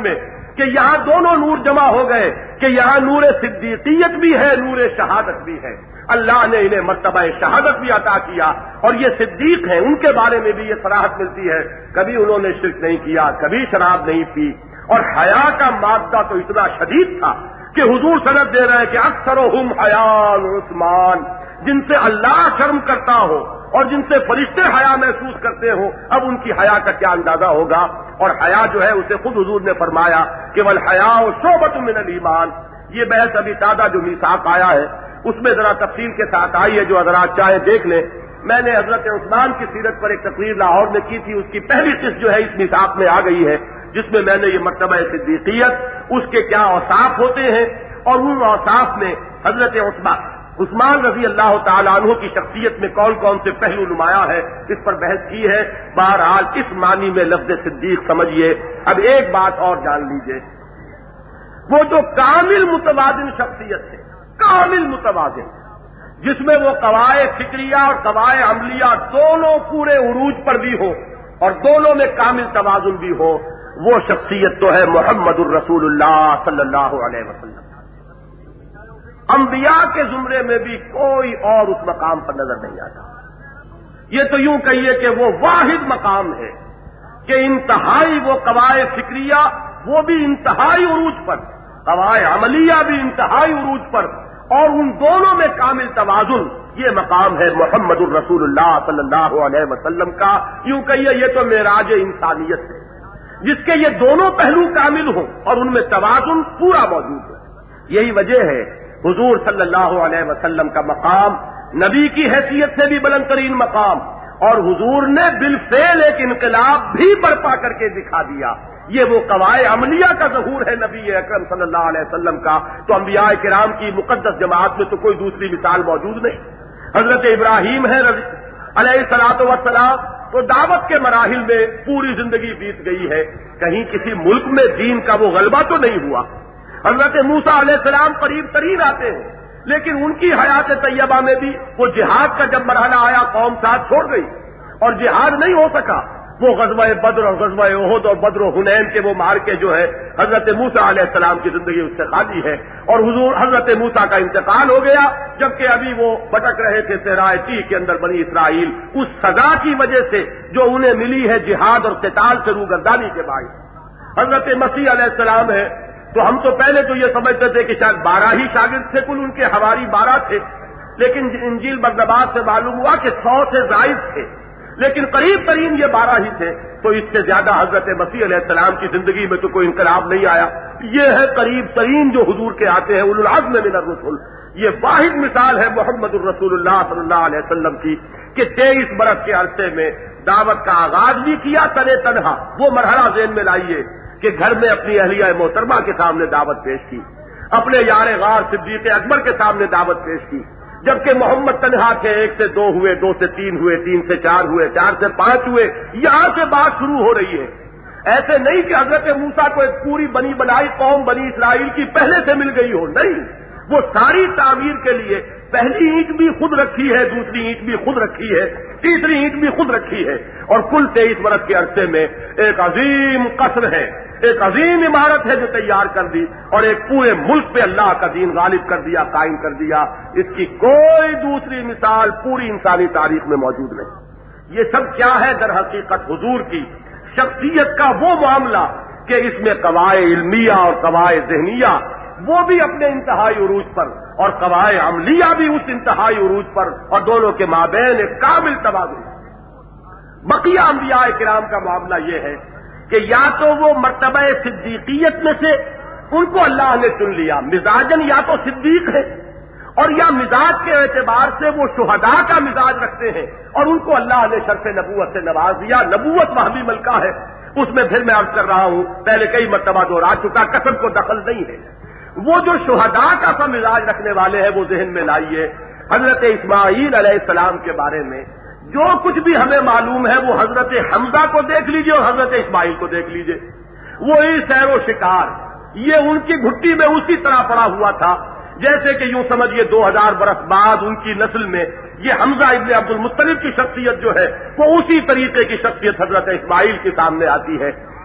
کہ یہاں دونوں نور جمع ہو گئے کہ یہاں نور صدیقیت بھی ہے، نور شہادت بھی ہے. اللہ نے انہیں مرتبہ شہادت بھی عطا کیا اور یہ صدیق ہیں. ان کے بارے میں بھی یہ صراحت ملتی ہے کبھی انہوں نے شرک نہیں کیا، کبھی شراب نہیں پی، اور حیا کا مادہ تو اتنا شدید تھا کہ حضور سند دے رہے ہیں کہ اکثرہم حیاء عثمان، جن سے اللہ شرم کرتا ہو اور جن سے فرشتے حیا محسوس کرتے ہو، اب ان کی حیا کا کیا اندازہ ہوگا. اور حیا جو ہے اسے خود حضور نے فرمایا کہ والحیاء شعبۃ من الایمان. یہ بحث ابھی تازہ جو میثاق آیا ہے اس میں ذرا تفصیل کے ساتھ آئی ہے، جو حضرات چاہے دیکھ لیں. میں نے حضرت عثمان کی سیرت پر ایک تقریر لاہور میں کی تھی، اس کی پہلی قسط جو ہے اس میثاق میں آ گئی ہے، جس میں میں نے یہ مرتبہ صدیقیت، اس کے کیا اوصاف ہوتے ہیں اور ان اوصاف میں حضرت عثمان عثمان رضی اللہ تعالیٰ عنہ کی شخصیت میں کون کون سے پہلو نمایاں ہے، اس پر بحث کی ہے. بہرحال اس معنی میں لفظ صدیق سمجھیے. اب ایک بات اور جان لیجئے، وہ جو کامل متوازن شخصیت ہے، کامل متوازن، جس میں وہ قواعد فکریہ اور قواعد عملیہ دونوں پورے عروج پر بھی ہو اور دونوں میں کامل توازن بھی ہو، وہ شخصیت تو ہے محمد الرسول اللہ صلی اللہ علیہ وسلم. انبیاء کے زمرے میں بھی کوئی اور اس مقام پر نظر نہیں آتا. یہ تو یوں کہیے کہ وہ واحد مقام ہے کہ انتہائی وہ قواعد فکریہ وہ بھی انتہائی عروج پر، قواعد عملیہ بھی انتہائی عروج پر، اور ان دونوں میں کامل توازن. یہ مقام ہے محمد الرسول اللہ صلی اللہ علیہ وسلم کا. یوں کہیے یہ تو معراج انسانیت ہے جس کے یہ دونوں پہلو کامل ہوں اور ان میں توازن پورا موجود ہے. یہی وجہ ہے حضور صلی اللہ علیہ وسلم کا مقام نبی کی حیثیت سے بھی بلند ترین مقام، اور حضور نے بالفعل ایک انقلاب بھی برپا کر کے دکھا دیا. یہ وہ قواعد عملیہ کا ظہور ہے نبی اکرم صلی اللہ علیہ وسلم کا. تو انبیاء کرام کی مقدس جماعت میں تو کوئی دوسری مثال موجود نہیں. حضرت ابراہیم ہے علیہ الصلوۃ والسلام، تو دعوت کے مراحل میں پوری زندگی بیت گئی ہے، کہیں کسی ملک میں دین کا وہ غلبہ تو نہیں ہوا. حضرت موسیٰ علیہ السلام قریب ترین آتے ہیں، لیکن ان کی حیات طیبہ میں بھی وہ جہاد کا جب مرحلہ آیا قوم ساتھ چھوڑ گئی اور جہاد نہیں ہو سکا. وہ غزوہ بدر اور غزوہ احد اور بدر و حنین کے وہ مارکے جو ہے حضرت موسیٰ علیہ السلام کی زندگی اس سے خالی ہے. اور حضور حضرت موسیٰ کا انتقال ہو گیا جبکہ ابھی وہ بھٹک رہے تھے صحرائے تیہ کے اندر بنی اسرائیل، اس سزا کی وجہ سے جو انہیں ملی ہے جہاد اور قتال سے روگردانی کے باعث. حضرت مسیح علیہ السلام ہے، تو ہم تو پہلے تو یہ سمجھتے تھے کہ شاید بارہ ہی شاگرد تھے، کل ان کے حواری بارہ تھے، لیکن انجیل برنباس سے معلوم ہوا کہ سو سے زائد تھے، لیکن قریب ترین یہ بارہ ہی تھے. تو اس سے زیادہ حضرت مسیح علیہ السلام کی زندگی میں تو کوئی انقلاب نہیں آیا. یہ ہے قریب ترین جو حضور کے آتے ہیں اولو العزم من الرسل. یہ واحد مثال ہے محمد الرسول اللہ صلی اللہ علیہ وسلم کی کہ تیئیس برس کے عرصے میں دعوت کا آغاز بھی کیا تنے تنہا. وہ مرحلہ ذہن میں لائیے کہ گھر میں اپنی اہلیہ محترمہ کے سامنے دعوت پیش کی، اپنے یار غار صدیق اکبر کے سامنے دعوت پیش کی، جبکہ محمد تنہا تھے. ایک سے دو ہوئے، دو سے تین ہوئے، تین سے چار ہوئے، چار سے پانچ ہوئے. یہاں سے بات شروع ہو رہی ہے. ایسے نہیں کہ حضرت موسیٰ کو ایک پوری بنی بنائی قوم بنی اسرائیل کی پہلے سے مل گئی ہو، نہیں. وہ ساری تعمیر کے لیے پہلی اینٹ بھی خود رکھی ہے، دوسری اینٹ بھی خود رکھی ہے، تیسری اینٹ بھی خود رکھی ہے، اور کل تیئیس برس کے عرصے میں ایک عظیم قصر ہے، ایک عظیم عمارت ہے جو تیار کر دی، اور ایک پورے ملک پہ اللہ کا دین غالب کر دیا، قائم کر دیا. اس کی کوئی دوسری مثال پوری انسانی تاریخ میں موجود نہیں. یہ سب کیا ہے؟ در حقیقت حضور کی شخصیت کا وہ معاملہ کہ اس میں قواعد علمیہ اور قواعد ذہنیہ وہ بھی اپنے انتہائی عروج پر، اور قواعد عملیہ بھی اس انتہائی عروج پر، اور دونوں کے مابین ایک کامل توازن. بقیہ انبیاء کرام کا معاملہ یہ ہے کہ یا تو وہ مرتبہ صدیقیت میں سے ان کو اللہ نے چن لیا، مزاجن یا تو صدیق ہے، اور یا مزاج کے اعتبار سے وہ شہداء کا مزاج رکھتے ہیں اور ان کو اللہ نے شرف نبوت سے نواز دیا. نبوت وہمی ملکہ ہے، اس میں پھر میں عرض کر رہا ہوں، پہلے کئی مرتبہ دوہرا چکا، قسم کو دخل نہیں ہے. وہ جو شہداء کا سا مزاج رکھنے والے ہیں وہ ذہن میں لائیے. حضرت اسماعیل علیہ السلام کے بارے میں جو کچھ بھی ہمیں معلوم ہے وہ حضرت حمزہ کو دیکھ لیجئے اور حضرت اسماعیل کو دیکھ لیجئے. وہی سیر و شکار یہ ان کی گھٹی میں اسی طرح پڑا ہوا تھا جیسے کہ یوں سمجھیے دو ہزار برس بعد ان کی نسل میں یہ حمزہ ابن عبد المطلب کی شخصیت جو ہے وہ اسی طریقے کی شخصیت حضرت اسماعیل کے سامنے آتی ہے.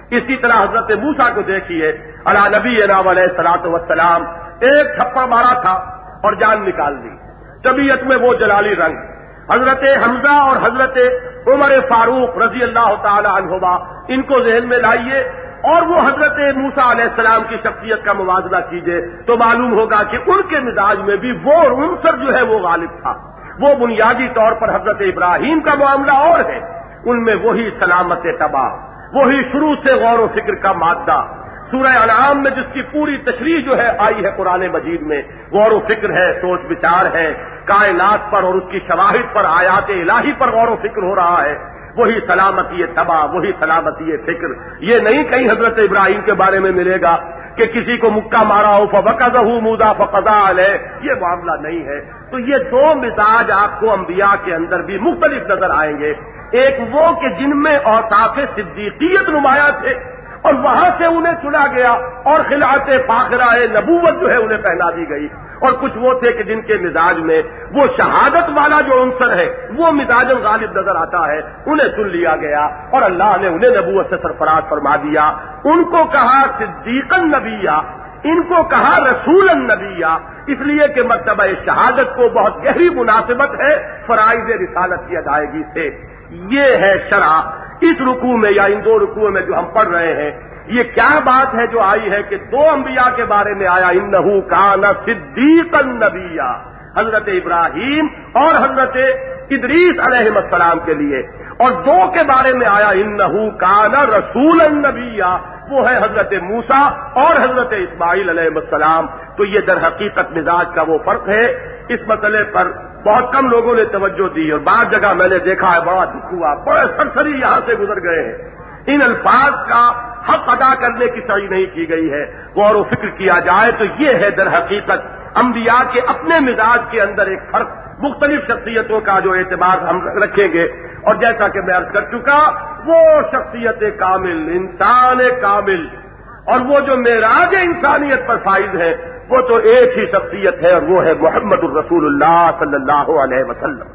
اسی طرح حضرت موسیٰ کو دیکھیے علی نبینا علیہ الصلوۃ والسلام، ایک تھپڑ مارا تھا اور جان نکال دی، طبیعت میں وہ جلالی رنگ۔ حضرت حمزہ اور حضرت عمر فاروق رضی اللہ تعالی عنہما ان کو ذہن میں لائیے اور وہ حضرت موسیٰ علیہ السلام کی شخصیت کا موازنہ کیجیے تو معلوم ہوگا کہ ان کے مزاج میں بھی وہ عنصر جو ہے وہ غالب تھا۔ وہ بنیادی طور پر حضرت ابراہیم کا معاملہ اور ہے، ان میں وہی سلامت طبع، وہی شروع سے غور و فکر کا مادہ۔ سورہ انعام میں جس کی پوری تشریح جو ہے آئی ہے قرآن مجید میں، غور و فکر ہے، سوچ بچار ہے، کائنات پر اور اس کی شواہد پر، آیات الہی پر غور و فکر ہو رہا ہے، وہی سلامتی طبع، وہی سلامتی فکر۔ یہ نہیں کہیں حضرت ابراہیم کے بارے میں ملے گا کہ کسی کو مکہ مارا ہو فوقذہ موسیٰ فقضیٰ علیہ، یہ معاملہ نہیں ہے۔ تو یہ دو مزاج آپ کو انبیاء کے اندر بھی مختلف نظر آئیں گے، ایک وہ کہ جن میں اوصاف صدیقیت نمایاں تھے اور وہاں سے انہیں چنا گیا اور خلعت فاخرہ نبوت جو ہے انہیں پہنا دی گئی، اور کچھ وہ تھے کہ جن کے مزاج میں وہ شہادت والا جو عنصر ہے وہ مزاج غالب نظر آتا ہے، انہیں چن لیا گیا اور اللہ نے انہیں نبوت سے سرفراز فرما دیا۔ ان کو کہا صدیقا نبیہ، ان کو کہا رسولا نبیہ، اس لیے کہ مرتبہ شہادت کو بہت گہری مناسبت ہے فرائض رسالت کی ادائیگی سے۔ یہ ہے شرع۔ اس رکوع میں یا ان دو رکوعوں میں جو ہم پڑھ رہے ہیں، یہ کیا بات ہے جو آئی ہے کہ دو انبیاء کے بارے میں آیا انہ کان صدیقا نبیہ، حضرت ابراہیم اور حضرت ادریس علیہ السلام کے لیے، اور دو کے بارے میں آیا انہ کان رسولا نبیہ، وہ ہے حضرت موسیٰ اور حضرت اسماعیل علیہ السلام۔ تو یہ در حقیقت مزاج کا وہ فرق ہے۔ اس مسئلے پر بہت کم لوگوں نے توجہ دی اور بعض جگہ میں نے دیکھا ہے بڑا دکھ ہوا، بڑے سرسری یہاں سے گزر گئے ہیں۔ ان الفاظ کا حق ادا کرنے کی صحیح نہیں کی گئی ہے، غور و فکر کیا جائے تو یہ ہے در حقیقت انبیاء کے اپنے مزاج کے اندر ایک فرق، مختلف شخصیتوں کا جو اعتبار ہم رکھیں گے، اور جیسا کہ میں عرض کر چکا وہ شخصیت کامل، انسان کامل، اور وہ جو معراج انسانیت پر فائز ہے وہ تو ایک ہی شخصیت ہے اور وہ ہے محمد الرسول اللہ صلی اللہ علیہ وسلم۔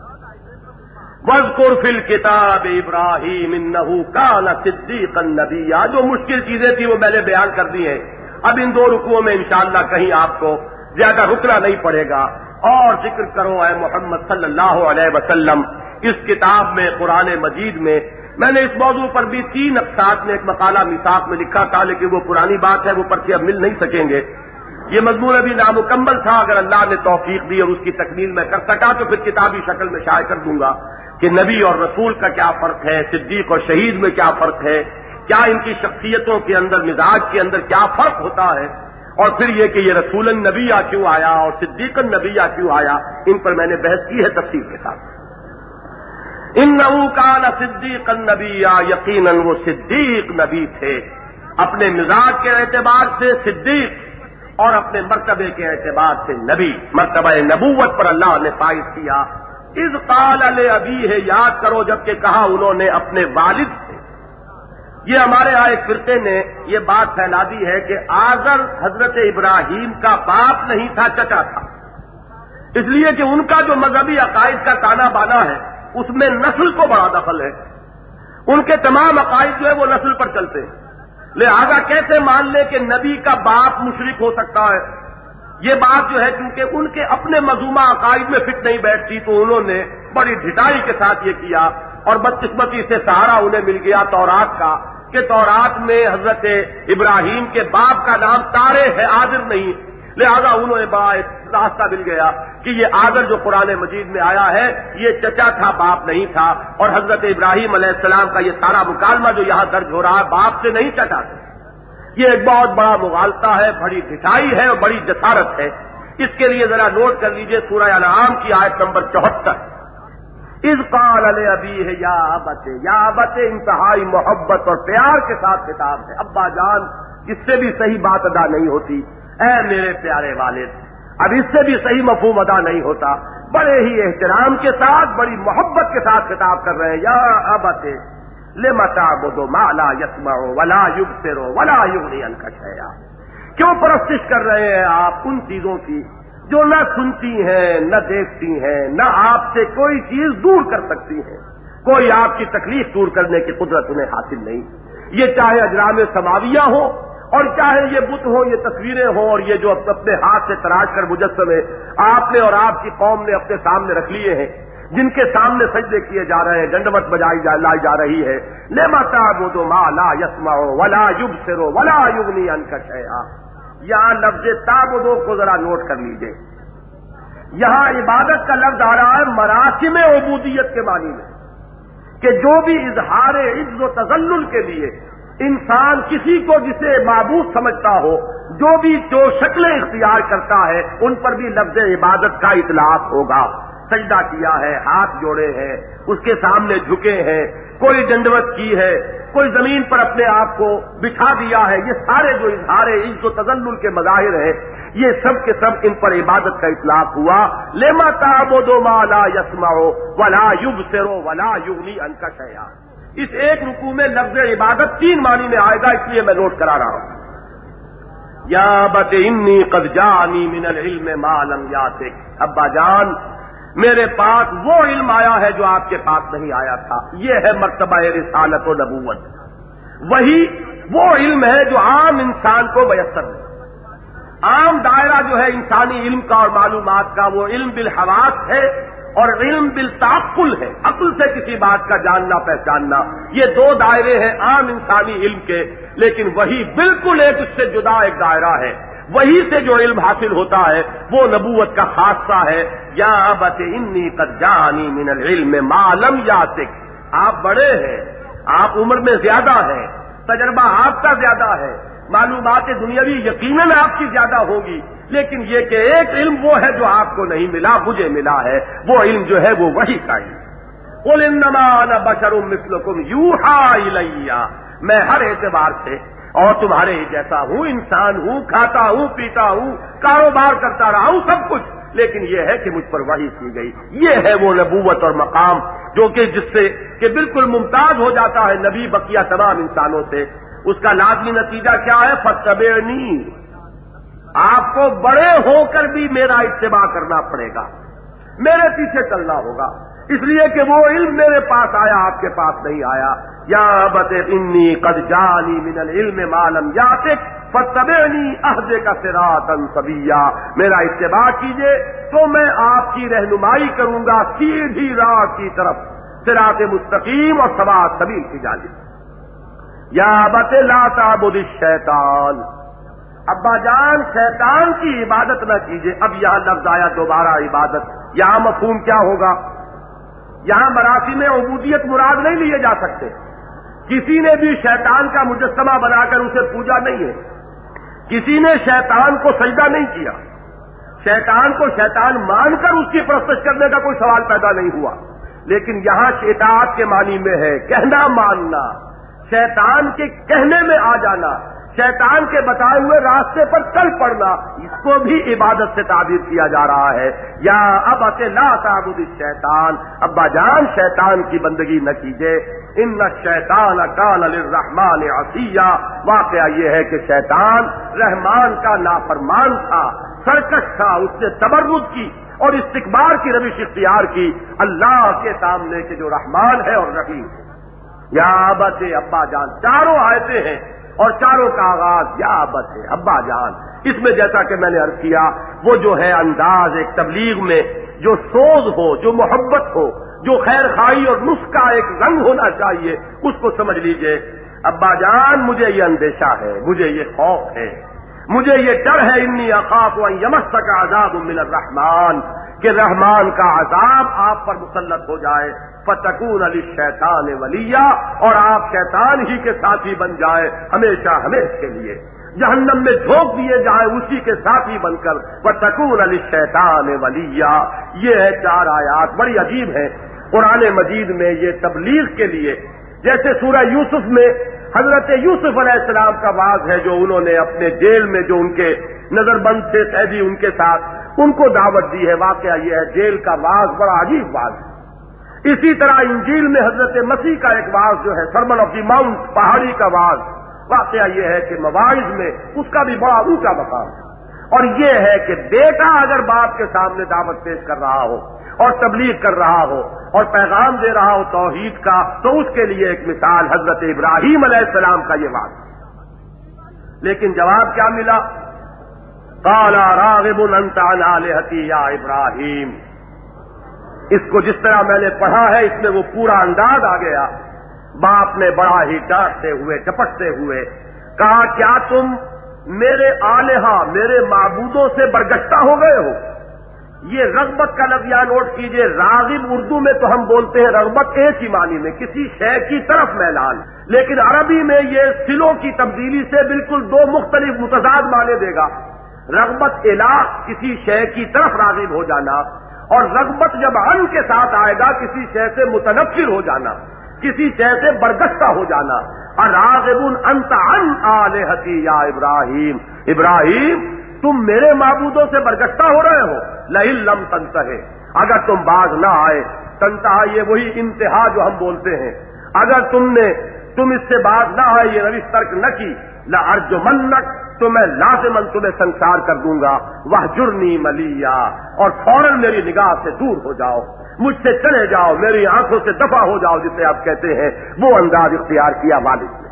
وَاذْكُرْ فِي الْكِتَابِ إِبْرَاهِيمَ إِنَّهُ كَانَ صِدِّيقًا نَبِيًّا۔ جو مشکل چیزیں تھیں وہ میں نے بیان کر دی ہیں، اب ان دو رکوعوں میں انشاءاللہ کہیں آپ کو زیادہ رکنا نہیں پڑے گا، اور ذکر کرو اے محمد صلی اللہ علیہ وسلم۔ اس کتاب میں، قرآن مجید میں، میں نے اس موضوع پر بھی تین اقساط میں ایک مقالہ میثاق میں لکھا تھا، لیکن وہ پرانی بات ہے، وہ پرچے اب مل نہیں سکیں گے۔ یہ مضمون ابھی نامکمل تھا، اگر اللہ نے توفیق دی اور اس کی تکمیل میں کر سکا تو پھر کتابی شکل میں شائع کر دوں گا کہ نبی اور رسول کا کیا فرق ہے، صدیق اور شہید میں کیا فرق ہے، کیا ان کی شخصیتوں کے اندر، مزاج کے اندر کیا فرق ہوتا ہے، اور پھر یہ کہ یہ رسول النبیہ کیوں آیا اور صدیق النبیہ کیوں آیا، ان پر میں نے بحث کی ہے تفصیل کے ساتھ۔ انہ کان صدیقا نبیہ، یقیناً وہ صدیق نبی تھے، اپنے مزاج کے اعتبار سے صدیق اور اپنے مرتبے کے اعتبار سے نبی، مرتبہ نبوت پر اللہ نے فائز کیا۔ اذ قال لابیہ، یاد کرو جب کہ کہا انہوں نے اپنے والد سے۔ یہ ہمارے ہاں ایک فرقے نے یہ بات پھیلا دی ہے کہ آزر حضرت ابراہیم کا باپ نہیں تھا، چچا تھا، اس لیے کہ ان کا جو مذہبی عقائد کا تانا بانا ہے اس میں نسل کو بڑا دخل ہے، ان کے تمام عقائد جو ہے وہ نسل پر چلتے ہیں، لہذا کیسے مان لے کہ نبی کا باپ مشرک ہو سکتا ہے؟ یہ بات جو ہے کیونکہ ان کے اپنے مذمومہ عقائد میں فٹ نہیں بیٹھتی تو انہوں نے بڑی ڈھٹائی کے ساتھ یہ کیا، اور بدقسمتی سے سہارا انہیں مل گیا تورات کا کہ تورات میں حضرت ابراہیم کے باپ کا نام تارے ہے، آذر نہیں، لہذا انہوں نے بڑا راستہ مل گیا کہ یہ آذر جو قرآن مجید میں آیا ہے یہ چچا تھا، باپ نہیں تھا، اور حضرت ابراہیم علیہ السلام کا یہ سارا مکالمہ جو یہاں درج ہو رہا ہے باپ سے نہیں چچا تھا۔ یہ ایک بہت بڑا مغالطہ ہے، بڑی ڈھٹائی ہے اور بڑی جسارت ہے۔ اس کے لیے ذرا نوٹ کر لیجئے سورہ انعام کی آیت نمبر چوہتر۔ اذ قال لابیہ یا ابت، یا ابت انتہائی محبت اور پیار کے ساتھ خطاب ہے، ابا جان، اس سے بھی صحیح بات ادا نہیں ہوتی، اے میرے پیارے والد، اب اس سے بھی صحیح مفہوم ادا نہیں ہوتا، بڑے ہی احترام کے ساتھ، بڑی محبت کے ساتھ خطاب کر رہے ہیں، یا ابت لم تعبد ما لا يسمع ولا يبصر ولا يغني عنك شيئا، کیوں پرستش کر رہے ہیں آپ ان چیزوں کی جو نہ سنتی ہیں، نہ دیکھتی ہیں، نہ آپ سے کوئی چیز دور کر سکتی ہیں، کوئی آپ کی تکلیف دور کرنے کی قدرت انہیں حاصل نہیں۔ یہ چاہے اجرام سماویہ ہو اور چاہے یہ بت ہو، یہ تصویریں ہوں، اور یہ جو اپنے ہاتھ سے تراش کر مجسمے آپ نے اور آپ کی قوم نے اپنے سامنے رکھ لیے ہیں، جن کے سامنے سجدے کیے جا رہے ہیں، ڈنڈوت بجائی جا لائی جا رہی ہے، لما تعبدوا ما لا يسمع ولا يبصر ولا يغني عنك شيئا. یہاں لفظ تعبدوا کو ذرا نوٹ کر لیجئے. یہاں عبادت کا لفظ آ رہا ہے مراسم عبودیت کے معنی میں، کہ جو بھی اظہار عز و تذلل کے لیے انسان کسی کو جسے معبود سمجھتا ہو، جو بھی جو شکلیں اختیار کرتا ہے، ان پر بھی لفظ عبادت کا اطلاق ہوگا. سجدہ کیا ہے، ہاتھ جوڑے ہیں، اس کے سامنے جھکے ہیں، کوئی ڈنڈوت کی ہے، کوئی زمین پر اپنے آپ کو بچھا دیا ہے، یہ سارے جو اظہار عز و تذلل کے مظاہر ہیں، یہ سب کے سب ان پر عبادت کا اطلاق ہوا. لما تعبدوا ما لا يسمع ولا يبصر ولا يغني عنك شيئا. اس ایک رکوع میں لفظ عبادت تین معنی میں آئے گا، اس لیے میں نوٹ کرا رہا ہوں. یا ابت انی قد جانی من العلم ما لم یاتک. ابا جان، میرے پاس وہ علم آیا ہے جو آپ کے پاس نہیں آیا تھا. یہ ہے مرتبہ رسالت و نبوت. وہی وہ علم ہے جو عام انسان کو میسر ہے. عام دائرہ جو ہے انسانی علم کا اور معلومات کا، وہ علم بالحواس ہے اور علم بالتعقل ہے، عقل سے کسی بات کا جاننا پہچاننا. یہ دو دائرے ہیں عام انسانی علم کے، لیکن وہی بالکل ایک اس سے جدا ایک دائرہ ہے. وہی سے جو علم حاصل ہوتا ہے وہ نبوت کا خاصہ ہے. یا ابت انی قد جانی من العلم ما لم یاتک. آپ بڑے ہیں، آپ عمر میں زیادہ ہیں، تجربہ آپ کا زیادہ ہے، معلومات دنیاوی یقیناً آپ کی زیادہ ہوگی، لیکن یہ کہ ایک علم وہ ہے جو آپ کو نہیں ملا، مجھے ملا ہے. وہ علم جو ہے وہ وحی کا علم. قل انما انا بشر مثلکم یوحی الی. میں ہر اعتبار سے اور تمہارے ہی جیسا ہوں، انسان ہوں، کھاتا ہوں، پیتا ہوں، کاروبار کرتا رہا ہوں، سب کچھ، لیکن یہ ہے کہ مجھ پر وحی کی گئی. یہ ہے وہ نبوت اور مقام جو کہ جس سے کہ بالکل ممتاز ہو جاتا ہے نبی بقیہ تمام انسانوں سے. اس کا لازمی نتیجہ کیا ہے؟ فاتبعنی. آپ کو بڑے ہو کر بھی میرا اتباع کرنا پڑے گا، میرے پیچھے چلنا ہوگا، اس لیے کہ وہ علم میرے پاس آیا، آپ کے پاس نہیں آیا. یا ابت انی قد جانی من العلم ما لم یاتک فاتبعنی اہدک صراطا سویا. میرا اتباع کیجئے تو میں آپ کی رہنمائی کروں گا سیدھی راہ کی طرف، صراط مستقیم اور سواء السبیل کی جانب. یا ابت لا تعبد الشیطان. ابا جان، شیطان کی عبادت نہ کیجیے. اب یہاں لفظ آیا دوبارہ عبادت. یہاں مفہوم کیا ہوگا؟ یہاں مراسم عبودیت مراد نہیں لیے جا سکتے. کسی نے بھی شیطان کا مجسمہ بنا کر اسے پوجا نہیں ہے، کسی نے شیطان کو سجدہ نہیں کیا، شیطان کو شیطان مان کر اس کی پرستش کرنے کا کوئی سوال پیدا نہیں ہوا. لیکن یہاں اطاعت کے معنی میں ہے کہنا ماننا، شیطان کے کہنے میں آ جانا، شیطان کے بتائے ہوئے راستے پر چل پڑنا، اس کو بھی عبادت سے تعبیر کیا جا رہا ہے. یا ابت لا تعبد الشیطان. ابا جان، شیطان کی بندگی نہ کیجیے. ان الشیطان کان للرحمن عصیا. واقعہ یہ ہے کہ شیطان رحمان کا نافرمان تھا، سرکش تھا. اس نے تبرک کی اور استکبار کی روش اختیار کی اللہ کے سامنے کہ جو رحمان ہے اور رحیم ہے. یا ابت، ابا جان. چاروں آیتیں ہیں اور چاروں کا آغاز یا ابت ہے، ابا جان. اس میں جیسا کہ میں نے عرض کیا، وہ جو ہے انداز ایک تبلیغ میں جو سوز ہو، جو محبت ہو، جو خیر خواہی اور نصح کا ایک رنگ ہونا چاہیے، اس کو سمجھ لیجئے. ابا جان، مجھے یہ اندیشہ ہے، مجھے یہ خوف ہے، مجھے یہ ڈر ہے. انی اخاف ان یمسک عذاب من الرحمن، کہ رحمان کا عذاب آپ پر مسلط ہو جائے. فتکون للشیطان ولیا، اور آپ شیطان ہی کے ساتھی بن جائے ہمیشہ ہمیشہ کے لیے، جہنم میں جھونک دیے جائیں اسی کے ساتھی بن کر. فتکون للشیطان ولیا. یہ ہے چار آیات، بڑی عجیب ہیں قرآن مجید میں. یہ تبلیغ کے لیے، جیسے سورہ یوسف میں حضرت یوسف علیہ السلام کا واز ہے، جو انہوں نے اپنے جیل میں جو ان کے نظر بند تھے قیدی ان کے ساتھ ان کو دعوت دی ہے. واقعہ یہ ہے جیل کا واز بڑا عجیب واز ہے. اسی طرح انجیل میں حضرت مسیح کا ایک واز جو ہے سرمن آف دی ماؤنٹ، پہاڑی کا واز. واقعہ یہ ہے کہ مواعظ میں اس کا بھی بڑا اونچا مقام ہے. اور یہ ہے کہ بیٹا اگر باپ کے سامنے دعوت پیش کر رہا ہو اور تبلیغ کر رہا ہو اور پیغام دے رہا ہو توحید کا، تو اس کے لیے ایک مثال حضرت ابراہیم علیہ السلام کا یہ بات۔ لیکن جواب کیا ملا؟ قال راغب انت عن آلہتی یا ابراہیم۔ اس کو جس طرح میں نے پڑھا ہے اس میں وہ پورا انداز آ گیا۔ باپ نے بڑا ہی ڈانٹتے ہوئے ڈپٹتے ہوئے کہا، کیا تم میرے آلہہ میرے معبودوں سے برگشتہ ہو گئے ہو؟ یہ رغبت کا لفظ یہاں نوٹ کیجئے۔ راغب اردو میں تو ہم بولتے ہیں رغبت ایک ہی معنی میں، کسی شے کی طرف میلان، لیکن عربی میں یہ صلوں کی تبدیلی سے بالکل دو مختلف متضاد معنی دے گا۔ رغبت الہ کسی شے کی طرف راغب ہو جانا، اور رغبت جب عن کے ساتھ آئے گا کسی شے سے متنفر ہو جانا، کسی شے سے برگشتہ ہو جانا۔ اراغب انت عن آلہتی یا ابراہیم، ابراہیم تم میرے معبودوں سے برگشتہ ہو رہے ہو؟ لئن لم تنتہے، اگر تم باز نہ آئے، تنتہا یہ وہی انتہا جو ہم بولتے ہیں، اگر تم نے تم اس سے باز نہ آئے، یہ روش ترک نہ کی، لارجمنک، تو میں لازماً تمہیں سنسار کر دوں گا، واہجرنی ملیا، اور فوراً میری نگاہ سے دور ہو جاؤ، مجھ سے چلے جاؤ، میری آنکھوں سے دفع ہو جاؤ، جسے آپ کہتے ہیں وہ انداز اختیار کیا والد نے۔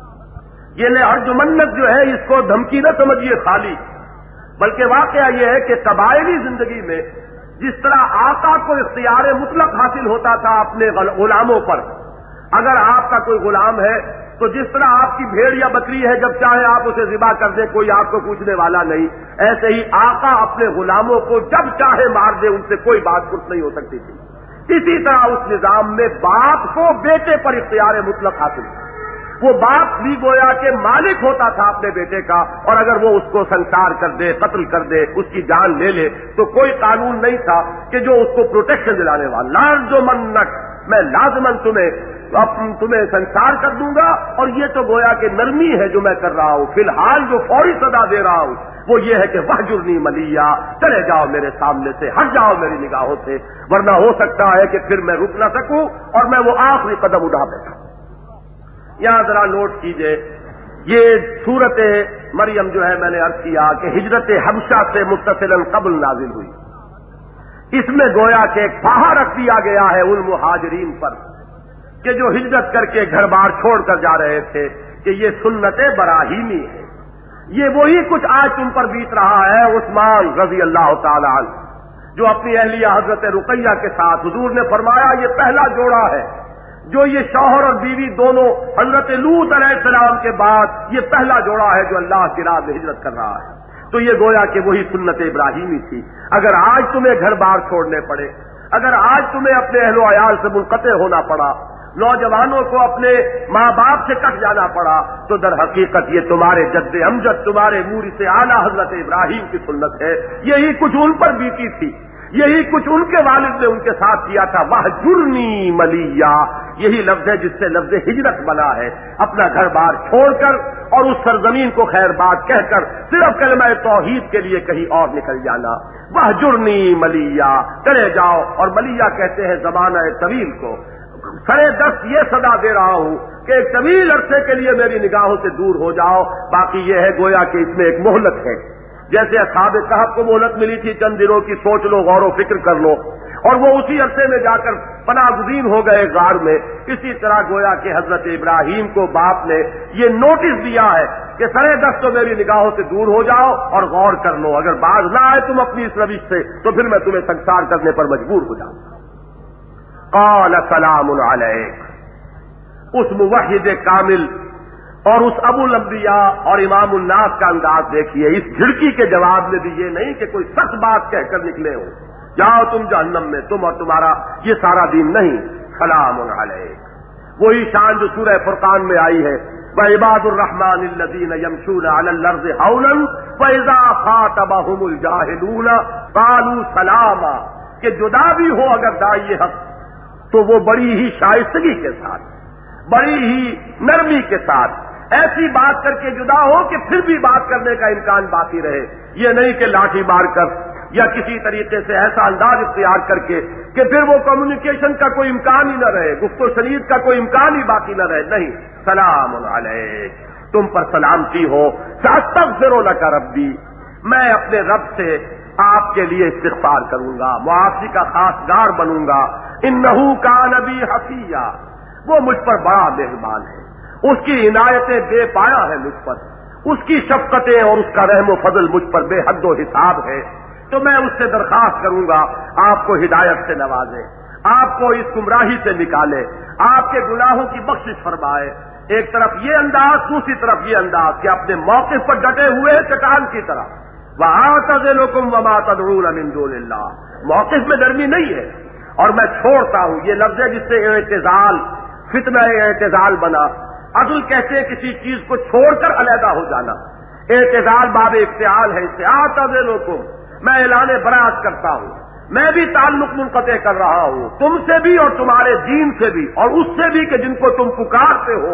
یہ ارجمنت جو ہے اس کو دھمکی نہ سمجھیے خالی، بلکہ واقعہ یہ ہے کہ قبائلی زندگی میں جس طرح آقا کو اختیار مطلق حاصل ہوتا تھا اپنے غلاموں پر، اگر آپ کا کوئی غلام ہے تو جس طرح آپ کی بھیڑ یا بکری ہے، جب چاہے آپ اسے ذبح کر دیں، کوئی آپ کو پوچھنے والا نہیں، ایسے ہی آقا اپنے غلاموں کو جب چاہے مار دے، ان سے کوئی بات پرس نہیں ہو سکتی تھی۔ اسی طرح اس نظام میں باپ کو بیٹے پر اختیار مطلق حاصل تھا، وہ باپ بھی گویا کہ مالک ہوتا تھا اپنے بیٹے کا، اور اگر وہ اس کو سنسار کر دے، قتل کر دے، اس کی جان لے لے، تو کوئی قانون نہیں تھا کہ جو اس کو پروٹیکشن دلانے والا۔ لارجمنک، میں لازماً تمہیں تمہیں سنسار کر دوں گا، اور یہ تو گویا کہ نرمی ہے جو میں کر رہا ہوں۔ فی الحال جو فوری صدا دے رہا ہوں وہ یہ ہے کہ واہجرنی ملیا، چلے جاؤ میرے سامنے سے، ہٹ جاؤ میری نگاہوں سے، ورنہ ہو سکتا ہے کہ پھر میں رک نہ سکوں اور میں وہ آخری قدم اٹھا بیٹھا۔ یہاں ذرا نوٹ کیجئے، یہ سورت مریم جو ہے میں نے عرض کیا کہ ہجرت حبشہ سے متصلاً قبل نازل ہوئی۔ اس میں گویا کہ ایک پہا رکھ دیا گیا ہے ان مہاجرین پر کہ جو ہجرت کر کے گھر بار چھوڑ کر جا رہے تھے، کہ یہ سنت براہیمی ہے۔ یہ وہی کچھ آج تم پر بیت رہا ہے۔ عثمان رضی اللہ تعالی عنہ جو اپنی اہلیہ حضرت رقیہ کے ساتھ، حضور نے فرمایا یہ پہلا جوڑا ہے جو یہ شوہر اور بیوی دونوں حضرت لوط علیہ السلام کے بعد یہ پہلا جوڑا ہے جو اللہ کی راہ میں ہجرت کر رہا ہے۔ تو یہ گویا کہ وہی سنت ابراہیمی تھی۔ اگر آج تمہیں گھر بار چھوڑنے پڑے، اگر آج تمہیں اپنے اہل و عیال سے منقطع ہونا پڑا، نوجوانوں کو اپنے ماں باپ سے کٹ جانا پڑا، تو در حقیقت یہ تمہارے جد امجد، تمہارے مورث اعلیٰ حضرت ابراہیم کی سنت ہے۔ یہی کچھ ان پر بیتی تھی، یہی کچھ ان کے والد نے ان کے ساتھ کیا تھا۔ واہجرنی ملیا، یہی لفظ ہے جس سے لفظ ہجرت بنا ہے، اپنا گھر بار چھوڑ کر اور اس سرزمین کو خیر بات کہہ کر صرف کلمہ توحید کے لیے کہیں اور نکل جانا۔ واہجرنی ملیا، چلے جاؤ، اور ملیا کہتے ہیں زمانہ طویل کو۔ سرے دست یہ صدا دے رہا ہوں کہ ایک طویل عرصے کے لیے میری نگاہوں سے دور ہو جاؤ۔ باقی یہ ہے گویا کہ اس میں ایک مہلت ہے، جیسے اصحاب کہف کو مہلت ملی تھی چند دنوں کی، سوچ لو، غور و فکر کر لو، اور وہ اسی عرصے میں جا کر پناہ گزین ہو گئے غار میں۔ اسی طرح گویا کہ حضرت ابراہیم کو باپ نے یہ نوٹس دیا ہے کہ سرے دست تو میری نگاہوں سے دور ہو جاؤ اور غور کر لو، اگر باز نہ آئے تم اپنی اس روش سے تو پھر میں تمہیں سنسار کرنے پر مجبور ہو جاؤں۔ قال سلام علیک، اس موحد کامل اور اس ابو الانبیاء اور امام الناس کا انداز دیکھیے۔ اس جھڑکی کے جواب میں بھی یہ نہیں کہ کوئی سخت بات کہہ کر نکلے ہو، جاؤ تم جہنم میں، تم اور تمہارا یہ سارا دین نہیں۔ سلام علیک، وہی شان جو سورہ فرقان میں آئی ہے، وعباد الرحمن الذین یمشون علی الارض ہونا واذا خاطبهم الجاہلون قالوا سلاما، کہ جدا بھی ہو اگر داعی حق تو وہ بڑی ہی شائستگی کے ساتھ، بڑی ہی نرمی کے ساتھ ایسی بات کر کے جدا ہو کہ پھر بھی بات کرنے کا امکان باقی رہے۔ یہ نہیں کہ لاٹھی مار کر یا کسی طریقے سے ایسا انداز اختیار کر کے کہ پھر وہ کمیونیکیشن کا کوئی امکان ہی نہ رہے، گفت و شنید کا کوئی امکان ہی باقی نہ رہے۔ نہیں، سلام علیک، تم پر سلامتی ہو، ساستغفر لک ربی، میں اپنے رب سے آپ کے لیے استغفار کروں گا، معافی کا خاص گار بنوں گا۔ انہو کان بی حفیہ، وہ مجھ پر بڑا مہربان ہے، اس کی عنایتیں بے پایا ہے مجھ پر، اس کی شفقتیں اور اس کا رحم و فضل مجھ پر بے حد و حساب ہے۔ تو میں اس سے درخواست کروں گا آپ کو ہدایت سے نوازے، آپ کو اس گمراہی سے نکالے، آپ کے گناہوں کی بخشش فرمائے۔ ایک طرف یہ انداز، دوسری طرف یہ انداز کہ اپنے موقف پر ڈٹے ہوئے چٹان کی طرح، وَأَعْتَزِلُكُمْ وَمَا تَدْعُونَ مِن دُونِ اللَّهِ، موقف میں نرمی نہیں ہے اور میں چھوڑتا ہوں۔ یہ لفظ ہے جس سے اعتزال، فتنہ اعتزال بنا۔ عدل کہتے ہیں کسی چیز کو چھوڑ کر علیحدہ ہو جانا، اعتزال باب افتعال ہے۔ اس سے اعتزلکم، میں اعلان برات کرتا ہوں، میں بھی تعلق منقطع کر رہا ہوں تم سے بھی اور تمہارے دین سے بھی اور اس سے بھی کہ جن کو تم پکارتے ہو۔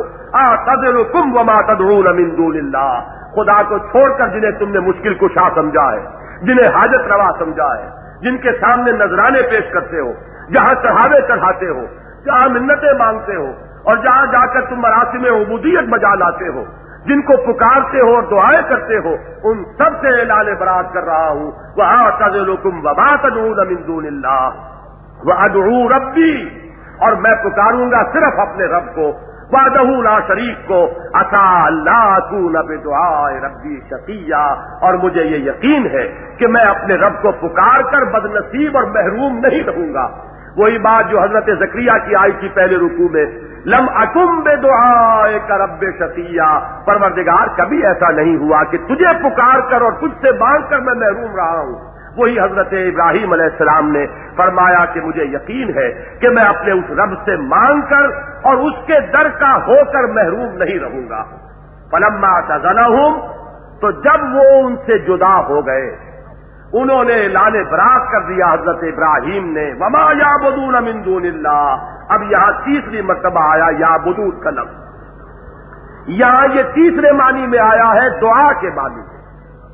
اعتزلکم وما تدعون من دون اللہ، خدا کو چھوڑ کر جنہیں تم نے مشکل کشا سمجھا ہے، جنہیں حاجت روا سمجھا ہے، جن کے سامنے نذرانے پیش کرتے ہو، جہاں چڑھاوے چڑھاتے ہو، جہاں منتیں مانگتے ہو اور جہاں جا کر تم مراسم عبودیت بجا لاتے ہو، جن کو پکارتے ہو اور دعائیں کرتے ہو، ان سب سے اعلان برات کر رہا ہوں۔ وَأَعْتَزِلُكُمْ وَمَا تَدْعُونَ مِن دُونِ اللَّهِ وَأَدْعُو رَبِّي، اور میں پکاروں گا صرف اپنے رب کو، وحدہ لا شریک کو۔ عسیٰ اللہ اکون بدعاء ربی شقیّا، اور مجھے یہ یقین ہے کہ میں اپنے رب کو پکار کر بدنصیب اور محروم نہیں رہوں گا۔ وہی بات جو حضرت زکریا کی آئی تھی پہلے رکوع میں، لم اکم بدعائک رب شقیّا، پروردگار کبھی ایسا نہیں ہوا کہ تجھے پکار کر اور تجھ سے مانگ کر میں محروم رہا ہوں۔ وہی حضرت ابراہیم علیہ السلام نے فرمایا کہ مجھے یقین ہے کہ میں اپنے اس رب سے مانگ کر اور اس کے در کا ہو کر محروم نہیں رہوں گا۔ فلما اعتزلہم، تو جب وہ ان سے جدا ہو گئے، انہوں نے اعلان برات کر دیا حضرت ابراہیم نے، وما یعبدون من دون اللہ۔ اب یہاں تیسری مرتبہ آیا یعبدون کا لفظ، یہاں یہ تیسرے معنی میں آیا ہے دعا کے معنی میں،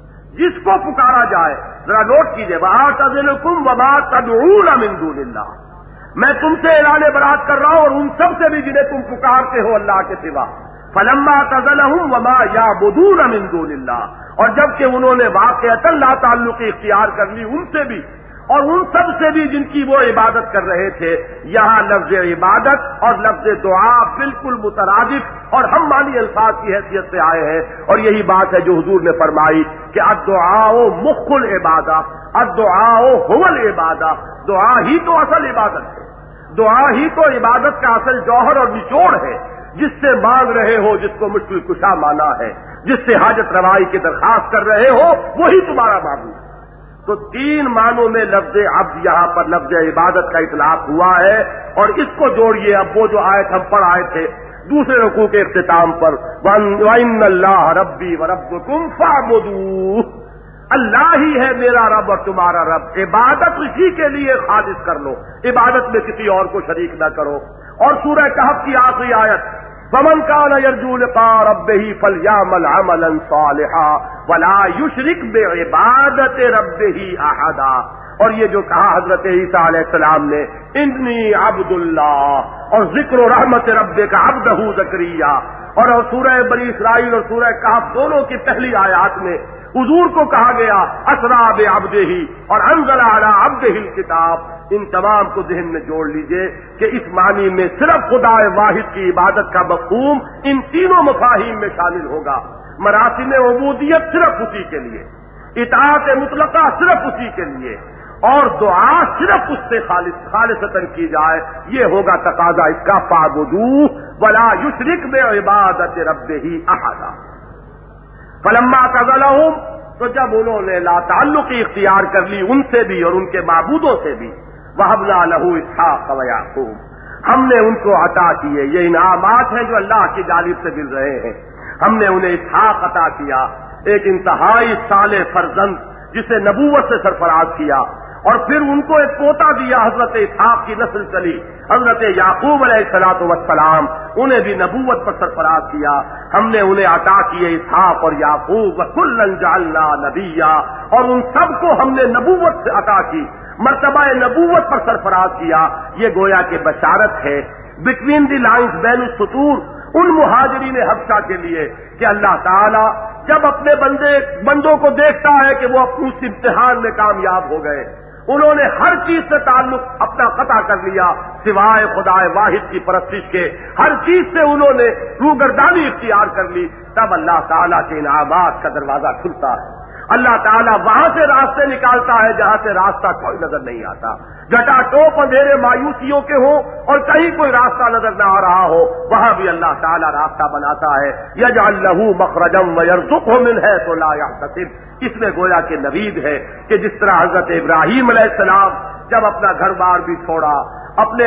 جس کو پکارا جائے۔ ذرا نوٹ کیجئے، وَأَعْتَزِلُكُمْ وَمَا تَدْعُونَ مِن دُونِ اللَّهِ، میں تم سے اعلان برات کر رہا ہوں اور ان سب سے بھی جنہیں تم پکارتے ہو اللہ کے سوا۔ فَلَمَّا اعْتَزَلَهُمْ وَمَا يَعْبُدُونَ مِن دُونِ اللَّهِ، اور جب کہ انہوں نے واقعتاً لا تعلقی اختیار کر لی ان سے بھی اور ان سب سے بھی جن کی وہ عبادت کر رہے تھے، یہاں لفظ عبادت اور لفظ دعا بالکل مترادف اور ہم معنی الفاظ کی حیثیت سے آئے ہیں، اور یہی بات ہے جو حضور نے فرمائی کہ الدعاء مخ العبادہ، الدعاء هو العبادہ، دعا ہی تو اصل عبادت ہے، دعا ہی تو عبادت کا اصل جوہر اور نچوڑ ہے۔ جس سے مانگ رہے ہو، جس کو مشکل کشا مانا ہے، جس سے حاجت روائی کی درخواست کر رہے ہو، وہی تمہارا معبود ہے۔ تو تین معنوں میں لفظ عبد یہاں پر لفظ عبادت کا اطلاق ہوا ہے، اور اس کو جوڑیے اب وہ جو آیت ہم پڑھ آئے تھے دوسرے رکوع کے اختتام پر، وَإِنَّ اللَّهَ رَبِّي وَرَبُّكُمْ فَاعْبُدُوهُ، اللہ ہی ہے میرا رب اور تمہارا رب، عبادت اسی کے لیے خالص کر لو، عبادت میں کسی اور کو شریک نہ کرو۔ اور سورہ کہف کی آخری آیت، فَمَنْ كَانَ يَرْجُو لِقَاءَ رَبِّهِ فَلْيَعْمَلْ عَمَلًا صَالِحًا وَلَا يُشْرِكْ بِعِبَادَةِ رَبِّهِ أَحَدًا، اور یہ جو کہا حضرت عیسیٰ علیہ السلام نے، انی عبد اللہ، اور ذکر و رحمت ربک عبدہ زکریا، اور سورہ بنی اسرائیل اور سورہ کہف دونوں کی پہلی آیات میں حضور کو کہا گیا اسرا بعبدہ اور انزل علی عبدہ الکتاب۔ ان تمام کو ذہن میں جوڑ لیجئے کہ اس معنی میں صرف خدا واحد کی عبادت کا مفہوم ان تینوں مفاہیم میں شامل ہوگا۔ مراسم عبودیت صرف اسی کے لیے، اطاعت مطلقہ صرف اسی کے لیے، اور دعا صرف اس سے خالص خالصتاً کی جائے، یہ ہوگا تقاضا اس کا، فاعبدوہ ولا یشرک بعبادت ربہ احدا۔ فلما اعتزلہم، تو جب انہوں نے لا تعلقی اختیار کر لی ان سے بھی اور ان کے معبودوں سے بھی، وَهَبْنَا لَهُ إِسْحَاقَ وَيَعْقُوبَ، ہم نے ان کو عطا کیے، یہ انعامات ہیں جو اللہ کی جانب سے مل رہے ہیں، ہم نے انہیں اسحاق عطا کیا، ایک انتہائی صالح فرزند جسے نبوت سے سرفراز کیا، اور پھر ان کو ایک پوتا دیا، حضرت اسحاق کی نسل چلی، حضرت یعقوب علیہ الصلوۃ والسلام، انہیں بھی نبوت پر سرفراز کیا، ہم نے انہیں عطا کیے اسحاق اور یعقوب، وَكُلًّا جَعَلْنَا نَبِيًّا، اور ان سب کو ہم نے نبوت سے عطا کی، مرتبہ نبوت پر سرفراز کیا۔ یہ گویا کہ بشارت ہے بٹوین دی لائنز، بین السطور، ان مہاجرین حبشہ کے لیے کہ اللہ تعالی جب اپنے بندے بندوں کو دیکھتا ہے کہ وہ اپنے اس امتحان میں کامیاب ہو گئے، انہوں نے ہر چیز سے تعلق اپنا قطع کر لیا سوائے خدا واحد کی پرستش کے، ہر چیز سے انہوں نے روگردانی اختیار کر لی، تب اللہ تعالیٰ کے انعامات کا دروازہ کھلتا ہے۔ اللہ تعالیٰ وہاں سے راستے نکالتا ہے جہاں سے راستہ کوئی نظر نہیں آتا، جٹا ٹوپ اندھیرے مایوسیوں کے ہوں اور کہیں کوئی راستہ نظر نہ آ رہا ہو، وہاں بھی اللہ تعالیٰ راستہ بناتا ہے۔ یجعل لہ مخرجا ویرزقہ من حیث لا یحتسب، اس میں گویا کہ نوید ہے کہ جس طرح حضرت ابراہیم علیہ السلام جب اپنا گھر بار بھی چھوڑا، اپنے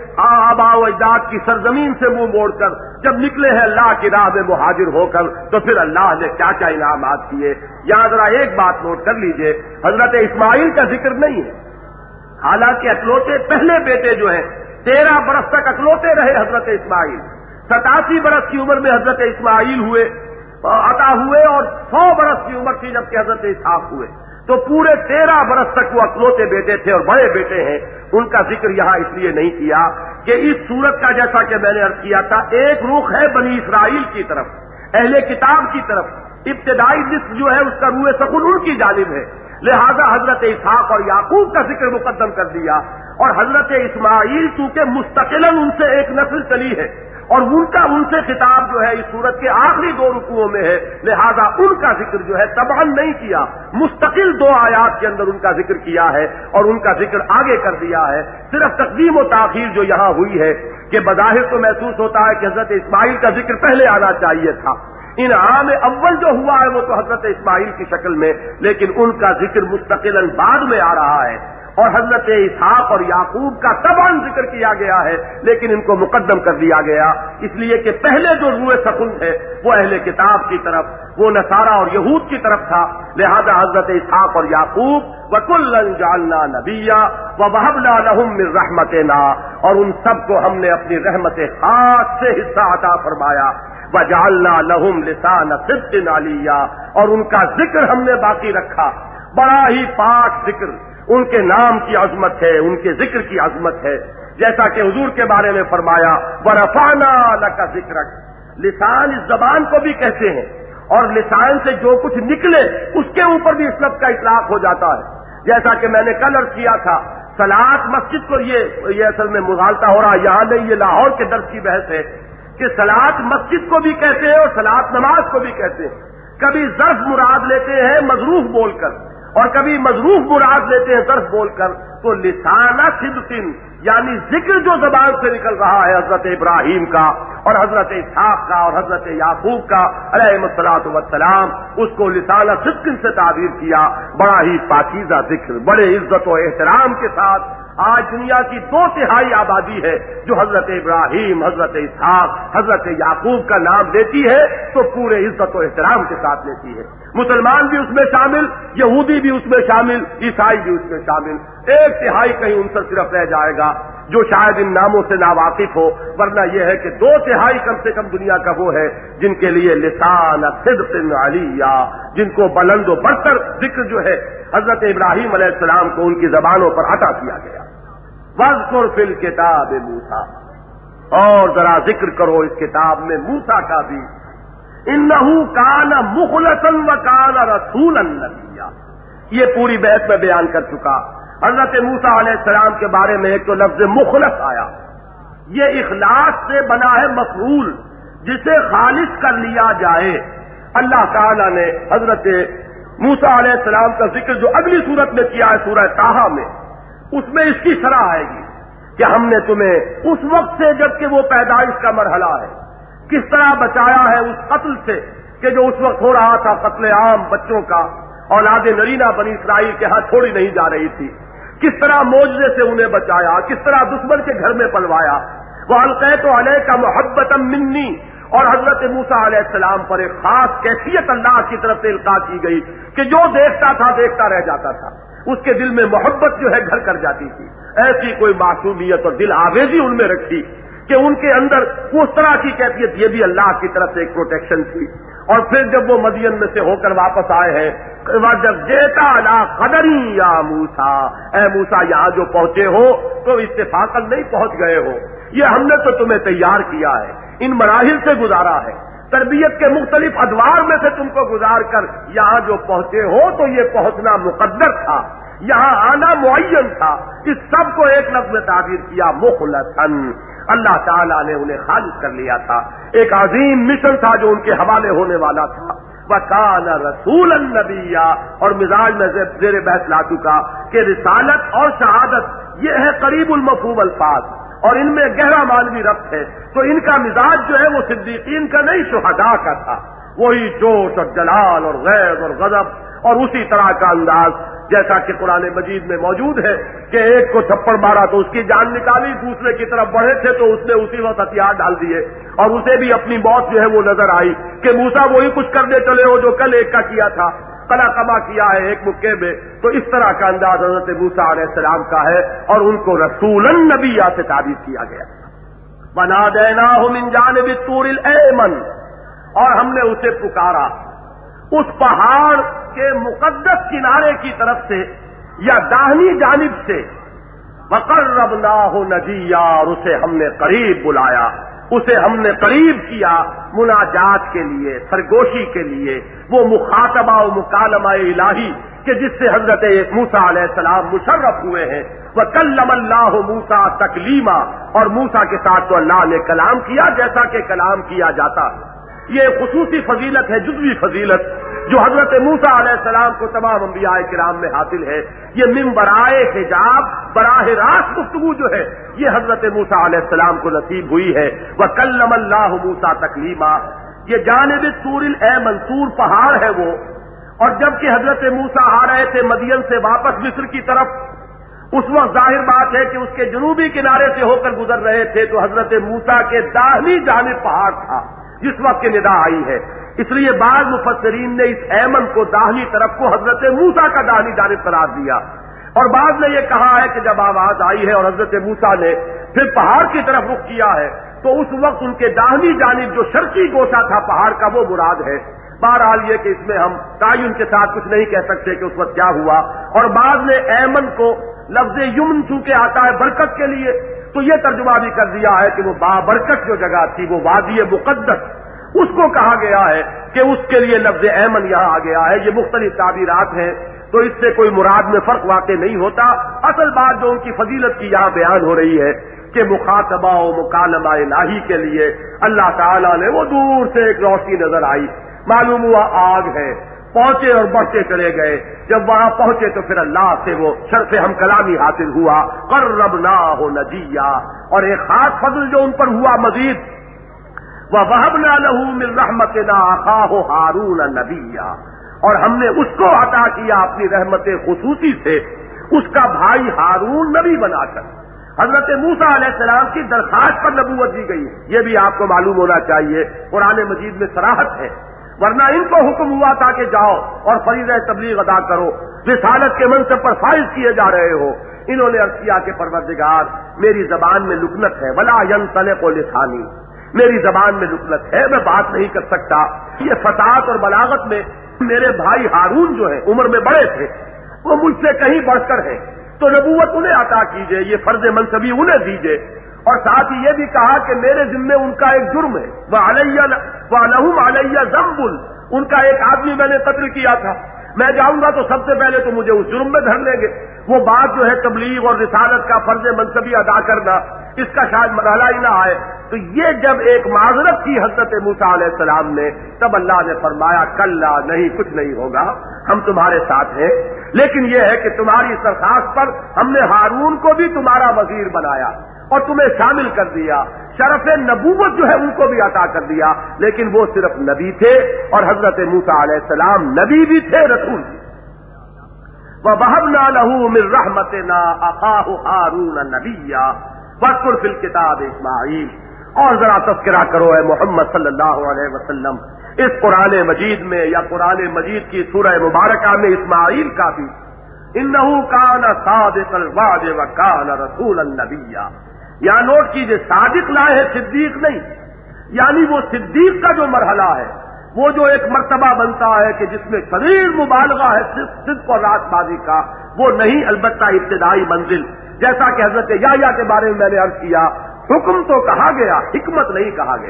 آبا و اجداد کی سرزمین سے منہ موڑ کر جب نکلے ہیں اللہ کی راہ میں مہاجر ہو کر، تو پھر اللہ نے کیا کیا انعامات کیے۔ یہاں ذرا ایک بات نوٹ کر لیجئے، حضرت اسماعیل کا ذکر نہیں ہے، حالانکہ اکلوتے پہلے بیٹے جو ہیں تیرہ برس تک اکلوتے رہے حضرت اسماعیل، ستاسی برس کی عمر میں حضرت اسماعیل ہوئے عطا ہوئے اور سو برس کی عمر تھی جبکہ حضرت اسحاق ہوئے، تو پورے تیرہ برس تک وہ اکلوتے بیٹے تھے اور بڑے بیٹے ہیں۔ ان کا ذکر یہاں اس لیے نہیں کیا کہ اس سورت کا جیسا کہ میں نے عرض کیا تھا ایک رخ ہے بنی اسرائیل کی طرف، اہل کتاب کی طرف، ابتدائی نصف جو ہے اس کا روح سخن ان کی جانب ہے، لہذا حضرت اسحاق اور یعقوب کا ذکر مقدم کر دیا، اور حضرت اسماعیل چونکہ مستقلاً ان سے ایک نسل چلی ہے اور ان کا ان سے خطاب جو ہے اس سورت کے آخری دو رکوعوں میں ہے، لہذا ان کا ذکر جو ہے تبعاً نہیں کیا، مستقل دو آیات کے اندر ان کا ذکر کیا ہے اور ان کا ذکر آگے کر دیا ہے۔ صرف تقدیم و تاخیر جو یہاں ہوئی ہے کہ بظاہر تو محسوس ہوتا ہے کہ حضرت اسماعیل کا ذکر پہلے آنا چاہیے تھا، انعام اول جو ہوا ہے وہ تو حضرت اسماعیل کی شکل میں، لیکن ان کا ذکر مستقلاً بعد میں آ رہا ہے، اور حضرت اسحاق اور یعقوب کا تباً ذکر کیا گیا ہے لیکن ان کو مقدم کر دیا گیا، اس لیے کہ پہلے جو روح سخن ہے وہ اہل کتاب کی طرف، وہ نصارہ اور یہود کی طرف تھا، لہذا حضرت اسحاق اور یعقوب وَكُلًّا جَعَلْنَا نَبِيًّا وَوَهَبْنَا لَهُم مِّن رَّحْمَتِنَا، اور ان سب کو ہم نے اپنی رحمت خاص سے حصہ عطا فرمایا، وَجَعَلْنَا لَهُمْ لِسَانَ صِدْقٍ عَلِيًّا، اور ان کا ذکر ہم نے باقی رکھا، بڑا ہی پاک ذکر، ان کے نام کی عظمت ہے، ان کے ذکر کی عظمت ہے، جیسا کہ حضور کے بارے میں فرمایا وَرَفَعْنَا لَكَ ذِكْرَكَ، لسان اس زبان کو بھی کہتے ہیں، اور لسان سے جو کچھ نکلے اس کے اوپر بھی اس لفظ کا اطلاق ہو جاتا ہے، جیسا کہ میں نے کل عرض کیا تھا، صلاۃ مسجد کو یہ یہ اصل میں مغالطہ ہو رہا، یہاں نہیں، یہ لاہور کے درس کی بحث ہے کہ صلاۃ مسجد کو بھی کہتے ہیں اور صلاۃ نماز کو بھی کہتے ہیں، کبھی ظرف مراد لیتے ہیں مظروف بول کر اور کبھی مظروف مراد لیتے ہیں ظرف بول کر، تو لسانہ صدق یعنی ذکر جو زبان سے نکل رہا ہے حضرت ابراہیم کا اور حضرت اسحاق کا اور حضرت یعقوب کا علیہ الصلوۃ والسلام، اس کو لسانہ صدق سے تعبیر کیا، بڑا ہی پاکیزہ ذکر، بڑے عزت و احترام کے ساتھ۔ آج دنیا کی دو تہائی آبادی ہے جو حضرت ابراہیم، حضرت اسحاق، حضرت یعقوب کا نام لیتی ہے تو پورے عزت و احترام کے ساتھ لیتی ہے، مسلمان بھی اس میں شامل، یہودی بھی اس میں شامل، عیسائی بھی اس میں شامل، ایک تہائی کہیں ان سے صرف رہ جائے گا جو شاید ان ناموں سے ناواقف ہو، ورنہ یہ ہے کہ دو تہائی کم سے کم دنیا کا وہ ہے جن کے لیے لسان صدق علیہ، جن کو بلند و برتر ذکر جو ہے حضرت ابراہیم علیہ السلام کو ان کی زبانوں پر عطا کیا گیا۔ وَاذْكُرْ فِي الْكِتَابِ مُوسَىٰ، اور ذرا ذکر کرو اس کتاب میں موسیٰ کا بھی، إِنَّهُ كَانَ مُخْلَصًا وَكَانَ رَسُولًا نَبِيًّا، یہ پوری بحث میں بیان کر چکا۔ حضرت موسیٰ علیہ السلام کے بارے میں ایک تو لفظ مخلص آیا، یہ اخلاص سے بنا ہے مفعول، جسے خالص کر لیا جائے۔ اللہ تعالیٰ نے حضرت موسیٰ علیہ السلام کا ذکر جو اگلی صورت میں کیا ہے سورہ طٰہٰ میں، اس میں اس کی شرح آئے گی کہ ہم نے تمہیں اس وقت سے جب کہ وہ پیدائش کا مرحلہ ہے کس طرح بچایا ہے اس قتل سے کہ جو اس وقت ہو رہا تھا، قتل عام بچوں کا، اولاد نرینہ بنی اسرائیل کے ہاں چھوڑی نہیں جا رہی تھی، کس طرح معجزے سے انہیں بچایا، کس طرح دشمن کے گھر میں پلوایا۔ وَأَلْقَيْتُ عَلَيْكَ مُحَبَّةً مِّنِّي، اور حضرت موسیٰ علیہ السلام پر ایک خاص کیفیت اللہ کی طرف سے القاء کی گئی کہ جو دیکھتا تھا دیکھتا رہ جاتا تھا، اس کے دل میں محبت جو ہے گھر کر جاتی تھی، ایسی کوئی معصومیت اور دل آویزی ان میں رکھی کہ ان کے اندر اس طرح کی کیفیت، یہ بھی اللہ کی طرف سے ایک پروٹیکشن تھی۔ اور پھر جب وہ مدین میں سے ہو کر واپس آئے ہیں، جب جیتا لا قدری یا موسیٰ، اے موسیٰ یہاں جو پہنچے ہو تو اتفاقاً نہیں پہنچ گئے ہو، یہ ہم نے تو تمہیں تیار کیا ہے، ان مراحل سے گزارا ہے، تربیت کے مختلف ادوار میں سے تم کو گزار کر یہاں جو پہنچے ہو تو یہ پہنچنا مقدر تھا، یہاں آنا معین تھا. اس سب کو ایک لفظ میں تعبیر کیا مخلصاً. اللہ تعالیٰ نے انہیں خالص کر لیا تھا. ایک عظیم مشن تھا جو ان کے حوالے ہونے والا تھا. وَكَانَ رَسُولًا نَبِيًّا. اور مزاج میں زیر بحث لا چکا کہ رسالت اور شہادت یہ ہے قریب المفہوم الفاظ اور ان میں گہرا معنوی ربط ہے. تو ان کا مزاج جو ہے وہ صدیقین کا نہیں شہداء کا تھا. وہی جوش اور جلال اور غیظ اور غضب اور اسی طرح کا انداز جیسا کہ قرآن مجید میں موجود ہے کہ ایک کو تھپڑ مارا تو اس کی جان نکالی، دوسرے کی طرف بڑھے تھے تو اس نے اسی وقت ہتھیار ڈال دیے اور اسے بھی اپنی موت جو ہے وہ نظر آئی کہ موسیٰ وہی کچھ کرنے چلے ہو جو کل ایک کا کیا تھا، قلا قبا کیا ہے ایک مکے میں. تو اس طرح کا انداز حضرت موسیٰ علیہ السلام کا ہے اور ان کو رسولا نبیّا سے تعبیر کیا گیا. وَنَادَيْنَاهُ مِنْ جَانِبِ الطُّورِ الْأَيْمَنِ. اور ہم نے اسے پکارا اس پہاڑ کے مقدس کنارے کی طرف سے یا داہنی جانب سے. وَقَرَّبْنَاهُ نَجِيًّا. اور اسے ہم نے قریب بلایا، اسے ہم نے قریب کیا مناجات کے لیے، سرگوشی کے لیے، وہ مخاطبہ و مکالمہ الہی کہ جس سے حضرت موسیٰ علیہ السلام مشرف ہوئے ہیں. وَكَلَّمَ اللَّهُ مُوسَىٰ تَكْلِيمًا. اور موسیٰ کے ساتھ تو اللہ نے کلام کیا جیسا کہ کلام کیا جاتا. یہ خصوصی فضیلت ہے، جزوی فضیلت جو حضرت موسیٰ علیہ السلام کو تمام انبیاء کرام میں حاصل ہے. یہ من برائے حجاب براہ راست گفتگو جو ہے یہ حضرت موسیٰ علیہ السلام کو نصیب ہوئی ہے. وَكَلَّمَ اللَّهُ مُوسَىٰ تَكْلِيمًا. یہ جانب طور الایمن، طور پہاڑ ہے وہ. اور جب کہ حضرت موسیٰ آ رہے تھے مدین سے واپس مصر کی طرف، اس وقت ظاہر بات ہے کہ اس کے جنوبی کنارے سے ہو کر گزر رہے تھے تو حضرت موسیٰ کے داہنی جانب پہاڑ تھا جس وقت کی ندا آئی ہے. اس لیے بعض مفسرین نے اس ایمن کو داہنی طرف کو حضرت موسیٰ کا داہنی جانب قرار دیا اور بعض نے یہ کہا ہے کہ جب آواز آئی ہے اور حضرت موسیٰ نے پھر پہاڑ کی طرف رخ کیا ہے تو اس وقت ان کے داہنی جانب جو شرقی گوشہ تھا پہاڑ کا وہ مراد ہے. بہرحال یہ کہ اس میں ہم تعین کے ساتھ کچھ نہیں کہہ سکتے کہ اس وقت کیا ہوا. اور بعض نے ایمن کو لفظ یمن چونکہ آتا ہے برکت کے لیے تو یہ ترجمہ بھی کر دیا ہے کہ وہ بابرکت جو جگہ تھی وہ وادی مقدس اس کو کہا گیا ہے کہ اس کے لیے لفظ ایمن یہاں آ گیا ہے. یہ مختلف تعبیرات ہیں تو اس سے کوئی مراد میں فرق واقع نہیں ہوتا. اصل بات جو ان کی فضیلت کی یہاں بیان ہو رہی ہے کہ مخاطبہ و مکالمہ الہی کے لیے اللہ تعالیٰ نے وہ دور سے ایک روشنی نظر آئی، معلوم ہوا آگ ہے، پہنچے اور بڑھتے چلے گئے. جب وہاں پہنچے تو پھر اللہ سے وہ شرف ہم کلامی حاصل ہوا. قربناہ نجیّا. اور ایک خاص فضل جو ان پر ہوا مزید، وَوَهَبْنَا لَهُ مِن رَحْمَتِنَا أَخَاهُ هَارُونَ نَبِيًّا. اور ہم نے اس کو عطا کیا اپنی رحمت خصوصی سے اس کا بھائی ہارون نبی بنا کر. حضرت موسیٰ علیہ السلام کی درخواست پر نبوت دی گئی. یہ بھی آپ کو معلوم ہونا چاہیے، قرآن مجید میں صراحت ہے. ورنہ ان کو حکم ہوا تھا کہ جاؤ اور فریضہ تبلیغ ادا کرو، رسالت کے منصب پر فائز کیے جا رہے ہو. انہوں نے عرض کیا کہ پروردگار میری زبان میں لکنت ہے، ولا ينطلق لسانی، میری زبان میں لکنت ہے، میں بات نہیں کر سکتا. یہ فصاحت اور بلاغت میں میرے بھائی ہارون جو ہیں عمر میں بڑے تھے، وہ مجھ سے کہیں بڑھ کر ہیں، تو نبوت انہیں عطا کیجئے، یہ فرض منصبی انہیں دیجئے. اور ساتھ ہی یہ بھی کہا کہ میرے ذمے ان کا ایک جرم ہے، وَعَلَيَّ وَلَهُمْ عَلَيَّ ذَنبٌ، ان کا ایک آدمی میں نے قتل کیا تھا، میں جاؤں گا تو سب سے پہلے تو مجھے اس جرم میں دھر لیں گے. وہ بات جو ہے تبلیغ اور رسالت کا فرض منصبی ادا کرنا، اس کا شاید مرحلہ ہی نہ آئے. تو یہ جب ایک معذرت کی حضرت موسیٰ علیہ السلام نے، تب اللہ نے فرمایا کلا، نہیں کچھ نہیں ہوگا، ہم تمہارے ساتھ ہیں. لیکن یہ ہے کہ تمہاری اس درخواست پر ہم نے ہارون کو بھی تمہارا وزیر بنایا اور تمہیں شامل کر دیا. شرف نبوت جو ہے ان کو بھی عطا کر دیا، لیکن وہ صرف نبی تھے اور حضرت موسیٰ علیہ السلام نبی بھی تھے، رسول بھی. وَوَهَبْنَا لَهُ مِن رَحْمَتِنَا أَخَاهُ هَارُونَ نَبِيًّا وَاذْكُرْ فِي الْكِتَابِ إِسْمَاعِيلَ. اور ذرا تذکرہ کرو اے محمد صلی اللہ علیہ وسلم اس قرآن مجید میں یا قرآن مجید کی سورہ مبارکہ میں اسماعیل کا بھی. إِنَّهُ كَانَ صَادِقَ الْوَعْدِ وَكَانَ رَسُولًا نَبِيًّا. یہاں نوٹ کیجئے، صادق لائے ہے، صدیق نہیں. یعنی وہ صدیق کا جو مرحلہ ہے، وہ جو ایک مرتبہ بنتا ہے کہ جس میں شدید مبالغہ ہے صدق اور راست بازی کا، وہ نہیں، البتہ ابتدائی منزل. جیسا کہ حضرت یحییٰ کے بارے میں میں نے عرض کیا، حکم تو کہا گیا، حکمت نہیں کہا گیا.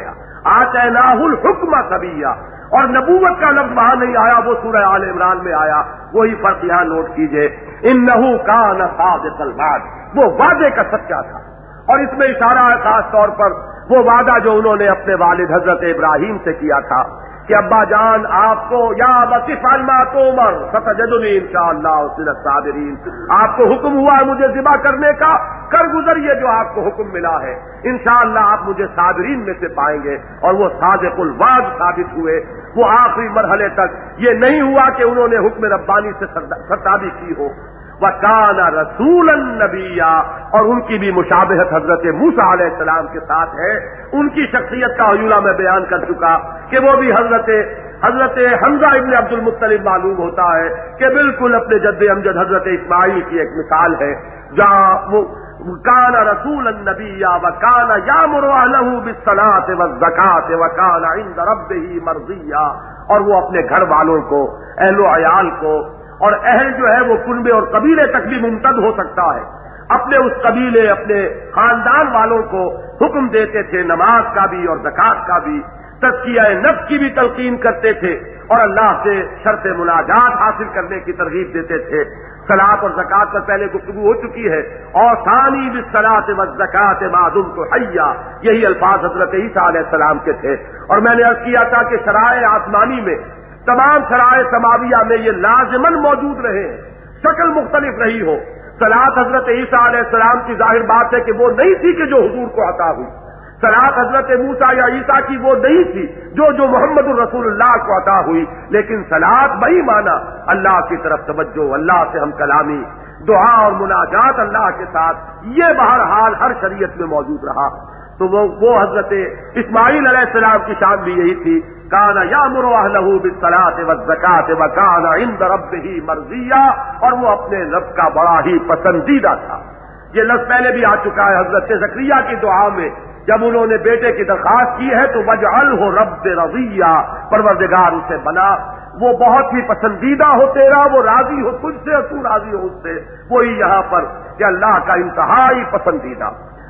آتیناہ الحکم صبیا، اور نبوت کا لفظ وہاں نہیں آیا، وہ سورہ آل عمران میں آیا، وہی فرق یہاں نوٹ کیجئے، انہ کان صادق الوعد، وہ وعدے کا سچا تھا۔ اور اس میں اشارہ ہے خاص طور پر وہ وعدہ جو انہوں نے اپنے والد حضرت ابراہیم سے کیا تھا کہ ابا جان آپ کو یا بصف ما تؤمر ستجدنی انشاءاللہ من الصابرین، آپ کو حکم ہوا ہے مجھے ذبح کرنے کا، کر گزریے جو آپ کو حکم ملا ہے، انشاءاللہ آپ مجھے صابرین میں سے پائیں گے۔ اور وہ صادق الوعد ثابت ہوئے، وہ آخری مرحلے تک یہ نہیں ہوا کہ انہوں نے حکم ربانی سے سرتابی کی ہو۔ وَكَانَ رَسُولًا نَبِيًّا، اور ان کی بھی مشابہت حضرت موسیٰ علیہ السلام کے ساتھ ہے۔ ان کی شخصیت کا حیولہ میں بیان کر چکا کہ وہ بھی حضرت حضرت حمزہ ابن عبد المطلب معلوم ہوتا ہے کہ بالکل اپنے جد امجد حضرت اسماعیل کی ایک مثال ہے، جہاں وہ کان رسول النبی وکان یامر اہلہ بالصلاۃ والزکاۃ وکان عند ربہ مرضیہ، اور وہ اپنے گھر والوں کو، اہل و عیال کو، اور اہل جو ہے وہ کنبے اور قبیلے تک بھی ممتد ہو سکتا ہے، اپنے اس قبیلے اپنے خاندان والوں کو حکم دیتے تھے نماز کا بھی اور زکات کا بھی، تزکیہ نفس کی بھی تلقین کرتے تھے، اور اللہ سے شرط مناجات حاصل کرنے کی ترغیب دیتے تھے۔ صلاۃ اور زکات پر پہلے گفتگو ہو چکی ہے، اور ثانی بالصلاۃ والزکات ما دمت حیا، یہی الفاظ حضرت عیسیٰ علیہ السلام کے تھے۔ اور میں نے عرض کیا تھا کہ شرائع آسمانی میں، تمام شرائع سماویہ میں یہ لازماً موجود رہے ہیں، شکل مختلف رہی ہو۔ صلاۃ حضرت عیسیٰ علیہ السلام کی ظاہر بات ہے کہ وہ نہیں تھی کہ جو حضور کو عطا ہوئی، صلاۃ حضرت موسیٰ یا عیسیٰ کی وہ نہیں تھی جو جو محمد الرسول اللہ کو عطا ہوئی، لیکن صلاۃ بہی معنی اللہ کی طرف توجہ، اللہ سے ہم کلامی، دعا اور مناجات اللہ کے ساتھ، یہ بہرحال ہر شریعت میں موجود رہا۔ تو وہ وہ حضرت اسماعیل علیہ السلام کی شان بھی یہی تھی، کان یامر اہلہ بالصلاۃ والزکاۃ وکان عند ربہ مرضیہ، اور وہ اپنے رب کا بڑا ہی پسندیدہ تھا۔ یہ لفظ پہلے بھی آ چکا ہے حضرت زکریا کی دعا میں، جب انہوں نے بیٹے کی درخواست کی ہے تو وجعلہ رب رضیہ، پروردگار اسے بنا وہ بہت ہی پسندیدہ ہو تیرا، وہ راضی ہو تجھ سے اور تو راضی ہو اس سے، وہی یہاں پر کہ اللہ کا انتہائی پسندیدہ،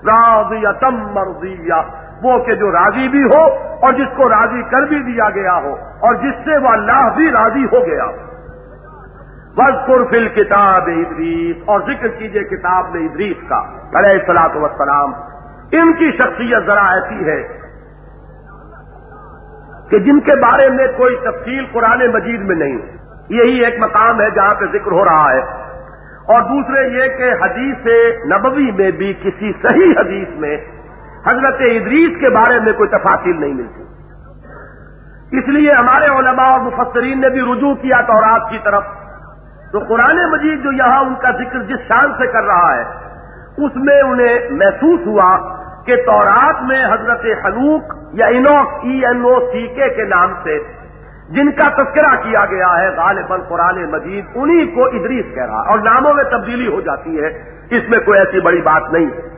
راضیۃ مرضیہ، وہ کہ جو راضی بھی ہو اور جس کو راضی کر بھی دیا گیا ہو اور جس سے وہ اللہ بھی راضی ہو گیا۔ وَاذْكُرْ فِي الْكِتَابِ ادریس، اور ذکر کیجئے کتاب میں ادریس کا علیہ الصلاۃ والسلام۔ ان کی شخصیت ذرا ایسی ہے کہ جن کے بارے میں کوئی تفصیل قرآن مجید میں نہیں، یہی ایک مقام ہے جہاں پہ ذکر ہو رہا ہے، اور دوسرے یہ کہ حدیث نبوی میں بھی کسی صحیح حدیث میں حضرت ادریس کے بارے میں کوئی تفاصیل نہیں ملتی۔ اس لیے ہمارے علماء اور مفسرین نے بھی رجوع کیا تورات کی طرف، تو قرآن مجید جو یہاں ان کا ذکر جس شان سے کر رہا ہے، اس میں انہیں محسوس ہوا کہ تورات میں حضرت حنوک یا انوک ای این او سی کے کے نام سے جن کا تذکرہ کیا گیا ہے، غالباً قرآن مجید انہی کو ادریس کہہ رہا ہے، اور ناموں میں تبدیلی ہو جاتی ہے، اس میں کوئی ایسی بڑی بات نہیں ہے۔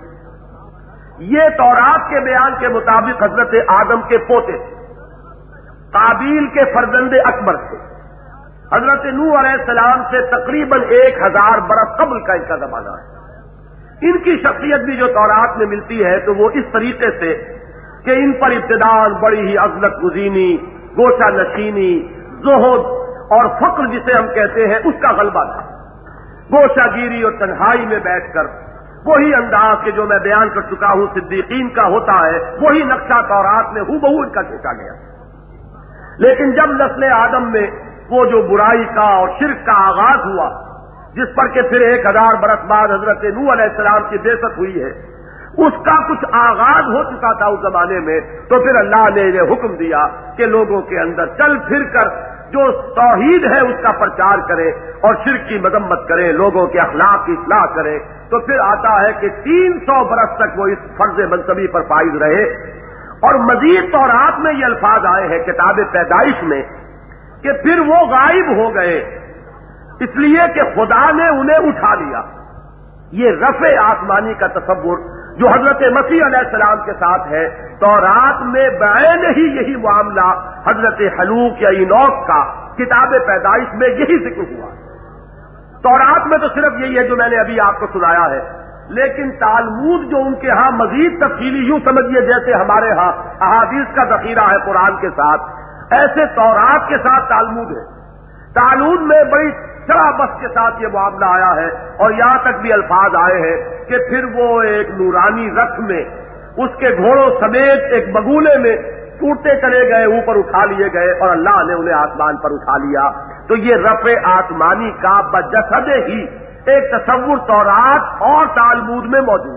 یہ تورات کے بیان کے مطابق حضرت آدم کے پوتے تھے، قابیل کے فرزند اکبر تھے، حضرت نوح علیہ السلام سے تقریباً ایک ہزار برس قبل کا ان کا زمانہ ہے۔ ان کی شخصیت بھی جو تورات میں ملتی ہے تو وہ اس طریقے سے کہ ان پر ابتداءً بڑی ہی عزلت گزینی، گوشہ نشینی، زہد اور فقر جسے ہم کہتے ہیں اس کا غلبہ تھا۔ گوشہ گیری اور تنہائی میں بیٹھ کر وہی انداز کے جو میں بیان کر چکا ہوں صدیقین کا ہوتا ہے، وہی نقشہ تورات میں ہو بہو ان کا کھینچا گیا۔ لیکن جب نسل آدم میں وہ جو برائی کا اور شرک کا آغاز ہوا، جس پر کہ پھر ایک ہزار برس بعد حضرت نوح علیہ السلام کی بعثت ہوئی ہے، اس کا کچھ آغاز ہو چکا تھا اس زمانے میں، تو پھر اللہ نے یہ حکم دیا کہ لوگوں کے اندر چل پھر کر جو توحید ہے اس کا پرچار کریں اور شرک کی مذمت کریں، لوگوں کے اخلاق کی اصلاح کریں۔ تو پھر آتا ہے کہ تین سو برس تک وہ اس فرض منصبی پر فائز رہے، اور مزید تورات میں یہ الفاظ آئے ہیں کتاب پیدائش میں کہ پھر وہ غائب ہو گئے، اس لیے کہ خدا نے انہیں اٹھا لیا۔ یہ رفع آسمانی کا تصور جو حضرت مسیح علیہ السلام کے ساتھ ہے، تورات میں بعین ہی یہی معاملہ حضرت حنوک یا اینوک کا کتاب پیدائش میں یہی ذکر ہوا۔ تورات میں تو صرف یہی ہے جو میں نے ابھی آپ کو سنایا ہے لیکن تالمود جو ان کے ہاں مزید تفصیلی، یوں سمجھیے جیسے ہمارے ہاں احادیث کا ذخیرہ ہے قرآن کے ساتھ، ایسے تورات کے ساتھ تالمود ہے۔ تالمود میں بڑی شرح بس کے ساتھ یہ معاملہ آیا ہے، اور یہاں تک بھی الفاظ آئے ہیں کہ پھر وہ ایک نورانی رتھ میں اس کے گھوڑوں سمیت ایک بگولے میں ٹوٹتے چلے گئے، اوپر اٹھا لیے گئے اور اللہ نے انہیں آسمان پر اٹھا لیا۔ تو یہ رفع آسمانی کا بجسد ہی ایک تصور تورات اور تالمود میں موجود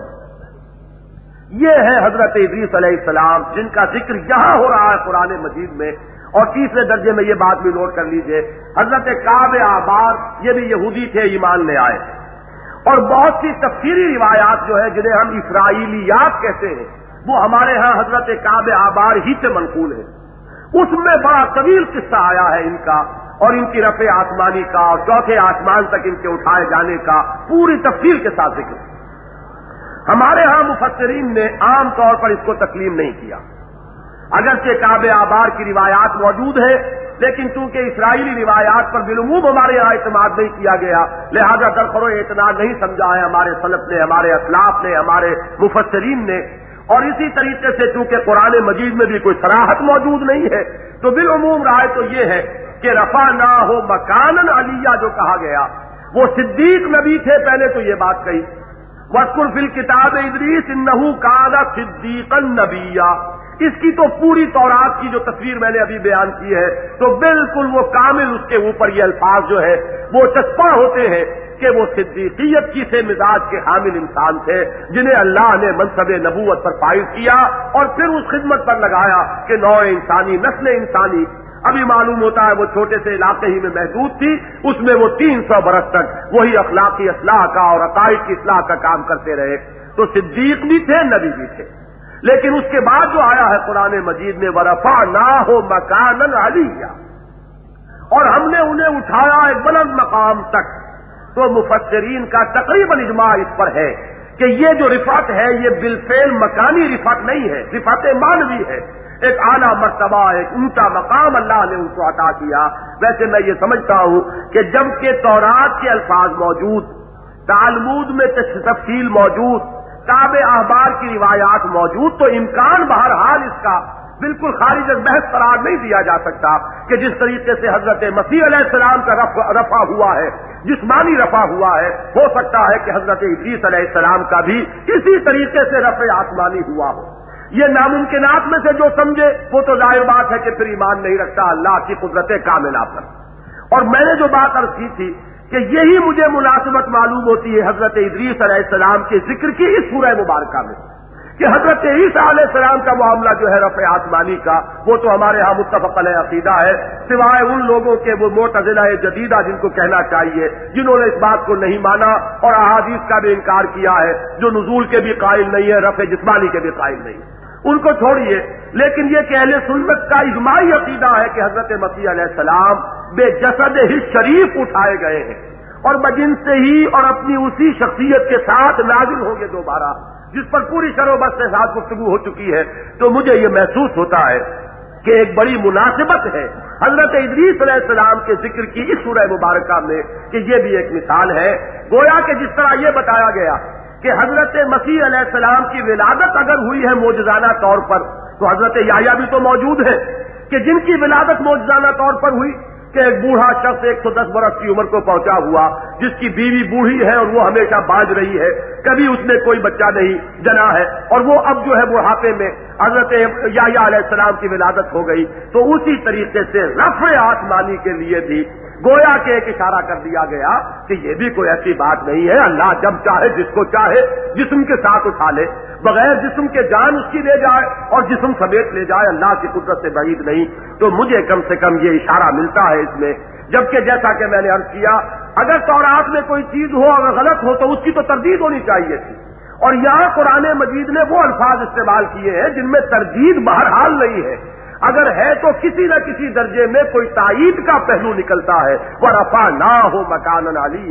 ہے۔ یہ ہے حضرت ادریس علیہ السلام جن کا ذکر یہاں ہو رہا ہے قرآن مجید میں۔ اور تیسرے درجے میں یہ بات بھی نوٹ کر لیجئے، حضرت کعب احبار یہ بھی یہودی تھے، ایمان لے آئے، اور بہت سی تفسیری روایات جو ہے جنہیں ہم اسرائیلیات کہتے ہیں وہ ہمارے ہاں حضرت کعب احبار ہی سے منقول ہے۔ اس میں بڑا طویل قصہ آیا ہے ان کا، اور ان کی رفع آسمانی کا، اور چوتھے آسمان تک ان کے اٹھائے جانے کا پوری تفصیل کے ساتھ ذکر۔ ہمارے ہاں مفسرین نے عام طور پر اس کو تسلیم نہیں کیا، اگرچہ کعب احبار کی روایات موجود ہیں، لیکن چونکہ اسرائیلی روایات پر بالعموم ہمارے یہاں اعتماد نہیں کیا گیا، لہذا درخور اعتماد نہیں سمجھا ہے ہمارے سلف نے، ہمارے اسلاف نے، ہمارے مفسرین نے۔ اور اسی طریقے سے چونکہ قرآن مجید میں بھی کوئی صراحت موجود نہیں ہے، تو بالعموم رائے تو یہ ہے کہ رفع نہ ہو مکانن علیہ جو کہا گیا، وہ صدیق نبی تھے، پہلے تو یہ بات کہی، وَاذْكُرْ فِي الْكِتَابِ إِدْرِيسَ إِنَّهُ كَانَ صِدِّيقًا نَبِيًّا۔ اس کی تو پوری تورات کی جو تصویر میں نے ابھی بیان کی ہے، تو بالکل وہ کامل اس کے اوپر یہ الفاظ جو ہے وہ چسپاں ہوتے ہیں کہ وہ صدیقیت کی سے مزاج کے حامل انسان تھے، جنہیں اللہ نے منصب نبوت پر فائز کیا اور پھر اس خدمت پر لگایا کہ نوع انسانی، نسل انسانی، ابھی معلوم ہوتا ہے وہ چھوٹے سے علاقے ہی میں محدود تھی، اس میں وہ تین سو برس تک وہی اخلاقی اصلاح کا اور عقائد کی اصلاح کا کام کرتے رہے۔ تو صدیق بھی تھے، نبی بھی تھے، لیکن اس کے بعد جو آیا ہے قرآن مجید میں وَرَفَعْنَاهُ مَكَانًا عَلِيًّا، اور ہم نے انہیں اٹھایا ایک بلند مقام تک، تو مفسرین کا تقریباً اجماع اس پر ہے کہ یہ جو رفعت ہے یہ بالفعل مکانی رفعت نہیں ہے، رفعت معنوی ہے، ایک اعلیٰ مرتبہ، ایک اونچا مقام اللہ نے ان کو عطا کیا۔ ویسے میں یہ سمجھتا ہوں کہ جب کہ تورات کے الفاظ موجود، تالمود میں تفصیل موجود، کعب احبار کی روایات موجود، تو امکان بہرحال اس کا بالکل خارج از بحث قرار نہیں دیا جا سکتا کہ جس طریقے سے حضرت مسیح علیہ السلام کا رفع, رفع ہوا ہے، جسمانی رفع ہوا ہے، ہو سکتا ہے کہ حضرت ادریس علیہ السلام کا بھی اسی طریقے سے رفع آسمانی ہوا ہو۔ یہ ناممکنات میں سے جو سمجھے وہ تو ظاہر بات ہے کہ پھر ایمان نہیں رکھتا اللہ کی قدرت کاملہ پر۔ اور میں نے جو بات عرض کی تھی کہ یہی مجھے مناسبت معلوم ہوتی ہے حضرت ادریس علیہ السلام کے ذکر کی اس سورہ مبارکہ میں، کہ حضرت عیسیٰ علیہ السلام کا معاملہ جو ہے رفع آسمانی کا، وہ تو ہمارے ہاں متفق علیہ عقیدہ ہے، سوائے ان لوگوں کے وہ معتزلہ جدیدہ جن کو کہنا چاہیے، جنہوں نے اس بات کو نہیں مانا اور احادیث کا بھی انکار کیا ہے، جو نزول کے بھی قائل نہیں ہے، رفع جسمانی کے بھی قائل نہیں ہے، ان کو چھوڑیے۔ لیکن یہ کہ اہل سنت کا اجماعی عقیدہ ہے کہ حضرت مسیح علیہ السلام بے جسد ہی شریف اٹھائے گئے ہیں اور بجن سے ہی اور اپنی اسی شخصیت کے ساتھ نازل ہوں گے دوبارہ، جس پر پوری شرح و بحث کے ساتھ گفتگو ہو چکی ہے۔ تو مجھے یہ محسوس ہوتا ہے کہ ایک بڑی مناسبت ہے حضرت ادریس علیہ السلام کے ذکر کی اس سورہ مبارکہ میں، کہ یہ بھی ایک مثال ہے، گویا کہ جس طرح یہ بتایا گیا کہ حضرت مسیح علیہ السلام کی ولادت اگر ہوئی ہے معجزانہ طور پر، تو حضرت یحییٰ بھی تو موجود ہے کہ جن کی ولادت معجزانہ طور پر ہوئی، کہ ایک بوڑھا شخص ایک سو دس برس کی عمر کو پہنچا ہوا، جس کی بیوی بوڑھی ہے اور وہ ہمیشہ باجھ رہی ہے، کبھی اس نے کوئی بچہ نہیں جنا ہے، اور وہ اب جو ہے بڑھاپے میں حضرت یحییٰ علیہ السلام کی ولادت ہو گئی، تو اسی طریقے سے رفع آسمانی کے لیے بھی گویا کہ ایک اشارہ کر دیا گیا کہ یہ بھی کوئی ایسی بات نہیں ہے، اللہ جب چاہے جس کو چاہے جسم کے ساتھ اٹھا لے، بغیر جسم کے جان اس کی لے جائے اور جسم سمیت لے جائے، اللہ کی قدرت سے بعید نہیں۔ تو مجھے کم سے کم یہ اشارہ ملتا ہے اس میں، جبکہ جیسا کہ میں نے عرض کیا، اگر تورات میں کوئی چیز ہو اگر غلط ہو تو اس کی تو تردید ہونی چاہیے تھی، اور یہاں قرآن مجید نے وہ الفاظ استعمال کیے ہیں جن میں تردید بہرحال نہیں ہے، اگر ہے تو کسی نہ کسی درجے میں کوئی تائید کا پہلو نکلتا ہے۔ وَرَفَعْنَاهُ مَكَانًا عَلِيًّا،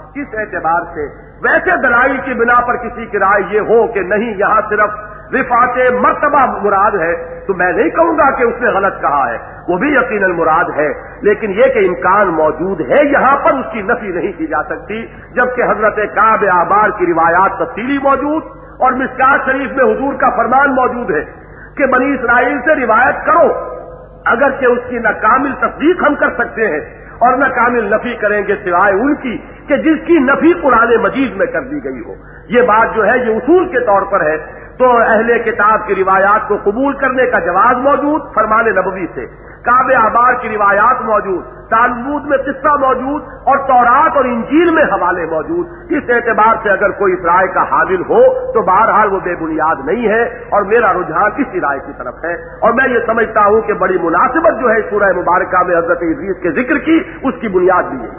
اس اعتبار سے ویسے دلائل کی بنا پر کسی کی رائے یہ ہو کہ نہیں یہاں صرف رفعت مرتبہ مراد ہے تو میں نہیں کہوں گا کہ اس نے غلط کہا ہے، وہ بھی یقیناً مراد ہے، لیکن یہ کہ امکان موجود ہے یہاں پر اس کی نفی نہیں کی جا سکتی، جبکہ حضرت کعب احبار کی روایات تفصیلی موجود اور مشکات شریف میں حضور کا فرمان موجود ہے کہ بنی اسرائیل سے روایت کرو، اگرچہ اس کی نہ کامل تصدیق ہم کر سکتے ہیں اور نہ کامل نفی کریں گے سوائے ان کی کہ جس کی نفی قرآن مجید میں کر دی گئی ہو۔ یہ بات جو ہے یہ اصول کے طور پر ہے، تو اہل کتاب کی روایات کو قبول کرنے کا جواز موجود فرمان نبوی سے، کعب احبار کی روایات موجود، تالمود میں قصہ موجود اور تورات اور انجیل میں حوالے موجود، اس اعتبار سے اگر کوئی اس رائے کا حامل ہو تو بہرحال وہ بے بنیاد نہیں ہے اور میرا رجحان اسی رائے کی طرف ہے، اور میں یہ سمجھتا ہوں کہ بڑی مناسبت جو ہے سورہ مبارکہ میں حضرت ادریس کے ذکر کی اس کی بنیاد بھی ہے۔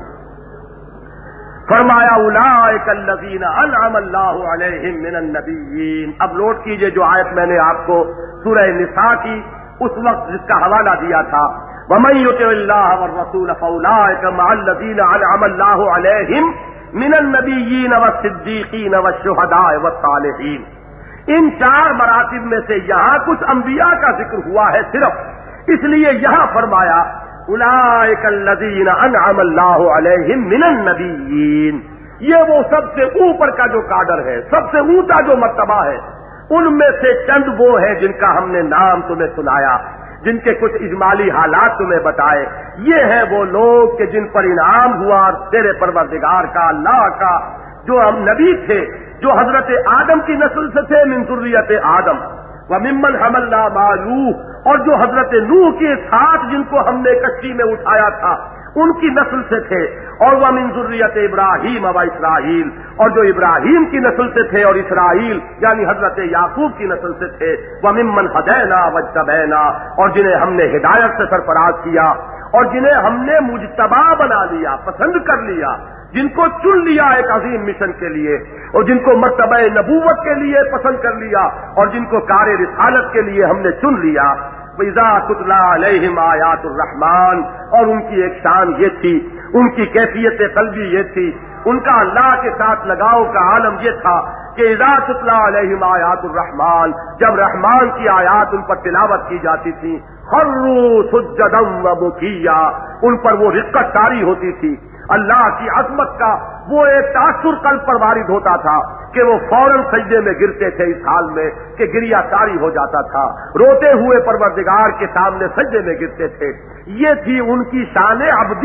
فرمایا اولئک الذین انعم اللہ علیہم من النبیین۔ اب نوٹ کیجئے جو آیت میں نے آپ کو سورہ نساء کی اس وقت جس کا حوالہ دیا تھا، وَمَن يُطِعِ اللَّهَ وَالرَّسُولَ فَأُولَٰئِكَ مَعَ الَّذِينَ أَنْعَمَ اللَّهُ عَلَيْهِم مِّنَ النَّبِيِّينَ وَالصِّدِّيقِينَ وَالشُّهَدَاءِ وَالصَّالِحِينَ۔ ان چار مراتب میں سے یہاں کچھ انبیاء کا ذکر ہوا ہے صرف، اس لیے یہاں فرمایا اولئک الذین انعم اللہ علیہم من النبیین۔ یہ وہ سب سے اوپر کا جو کادر ہے، سب سے اونچا جو مرتبہ ہے، ان میں سے چند وہ ہیں جن کا ہم نے نام تمہیں سنایا، جن کے کچھ اجمالی حالات تمہیں بتائے۔ یہ ہیں وہ لوگ کہ جن پر انعام ہوا تیرے پروردگار کا، اللہ کا، جو ہم نبی تھے، جو حضرت آدم کی نسل سے تھے، من ذریت آدم وَمِمَّنْ حَمَلْنَا مَعَ نُوحٍ، اور جو حضرت نوح کے ساتھ جن کو ہم نے کشتی میں اٹھایا تھا ان کی نسل سے تھے، اور وَمِن ذُرِّيَّةِ إِبْرَاهِيمَ وَإِسْرَائِيلَ، اور جو ابراہیم کی نسل سے تھے اور اسرائیل یعنی حضرت یعقوب کی نسل سے تھے، وَمِمَّنْ هَدَيْنَا وَاجْتَبَيْنَا، اور جنہیں ہم نے ہدایت سے سرفراز کیا اور جنہیں ہم نے مجتبی بنا لیا، پسند کر لیا، جن کو چن لیا ایک عظیم مشن کے لیے، اور جن کو مرتبہ نبوت کے لیے پسند کر لیا اور جن کو کار رسالت کے لیے ہم نے چن لیا۔ وَإِذَا تُتْلَىٰ عَلَيْهِمْ آيَاتُ الرَّحْمَٰنِ، اور ان کی ایک شان یہ تھی، ان کی کیفیت قلبی یہ تھی، ان کا اللہ کے ساتھ لگاؤ کا عالم یہ تھا کہ اذا تتلی علیہم آیات الرحمن، جب رحمان کی آیات ان پر تلاوت کی جاتی تھی، خروا سجدا وبکیا، ان پر وہ رقت طاری ہوتی تھی، اللہ کی عظمت کا وہ ایک تاثر قلب پر وارد ہوتا تھا کہ وہ فوراً سجدے میں گرتے تھے اس حال میں کہ گریا طاری ہو جاتا تھا، روتے ہوئے پروردگار کے سامنے سجدے میں گرتے تھے۔ یہ تھی ان کی شان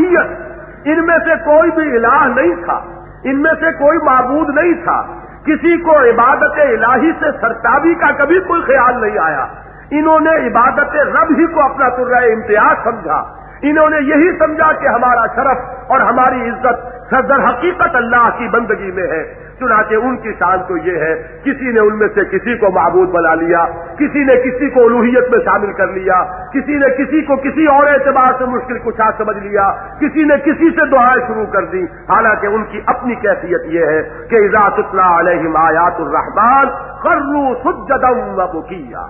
عبدیت، ان میں سے کوئی بھی الہ نہیں تھا، ان میں سے کوئی معبود نہیں تھا، کسی کو عبادت الہی سے سرتابی کا کبھی کوئی خیال نہیں آیا، انہوں نے عبادت رب ہی کو اپنا ترہ امتیاز سمجھا، انہوں نے یہی سمجھا کہ ہمارا شرف اور ہماری عزت در حقیقت اللہ کی بندگی میں ہے۔ چنانچہ ان کی شان تو یہ ہے، کسی نے ان میں سے کسی کو معبود بنا لیا، کسی نے کسی کو الوہیت میں شامل کر لیا، کسی نے کسی کو کسی اور اعتبار سے مشکل کشا سمجھ لیا، کسی نے کسی سے دعائیں شروع کر دی، حالانکہ ان کی اپنی کیفیت یہ ہے کہ اذا تتلی علیہم آیات الرحمن خروا سجدا وبکیا۔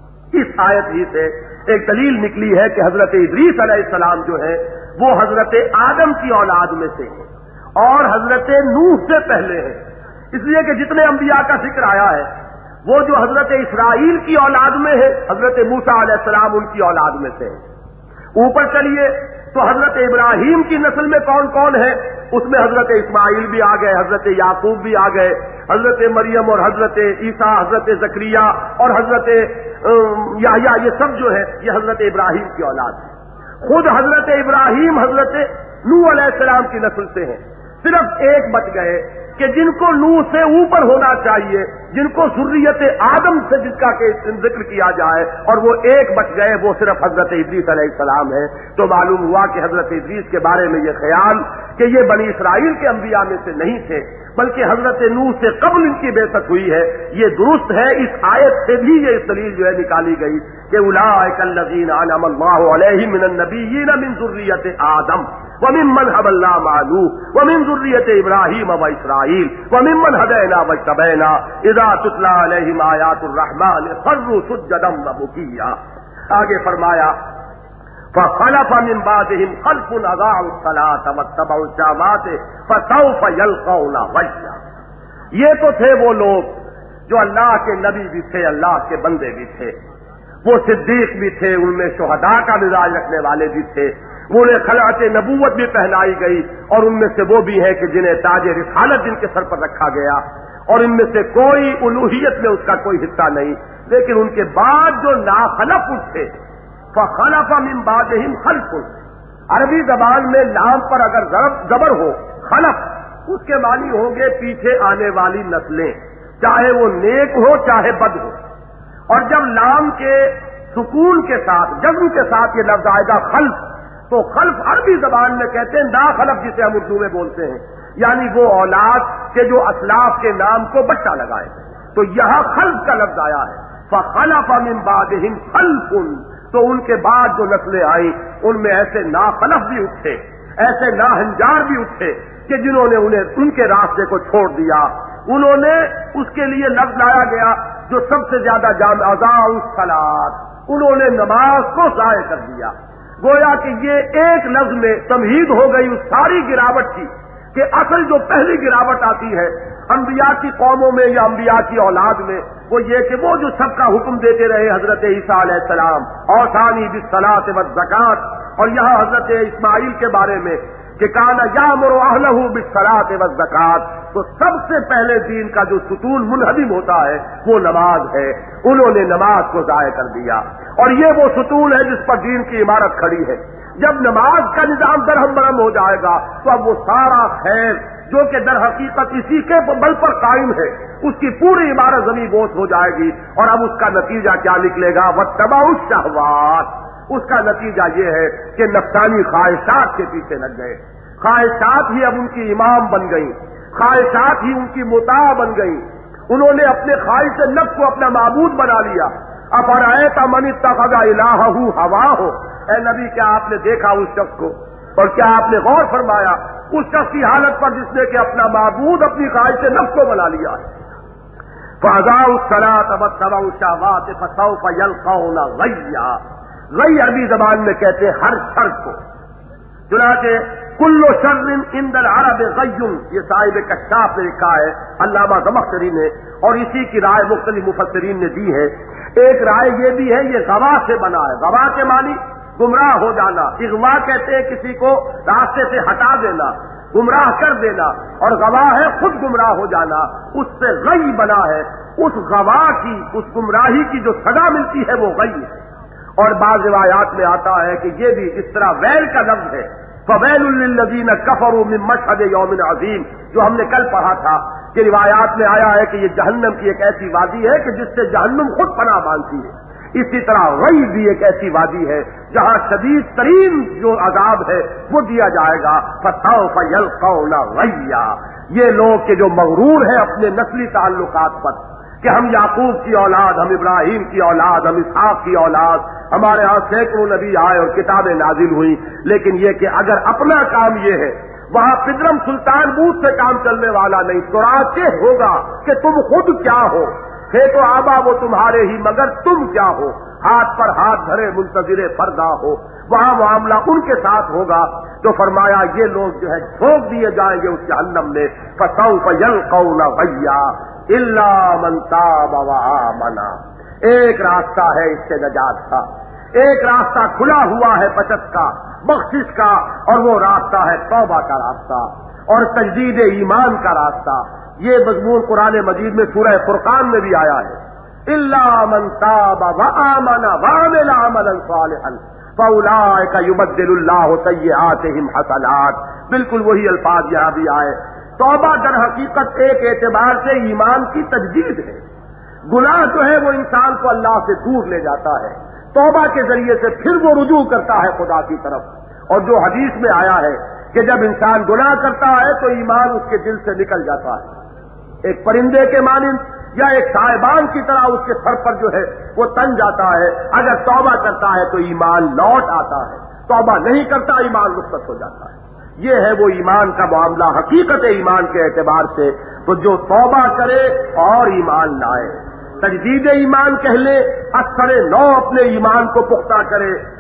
اس آیت ہی سے ایک دلیل نکلی ہے کہ حضرت ادریس علیہ السلام جو ہے وہ حضرت آدم کی اولاد میں سے ہیں اور حضرت نوح سے پہلے ہیں، اس لیے کہ جتنے انبیاء کا ذکر آیا ہے وہ جو حضرت اسرائیل کی اولاد میں ہے، حضرت موسیٰ علیہ السلام ان کی اولاد میں سے ہیں۔ اوپر چلیے تو حضرت ابراہیم کی نسل میں کون کون ہے، اس میں حضرت اسماعیل بھی آ گئے، حضرت یعقوب بھی آ گئے، حضرت مریم اور حضرت عیسیٰ، حضرت زکریا اور حضرت یحییٰ، یہ سب جو ہے یہ حضرت ابراہیم کی اولاد ہے۔ خود حضرت ابراہیم حضرت نوح علیہ السلام کی نسل سے ہیں، صرف ایک بچ گئے کہ جن کو نوح سے اوپر ہونا چاہیے، جن کو ذریت آدم سے جس کا ذکر کیا جائے، اور وہ ایک بچ گئے، وہ صرف حضرت ادریس علیہ السلام ہے۔ تو معلوم ہوا کہ حضرت ادریس کے بارے میں یہ خیال کہ یہ بنی اسرائیل کے انبیاء میں سے نہیں تھے بلکہ حضرت نوح سے قبل ان کی بعثت ہوئی ہے، یہ درست ہے۔ اس آیت سے بھی یہ دلیل جو ہے نکالی گئی کہ اولئک الذین انعم اللہ علیہم من النبیین من ذریۃ آدم وممن حملنا مع نوح ومن ذریۃ ابراہیم واسرائیل وممن ہدینا واجتبینا اذا تتلی علیہم آیات الرحمن خروا سجدا وبکیا۔ آگے فرمایا فخلف من بعدهم خلف اضاعوا الصلاة واتبعوا الشهوات فسوف يلقون غيا. یہ تو تھے وہ لوگ جو اللہ کے نبی بھی تھے, اللہ کے بندے بھی تھے, وہ صدیق بھی تھے, ان میں شہداء کا مزاج رکھنے والے بھی تھے, انہیں خلعت نبوت بھی پہنائی گئی, اور ان میں سے وہ بھی ہیں کہ جنہیں تاج رسالت جن کے سر پر رکھا گیا, اور ان میں سے کوئی الوہیت میں اس کا کوئی حصہ نہیں. لیکن ان کے بعد جو ناخلف اٹھے, فخلف من بعدهم خلف, عربی زبان میں لام پر اگر زبر ہو خلف, اس کے معنی ہوں گے پیچھے آنے والی نسلیں, چاہے وہ نیک ہو چاہے بد ہو. اور جب لام کے سکون کے ساتھ, جزم کے ساتھ یہ لفظ آئے گا خلف, تو خلف عربی زبان میں کہتے ہیں ناخلف, جسے ہم اردو میں بولتے ہیں, یعنی وہ اولاد کے جو اسلاف کے نام کو بچہ لگائے. تو یہاں خلف کا لفظ آیا ہے, فخلف من بعدهم خلف, تو ان کے بعد جو نسلیں آئیں ان میں ایسے ناخلف بھی اٹھے, ایسے ناہنجار بھی اٹھے کہ جنہوں نے انہیں ان کے راستے کو چھوڑ دیا. انہوں نے اس کے لیے لفظ لایا گیا جو سب سے زیادہ جامع, اضاعوا الصلاۃ, انہوں نے نماز کو ضائع کر دیا. گویا کہ یہ ایک لفظ میں تمہید ہو گئی اس ساری گراوٹ کی, کہ اصل جو پہلی گراوٹ آتی ہے انبیاء کی قوموں میں یا انبیاء کی اولاد میں, وہ یہ کہ وہ جو سب کا حکم دیتے رہے حضرت عیسیٰ علیہ السلام, اوصانی بالصلاۃ والزکوٰۃ, اور یہاں حضرت اسماعیل کے بارے میں کہ کانا یامر اہلہ بالصلاۃ والزکوٰۃ, تو سب سے پہلے دین کا جو ستون منہدم ہوتا ہے وہ نماز ہے. انہوں نے نماز کو ضائع کر دیا, اور یہ وہ ستون ہے جس پر دین کی عمارت کھڑی ہے. جب نماز کا نظام درہم برہم ہو جائے گا تو اب وہ سارا خیر جو کہ در حقیقت اسی کے بل پر قائم ہے, اس کی پوری عمارت زمین بوس ہو جائے گی. اور اب اس کا نتیجہ کیا نکلے گا؟ واتبعوا الشہوات. اس کا نتیجہ یہ ہے کہ نفسانی خواہشات کے پیچھے لگ گئے, خواہشات ہی اب ان کی امام بن گئی, خواہشات ہی ان کی مطاع بن گئی. انہوں نے اپنے خواہش نفس کو اپنا معبود بنا لیا. افرأیت من اتخذ الہہ ہواہ, اے نبی کیا آپ نے دیکھا اس شخص کو, اور کیا آپ نے غور فرمایا اس شخص کی حالت پر جس نے کہ اپنا معبود اپنی خواہش نفس کو بنا لیا ہے. فاضاعوا الصلاۃ واتبعوا الشہوات فسوف یلقون غیا. غی عربی زبان میں کہتے ہیں ہر شر کو. چنانچہ کل شر عند العرب غی, یہ صاحب کشاف نے لکھا ہے, علامہ زمخشری نے, اور اسی کی رائے مختلف مفسرین نے دی ہے. ایک رائے یہ بھی ہے یہ غوا سے بنا ہے. غوا کے معنی گمراہ ہو جانا. اغوا کہتے ہیں کسی کو راستے سے ہٹا دینا, گمراہ کر دینا, اور غوا ہے خود گمراہ ہو جانا. اس سے غی بنا ہے. اس غوا کی, اس گمراہی کی جو سزا ملتی ہے وہ غی ہے. اور بعض روایات میں آتا ہے کہ یہ بھی اس طرح ویل کا لفظ ہے, فویل للذین کفروا من مشہد یوم عظیم, جو ہم نے کل پڑھا تھا کہ روایات میں آیا ہے کہ یہ جہنم کی ایک ایسی وادی ہے کہ جس سے جہنم خود پناہ مانگتی ہے. اسی طرح غی بھی ایک ایسی وادی ہے جہاں شدید ترین جو عذاب ہے وہ دیا جائے گا. فسوف یلقون غیا. یہ لوگ کہ جو مغرور ہیں اپنے نسلی تعلقات پر کہ ہم یعقوب کی اولاد, ہم ابراہیم کی اولاد, ہم اسحاق کی اولاد, ہمارے ہاں سینکڑوں نبی آئے اور کتابیں نازل ہوئی, لیکن یہ کہ اگر اپنا کام یہ ہے, وہاں پدرم سلطان بوت سے کام چلنے والا نہیں. چنانچہ ہوگا کہ تم خود کیا ہو, تھے تو آبا وہ تمہارے ہی مگر تم کیا ہو, ہاتھ پر ہاتھ دھرے منتظر فردا ہو. وہاں معاملہ ان کے ساتھ ہوگا. تو فرمایا یہ لوگ جو ہے جھونک دیے جائیں گے اس جہنم میں. فسوف یلقون غیا الا من تاب وآمن. ایک راستہ ہے اس سے نجات کا, ایک راستہ کھلا ہوا ہے بچت کا, بخشش کا, اور وہ راستہ ہے توبہ کا راستہ اور تجدید ایمان کا راستہ. یہ مضمون قرآن مجید میں سورہ فرقان میں بھی آیا ہے. الا من تاب وآمن وعمل عملا صالحا فاولئک یبدل اللہ سیئاتہم حسنات. بالکل وہی الفاظ یہاں بھی آئے. توبہ در حقیقت ایک اعتبار سے ایمان کی تجدید ہے. گناہ جو ہے وہ انسان کو اللہ سے دور لے جاتا ہے, توبہ کے ذریعے سے پھر وہ رجوع کرتا ہے خدا کی طرف. اور جو حدیث میں آیا ہے کہ جب انسان گناہ کرتا ہے تو ایمان اس کے دل سے نکل جاتا ہے, ایک پرندے کے مانند یا ایک صاحبان کی طرح اس کے سر پر جو ہے وہ تن جاتا ہے. اگر توبہ کرتا ہے تو ایمان لوٹ آتا ہے, توبہ نہیں کرتا ایمان رخصت ہو جاتا ہے. یہ ہے وہ ایمان کا معاملہ حقیقت ایمان کے اعتبار سے. تو جو توبہ کرے اور ایمان لائے, تجدید ایمان کہہ لے, اثر نو اپنے ایمان کو پختہ کرے,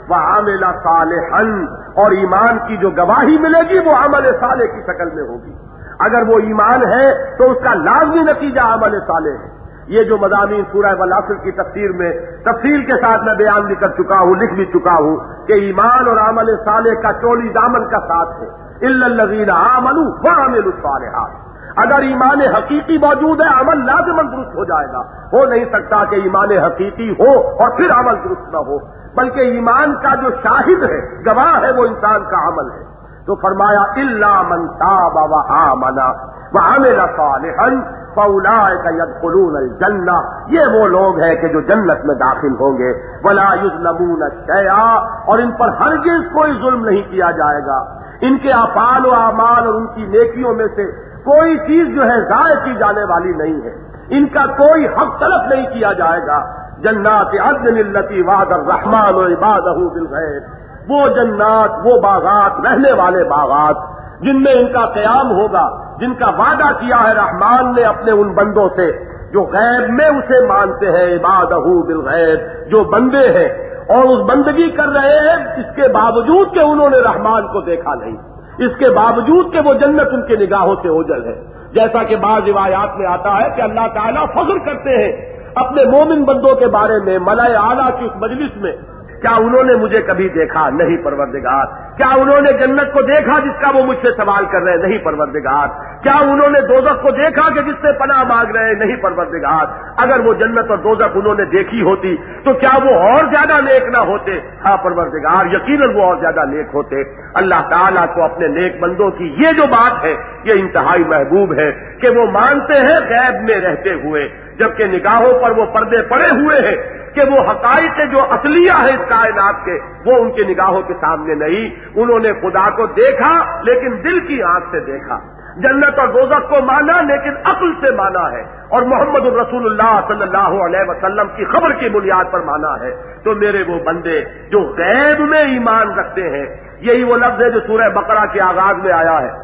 وعمل صالحا، اور ایمان کی جو گواہی ملے گی وہ عمل صالح کی شکل میں ہوگی۔ اگر وہ ایمان ہے تو اس کا لازمی نتیجہ عمل صالح ہے۔ یہ جو مضامین سورہ والعصر کی تفسیر میں تفصیل کے ساتھ میں بیان بھی کر چکا ہوں، لکھ بھی چکا ہوں کہ ایمان اور عمل صالح کا چولی دامن کا ساتھ ہے۔ الا الذین آمنوا وعملوا الصالحات، اگر ایمان حقیقی موجود ہے عمل لازماً درست ہو جائے گا۔ ہو نہیں سکتا کہ ایمان حقیقی ہو اور پھر عمل درست نہ ہو، بلکہ ایمان کا جو شاہد ہے، گواہ ہے، وہ انسان کا عمل ہے۔ تو فرمایا الا من تاب وآمن وعمل صالحا فاولئک يدخلون الجنہ، یہ وہ لوگ ہیں کہ جو جنت میں داخل ہوں گے۔ ولا یظلمون شیئا، اور ان پر ہرگز کوئی ظلم نہیں کیا جائے گا۔ ان کے افعال و اعمال اور ان کی نیکیوں میں سے کوئی چیز جو ہے ضائع کی جانے والی نہیں ہے، ان کا کوئی حق تلف نہیں کیا جائے گا۔ جنات عدن التی وعد الرحمن عبادہ بالغیب، وہ جنات، وہ باغات، رہنے والے باغات جن میں ان کا قیام ہوگا، جن کا وعدہ کیا ہے رحمان نے اپنے ان بندوں سے جو غیب میں اسے مانتے ہیں، عبادہ بالغیب، جو بندے ہیں اور اس بندگی کر رہے ہیں اس کے باوجود کہ انہوں نے رحمان کو دیکھا نہیں، اس کے باوجود کہ وہ جنت ان کے نگاہوں سے اوجھل ہے۔ جیسا کہ بعض روایات میں آتا ہے کہ اللہ تعالیٰ فخر کرتے ہیں اپنے مومن بندوں کے بارے میں ملائے اعلیٰ کی اس مجلس میں، کیا انہوں نے مجھے کبھی دیکھا؟ نہیں پروردگار۔ کیا انہوں نے جنت کو دیکھا جس کا وہ مجھ سے سوال کر رہے ہیں؟ نہیں پروردگار۔ کیا انہوں نے دوزخ کو دیکھا کہ جس سے پناہ مانگ رہے ہیں؟ نہیں پروردگار۔ اگر وہ جنت اور دوزخ انہوں نے دیکھی ہوتی تو کیا وہ اور زیادہ نیک نہ ہوتے؟ ہاں پروردگار، یقیناً وہ اور زیادہ نیک ہوتے۔ اللہ تعالیٰ کو اپنے نیک بندوں کی یہ جو بات ہے یہ انتہائی محبوب ہے کہ وہ مانتے ہیں غیب میں رہتے ہوئے، جبکہ نگاہوں پر وہ پردے پڑے ہوئے ہیں کہ وہ حقائق جو اصلیہ ہے اس کائنات کے وہ ان کی نگاہوں کے سامنے نہیں۔ انہوں نے خدا کو دیکھا لیکن دل کی آنکھ سے دیکھا، جنت اور دوزخ کو مانا لیکن عقل سے مانا ہے، اور محمد الرسول اللہ صلی اللہ علیہ وسلم کی خبر کی بنیاد پر مانا ہے۔ تو میرے وہ بندے جو غیب میں ایمان رکھتے ہیں، یہی وہ لفظ ہے جو سورہ بقرہ کے آغاز میں آیا ہے،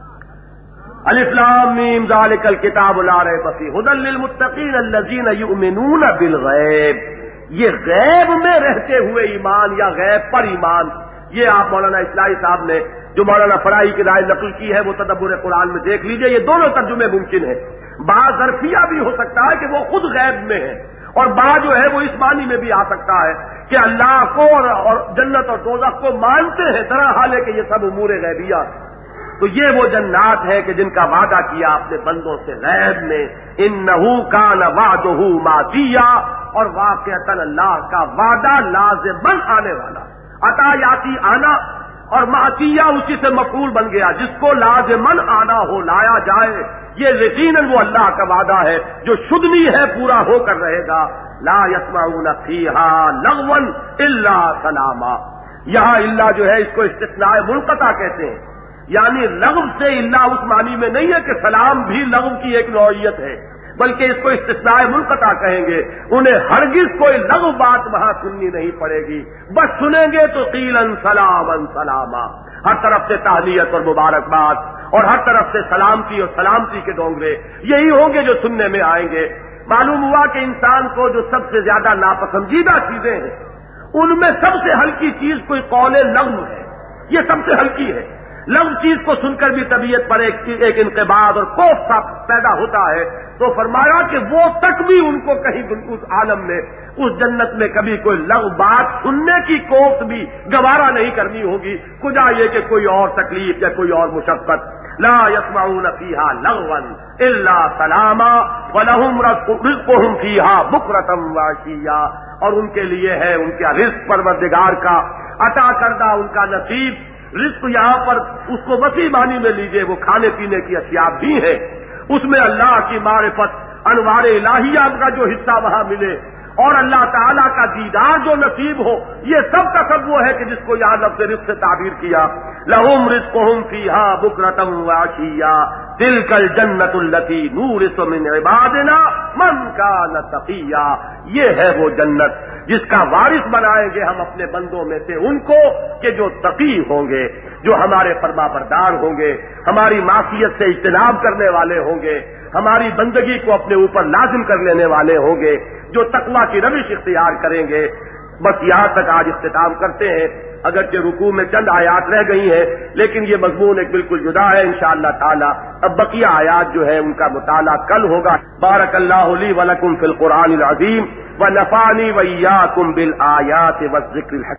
الف لام میم ذالک الکتاب لا ریب فیہ ھدی للمتقین الذین یؤمنون بالغیب، یہ غیب میں رہتے ہوئے ایمان یا غیب پر ایمان، یہ آپ مولانا اصلاحی صاحب نے جو مولانا فرائی کی رائے نقل کی ہے وہ تدبر قرآن میں دیکھ لیجئے، یہ دونوں ترجمے ممکن ہیں۔ بعض ظرفیہ بھی ہو سکتا ہے کہ وہ خود غیب میں ہے، اور بعض جو ہے وہ اس معنی میں بھی آ سکتا ہے کہ اللہ کو اور, اور جنت اور دوزخ کو مانتے ہیں، طرح حال ہے کہ یہ سب امور غیبیہ۔ تو یہ وہ جنات ہے کہ جن کا وعدہ کیا اپنے بندوں سے غیب میں، انہ کان وعدہ ماتیا، اور واقعتاً اللہ کا وعدہ لازماً آنے والا۔ عطا یاتی آنا اور ماتیہ اسی سے مفعول بن گیا، جس کو لازماً آنا ہو، لایا جائے، یہ یقیناً وہ اللہ کا وعدہ ہے جو شدنی ہے، پورا ہو کر رہے گا۔ لا یسمعون فیہا لغوا الا سلاما، یہاں الا جو ہے اس کو استثناء منقطع کہتے ہیں، یعنی لغو سے الا اس معنی میں نہیں ہے کہ سلام بھی لغو کی ایک نوعیت ہے، بلکہ اس کو استثناء منقطع کہیں گے۔ انہیں ہرگز کوئی لغو بات وہاں سننی نہیں پڑے گی، بس سنیں گے تو قیلن سلاما سلاما، ہر طرف سے تہنیت اور مبارکباد اور ہر طرف سے سلامتی اور سلامتی کے ڈونگرے یہی ہوں گے جو سننے میں آئیں گے۔ معلوم ہوا کہ انسان کو جو سب سے زیادہ ناپسندیدہ چیزیں ہیں ان میں سب سے ہلکی چیز کوئی قول لغو ہے، یہ سب سے ہلکی ہے۔ لغو چیز کو سن کر بھی طبیعت پر ایک, ایک انقباض اور خوف سا پیدا ہوتا ہے، تو فرمایا کہ وہ تک بھی ان کو کہیں اس عالم میں، اس جنت میں کبھی کوئی لغو بات سننے کی کوفت بھی گوارا نہیں کرنی ہوگی، خدا یہ کہ کوئی اور تکلیف یا کوئی اور مشقت۔ لا يسمعون فيها لغوا الا سلاما ولهم رزقهم فيها بكرة وعشيا، اور ان کے لیے ہے ان کا رزق پروردگار کا عطا کردہ ان کا نصیب۔ رزق یہاں پر اس کو وسیع معنی میں لیجئے، وہ کھانے پینے کی اشیاء بھی ہیں، اس میں اللہ کی معرفت، انوار الہیہ کا جو حصہ وہاں ملے، اور اللہ تعالیٰ کا دیدار جو نصیب ہو، یہ سب کا سب وہ ہے کہ جس کو یہاں لفظ رزق سے تعبیر کیا۔ لہم رزقہم فیہا بکرۃ وعشیا تلک الجنۃ التی نورث من عبادنا من کان تقیا، یہ ہے وہ جنت جس کا وارث بنائیں گے ہم اپنے بندوں میں سے ان کو کہ جو تقی ہوں گے، جو ہمارے فرما بردار ہوں گے، ہماری معصیت سے اجتناب کرنے والے ہوں گے، ہماری بندگی کو اپنے اوپر لازم کر لینے والے ہوں گے، جو تقویٰ کی روش اختیار کریں گے۔ بس یہاں تک آج اختتام کرتے ہیں، اگرچہ رکوع میں چند آیات رہ گئی ہیں لیکن یہ مضمون ایک بالکل جدا ہے انشاءاللہ تعالی۔ اب بقیہ آیات جو ہے ان کا مطالعہ کل ہوگا۔ بارک اللہ لی ولکم فی القرآن العظیم ونفعنی وإیاکم بالآیات والذکر الحکیم۔